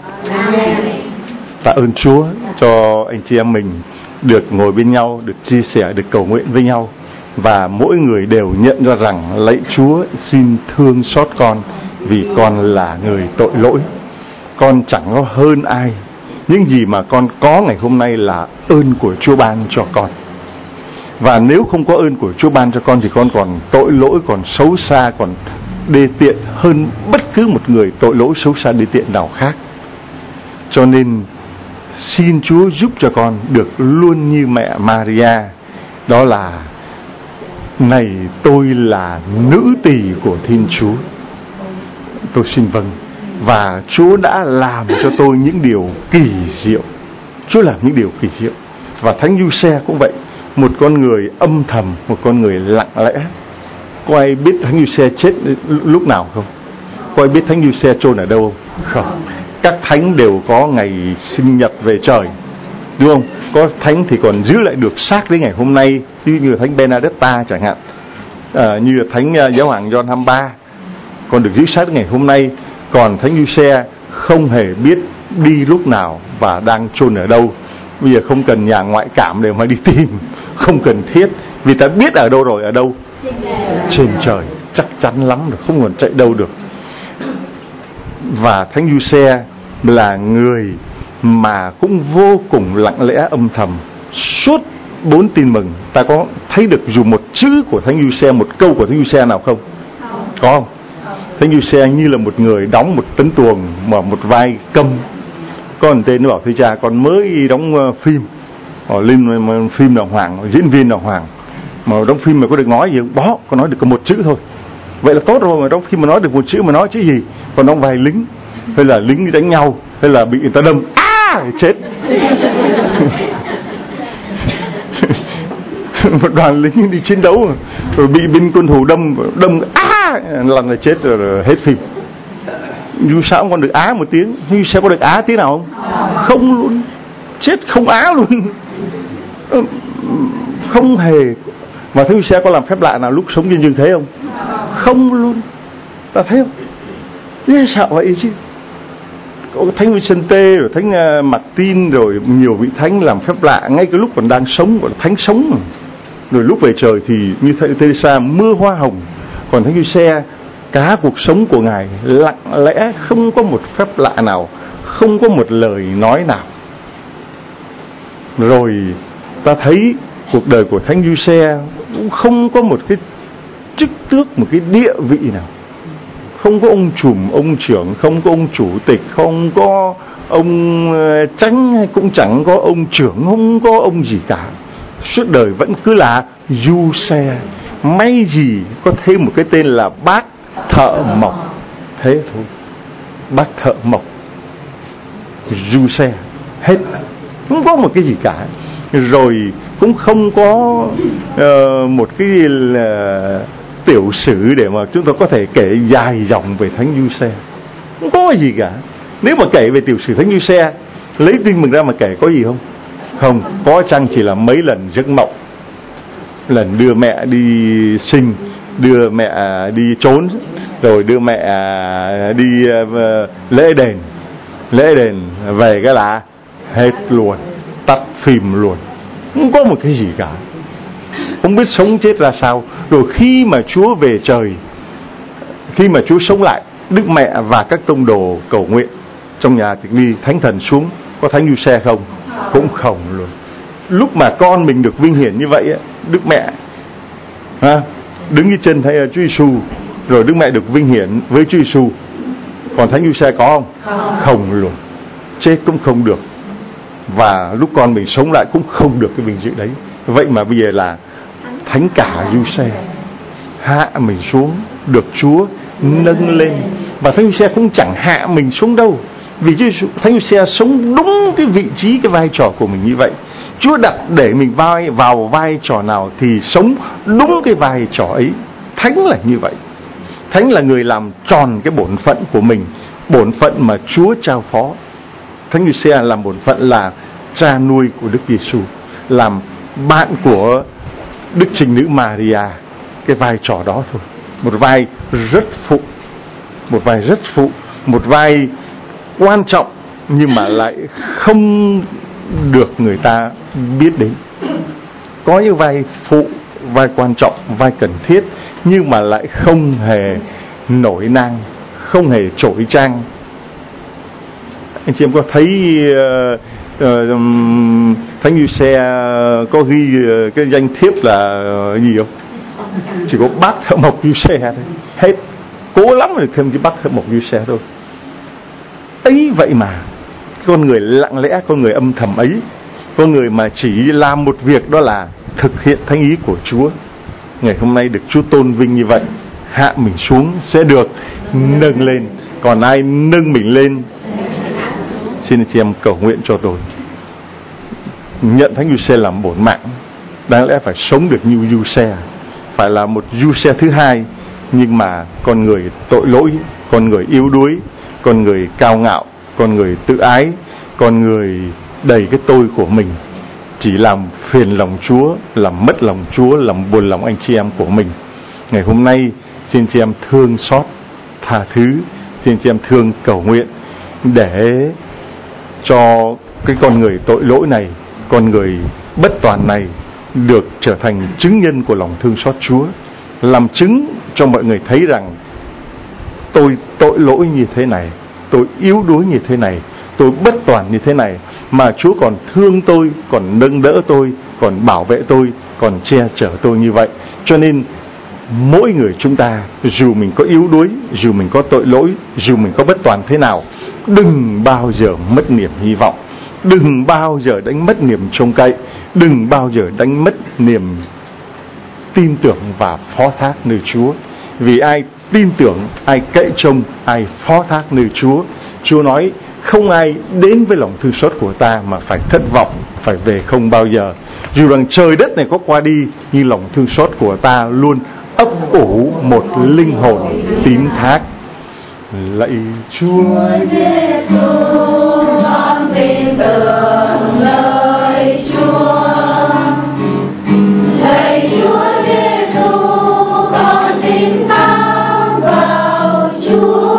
Tạ ơn Chúa cho anh chị em mình được ngồi bên nhau, được chia sẻ, được cầu nguyện với nhau. Và mỗi người đều nhận ra rằng lạy Chúa xin thương xót con, vì con là người tội lỗi. Con chẳng có hơn ai. Những gì mà con có ngày hôm nay là ơn của Chúa ban cho con. Và nếu không có ơn của Chúa ban cho con thì con còn tội lỗi, còn xấu xa, còn đê tiện hơn bất cứ một người tội lỗi xấu xa đê tiện nào khác. Cho nên xin Chúa giúp cho con được luôn như mẹ Maria, đó là: này tôi là nữ tỳ của Thiên Chúa, tôi xin vâng. Và Chúa đã làm cho tôi những điều kỳ diệu. Chúa làm những điều kỳ diệu. Và Thánh Giuse cũng vậy, một con người âm thầm, một con người lặng lẽ. Có ai biết Thánh Giuse chết lúc nào không? Có ai biết Thánh Giuse chôn ở đâu không? Không. Các thánh đều có ngày sinh nhật về trời, đúng không? Có thánh thì còn giữ lại được xác đến ngày hôm nay, như như Thánh Benedetta chẳng hạn, à, như Thánh Giáo hoàng Gioan hai mươi ba còn được giữ xác đến ngày hôm nay. Còn Thánh Giuse không hề biết đi lúc nào và đang chôn ở đâu. Bây giờ không cần nhà ngoại cảm để mà đi tìm, không cần thiết, vì ta biết ở đâu rồi. Ở đâu? Trên trời, chắc chắn lắm rồi, không còn chạy đâu được. Và Thánh Giuse là người mà cũng vô cùng lặng lẽ âm thầm suốt bốn tin mừng. Ta có thấy được dù một chữ của Thánh Giuse, một câu của Thánh Giuse nào không? Có không? Thánh Giuse như là một người đóng một tấn tuồng mà một vai câm. Có một tên nó bảo: thưa cha, con mới đóng phim, họ lên phim là Hoàng, diễn viên là Hoàng, mà đóng phim mà có được nói gì không? Bó, con nói được có một chữ thôi. Vậy là tốt rồi, mà đóng phim mà nói được một chữ mà nói chữ gì? Còn đóng vai lính, hay là lính đánh nhau, hay là bị người ta đâm, à, chết. Một đoàn lính đi chiến đấu rồi bị binh quân thù đâm, đâm, á, lần là chết rồi, rồi hết phim. Dù sao còn được á một tiếng, nhưng sẽ có được á tiếng nào không? Không luôn, chết không á luôn, không hề. Mà Thánh Giuse có làm phép lạ nào lúc sống trên dương thế không? Không luôn. Ta thấy không? Thế sao vậy chứ? Có Thánh Vicente rồi Thánh Martin rồi nhiều vị thánh làm phép lạ ngay cái lúc còn đang sống, gọi là thánh sống mà. Rồi lúc về trời thì như Thánh Teresa mưa hoa hồng. Còn Thánh Giuse cả cuộc sống của ngài lặng lẽ, không có một phép lạ nào, không có một lời nói nào. Rồi ta thấy cuộc đời của Thánh Giuse cũng không có một cái chức tước, một cái địa vị nào. Không có ông trùm, ông trưởng, không có ông chủ tịch, không có ông chánh, cũng chẳng có ông trưởng, không có ông gì cả. Suốt đời vẫn cứ là Giuse. May gì có thêm một cái tên là bác thợ mộc. Thế thôi, bác thợ mộc Giuse, hết, không có một cái gì cả. Rồi cũng không có uh, một cái là tiểu sử để mà chúng ta có thể kể dài dòng về Thánh Giuse. Không có gì cả. Nếu mà kể về tiểu sử Thánh Giuse, lấy tin mừng ra mà kể có gì không? Không, có chăng chỉ là mấy lần giấc mộng, lần đưa mẹ đi sinh, đưa mẹ đi trốn, rồi đưa mẹ đi uh, lễ đền, lễ đền về cái là hết luôn, tắt phim luôn, không có một cái gì cả, không biết sống chết ra sao. Rồi khi mà Chúa về trời, khi mà Chúa sống lại, Đức Mẹ và các tông đồ cầu nguyện trong nhà tiệc ly, Thánh Thần xuống, có Thánh Giuse không? Cũng không luôn. Lúc mà con mình được vinh hiển như vậy, Đức Mẹ ha, đứng dưới chân thấy Chúa Giêsu, rồi Đức Mẹ được vinh hiển với Chúa Giêsu. Còn Thánh Giuse có không? Không, không luôn. Chết cũng không được, và lúc con mình sống lại cũng không được cái vinh dự đấy. Vậy mà bây giờ là Thánh cả Giuse hạ mình xuống, được Chúa nâng lên. Và Thánh Giuse cũng chẳng hạ mình xuống đâu, vì Thánh Giuse sống đúng cái vị trí, cái vai trò của mình như vậy. Chúa đặt để mình vai vào vai trò nào thì sống đúng cái vai trò ấy. Thánh là như vậy. Thánh là người làm tròn cái bổn phận của mình, bổn phận mà Chúa trao phó. Thánh Giuse làm bổn phận là cha nuôi của Đức Giêsu, làm bạn của Đức Trinh Nữ Maria. Cái vai trò đó thôi, một vai rất phụ, một vai rất phụ, một vai quan trọng nhưng mà lại không được người ta biết đến. Có những vai phụ, vai quan trọng, vai cần thiết, nhưng mà lại không hề nổi nang, không hề chổi trang. Anh chị em có thấy uh, uh, Thánh Giuse có ghi cái danh thiếp là gì không? Chỉ có bác thợ mộc Giuse thôi, hết. Cố lắm rồi thêm cái bác thợ mộc Giuse thôi. Ấy vậy mà con người lặng lẽ, con người âm thầm ấy, con người mà chỉ làm một việc, đó là thực hiện thánh ý của Chúa. Ngày hôm nay được Chúa tôn vinh như vậy, hạ mình xuống sẽ được nâng lên. Còn ai nâng mình lên, xin anh chị em cầu nguyện cho tôi. Nhận Thánh Giuse làm bổn mạng, đáng lẽ phải sống được như Giuse, phải là một Giuse thứ hai. Nhưng mà con người tội lỗi, con người yếu đuối, con người cao ngạo, con người tự ái, con người đầy cái tôi của mình, chỉ làm phiền lòng Chúa, làm mất lòng Chúa, làm buồn lòng anh chị em của mình. Ngày hôm nay xin chị em thương xót, tha thứ, xin chị em thương cầu nguyện để cho cái con người tội lỗi này, con người bất toàn này được trở thành chứng nhân của lòng thương xót Chúa, làm chứng cho mọi người thấy rằng tôi tội lỗi như thế này, tôi yếu đuối như thế này, tôi bất toàn như thế này, mà Chúa còn thương tôi, còn nâng đỡ tôi, còn bảo vệ tôi, còn che chở tôi như vậy. Cho nên mỗi người chúng ta, dù mình có yếu đuối, dù mình có tội lỗi, dù mình có bất toàn thế nào, đừng bao giờ mất niềm hy vọng, đừng bao giờ đánh mất niềm trông cậy, đừng bao giờ đánh mất niềm tin tưởng và phó thác nơi Chúa. Vì ai tin tưởng, ai cậy trông, ai phó thác nơi Chúa, Chúa nói không ai đến với lòng thương xót của ta mà phải thất vọng, phải về không bao giờ. Dù rằng trời đất này có qua đi, nhưng lòng thương xót của ta luôn ấp ủ một linh hồn tín thác. Lạy Chúa Giêsu, con tin tưởng lời Chúa. Lạy Chúa Giêsu, con tin thác vào Chúa.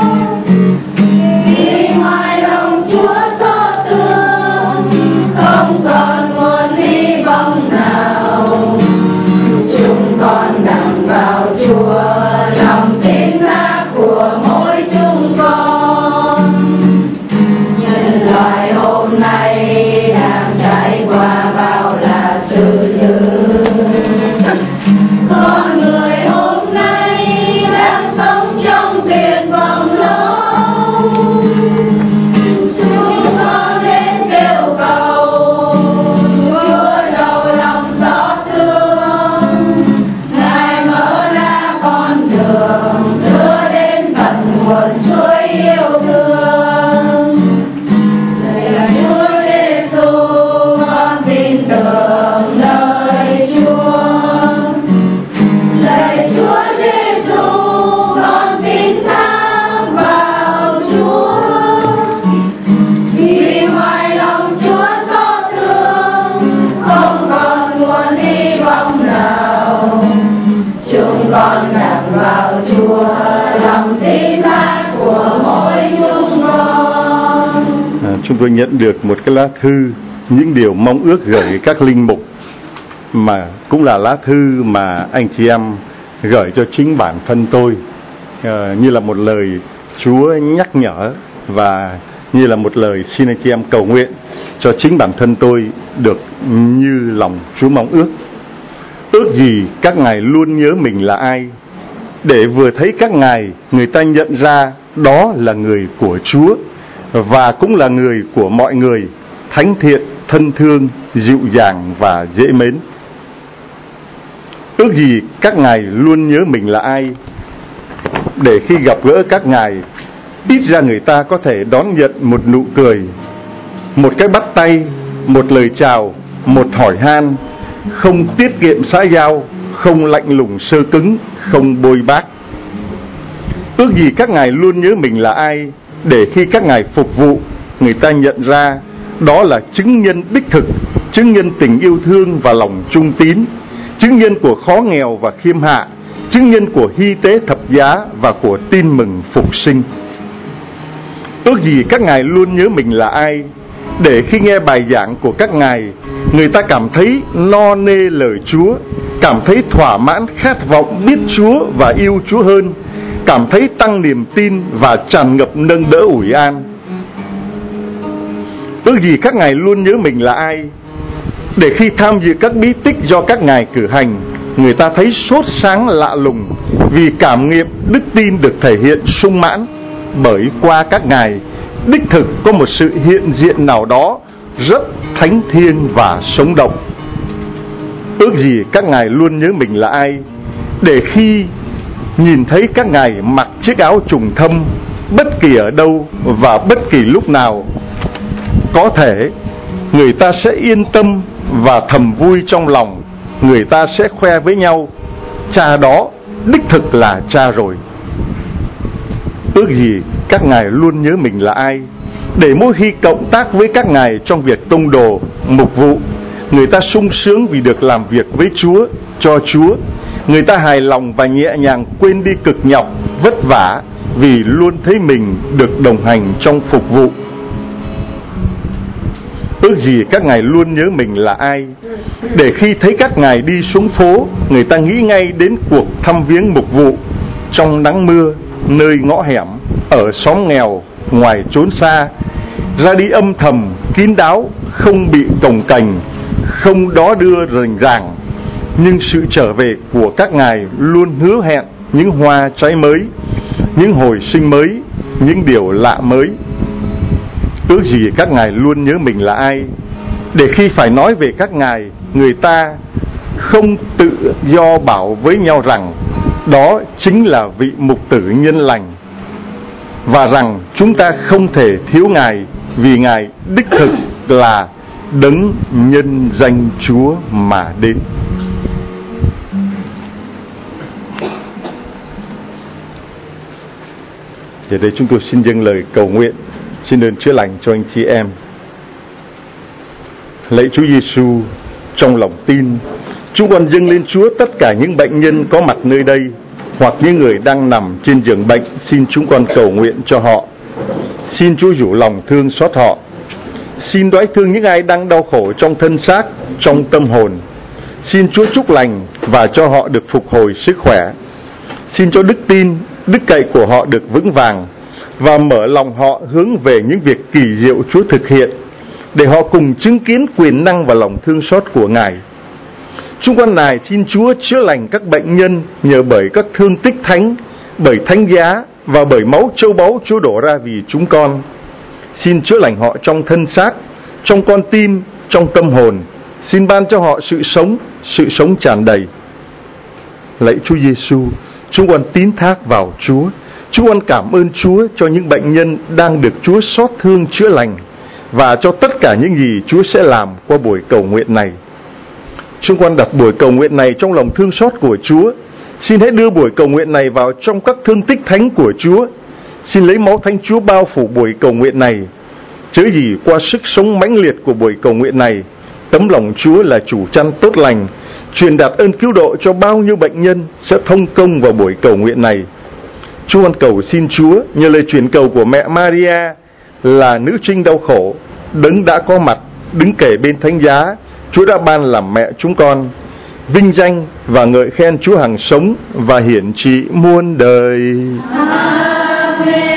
Vì ngoài lòng Chúa xót thương, không còn nguồn hy vọng nào. Chúng con nằm vào Chúa, lòng tin thác của mỗi chúng con. Nhân loại hôm nay đang trải qua bao là sự dữ. Con người hôm nay đang sống trong tuyệt vọng lâu. Chúng con đến kêu cầu Chúa đầu lòng xót thương. Ngài mở ra con đường đưa đến tận nguồn suối yêu thương. Lạy Chúa Giêsu, con tin tưởng lời Chúa. Lạy Chúa Giêsu, con tin thác vào Chúa. Vì ngoài lòng Chúa xót thương, không còn nguồn hy vọng nào. Chúng con đặt vào Chúa, lòng tin thác của mỗi chúng con. à, Chúng tôi nhận được một cái lá thư, những điều mong ước gửi các linh mục, mà cũng là lá thư mà anh chị em gửi cho chính bản thân tôi, à, như là một lời Chúa nhắc nhở và như là một lời xin anh chị em cầu nguyện cho chính bản thân tôi được như lòng Chúa mong ước. Ước gì các ngài luôn nhớ mình là ai, để vừa thấy các ngài, người ta nhận ra đó là người của Chúa và cũng là người của mọi người, thánh thiện, thân thương, dịu dàng và dễ mến. Ước gì các ngài luôn nhớ mình là ai, để khi gặp gỡ các ngài, ít ra người ta có thể đón nhận một nụ cười, một cái bắt tay, một lời chào, một hỏi han, không tiết kiệm xã giao, không lạnh lùng sơ cứng, không bôi bác. Ước gì các ngài luôn nhớ mình là ai, để khi các ngài phục vụ, người ta nhận ra đó là chứng nhân đích thực, chứng nhân tình yêu thương và lòng trung tín, chứng nhân của khó nghèo và khiêm hạ, chứng nhân của hy tế thập giá và của tin mừng phục sinh. Ước gì các ngài luôn nhớ mình là ai, để khi nghe bài giảng của các ngài, người ta cảm thấy no nê lời Chúa, cảm thấy thỏa mãn khát vọng biết Chúa và yêu Chúa hơn, cảm thấy tăng niềm tin và tràn ngập nâng đỡ ủi an. Ước gì các ngài luôn nhớ mình là ai, để khi tham dự các bí tích do các ngài cử hành, người ta thấy sốt sáng lạ lùng, vì cảm nghiệm đức tin được thể hiện sung mãn, bởi qua các ngài đích thực có một sự hiện diện nào đó rất thánh thiêng và sống động. Ước gì các ngài luôn nhớ mình là ai, để khi nhìn thấy các ngài mặc chiếc áo trùng thâm bất kỳ ở đâu và bất kỳ lúc nào, có thể người ta sẽ yên tâm và thầm vui trong lòng. Người ta sẽ khoe với nhau, cha đó đích thực là cha rồi. Ước gì các ngài luôn nhớ mình là ai, để mỗi khi cộng tác với các ngài trong việc tông đồ, mục vụ, người ta sung sướng vì được làm việc với Chúa, cho Chúa. Người ta hài lòng và nhẹ nhàng quên đi cực nhọc, vất vả, vì luôn thấy mình được đồng hành trong phục vụ. Ước gì các ngài luôn nhớ mình là ai, để khi thấy các ngài đi xuống phố, người ta nghĩ ngay đến cuộc thăm viếng mục vụ trong nắng mưa, nơi ngõ hẻm, ở xóm nghèo, ngoài chốn xa, ra đi âm thầm, kín đáo, không bị cồng cành, không đó đưa rành ràng. Nhưng sự trở về của các ngài luôn hứa hẹn những hoa trái mới, những hồi sinh mới, những điều lạ mới. Ước gì các ngài luôn nhớ mình là ai, để khi phải nói về các ngài, người ta không tự do bảo với nhau rằng đó chính là vị mục tử nhân lành, và rằng chúng ta không thể thiếu ngài, vì ngài đích thực là đấng nhân danh Chúa mà đến. Giờ đây chúng tôi xin dâng lời cầu nguyện, xin ơn chữa lành cho anh chị em. Lạy Chúa Giêsu, trong lòng tin, chúng con dâng lên Chúa tất cả những bệnh nhân có mặt nơi đây, hoặc những người đang nằm trên giường bệnh. Xin chúng con cầu nguyện cho họ. Xin Chúa rủ lòng thương xót họ. Xin đoái thương những ai đang đau khổ trong thân xác, trong tâm hồn. Xin Chúa chúc lành và cho họ được phục hồi sức khỏe. Xin cho đức tin, đức cậy của họ được vững vàng, và mở lòng họ hướng về những việc kỳ diệu Chúa thực hiện, để họ cùng chứng kiến quyền năng và lòng thương xót của Ngài. Chúng con nài xin Chúa chữa lành các bệnh nhân nhờ bởi các thương tích thánh, bởi thánh giá và bởi máu châu báu Chúa đổ ra vì chúng con. Xin chữa lành họ trong thân xác, trong con tim, trong tâm hồn. Xin ban cho họ sự sống, sự sống tràn đầy. Lạy Chúa Giêsu, chúng con tín thác vào Chúa. Chúng con cảm ơn Chúa cho những bệnh nhân đang được Chúa xót thương chữa lành, và cho tất cả những gì Chúa sẽ làm qua buổi cầu nguyện này. Chúng con đặt buổi cầu nguyện này trong lòng thương xót của Chúa. Xin hãy đưa buổi cầu nguyện này vào trong các thương tích thánh của Chúa. Xin lấy máu Thánh Chúa bao phủ buổi cầu nguyện này. Chớ gì qua sức sống mãnh liệt của buổi cầu nguyện này, tấm lòng Chúa là chủ chăn tốt lành, truyền đạt ơn cứu độ cho bao nhiêu bệnh nhân sẽ thông công vào buổi cầu nguyện này. Chúng con cầu xin Chúa nhờ lời truyền cầu của mẹ Maria là nữ trinh đau khổ, đấng đã có mặt đứng kề bên thánh giá, Chúa đã ban làm mẹ chúng con. Vinh danh và ngợi khen Chúa hằng sống và hiển trị muôn đời. Amen.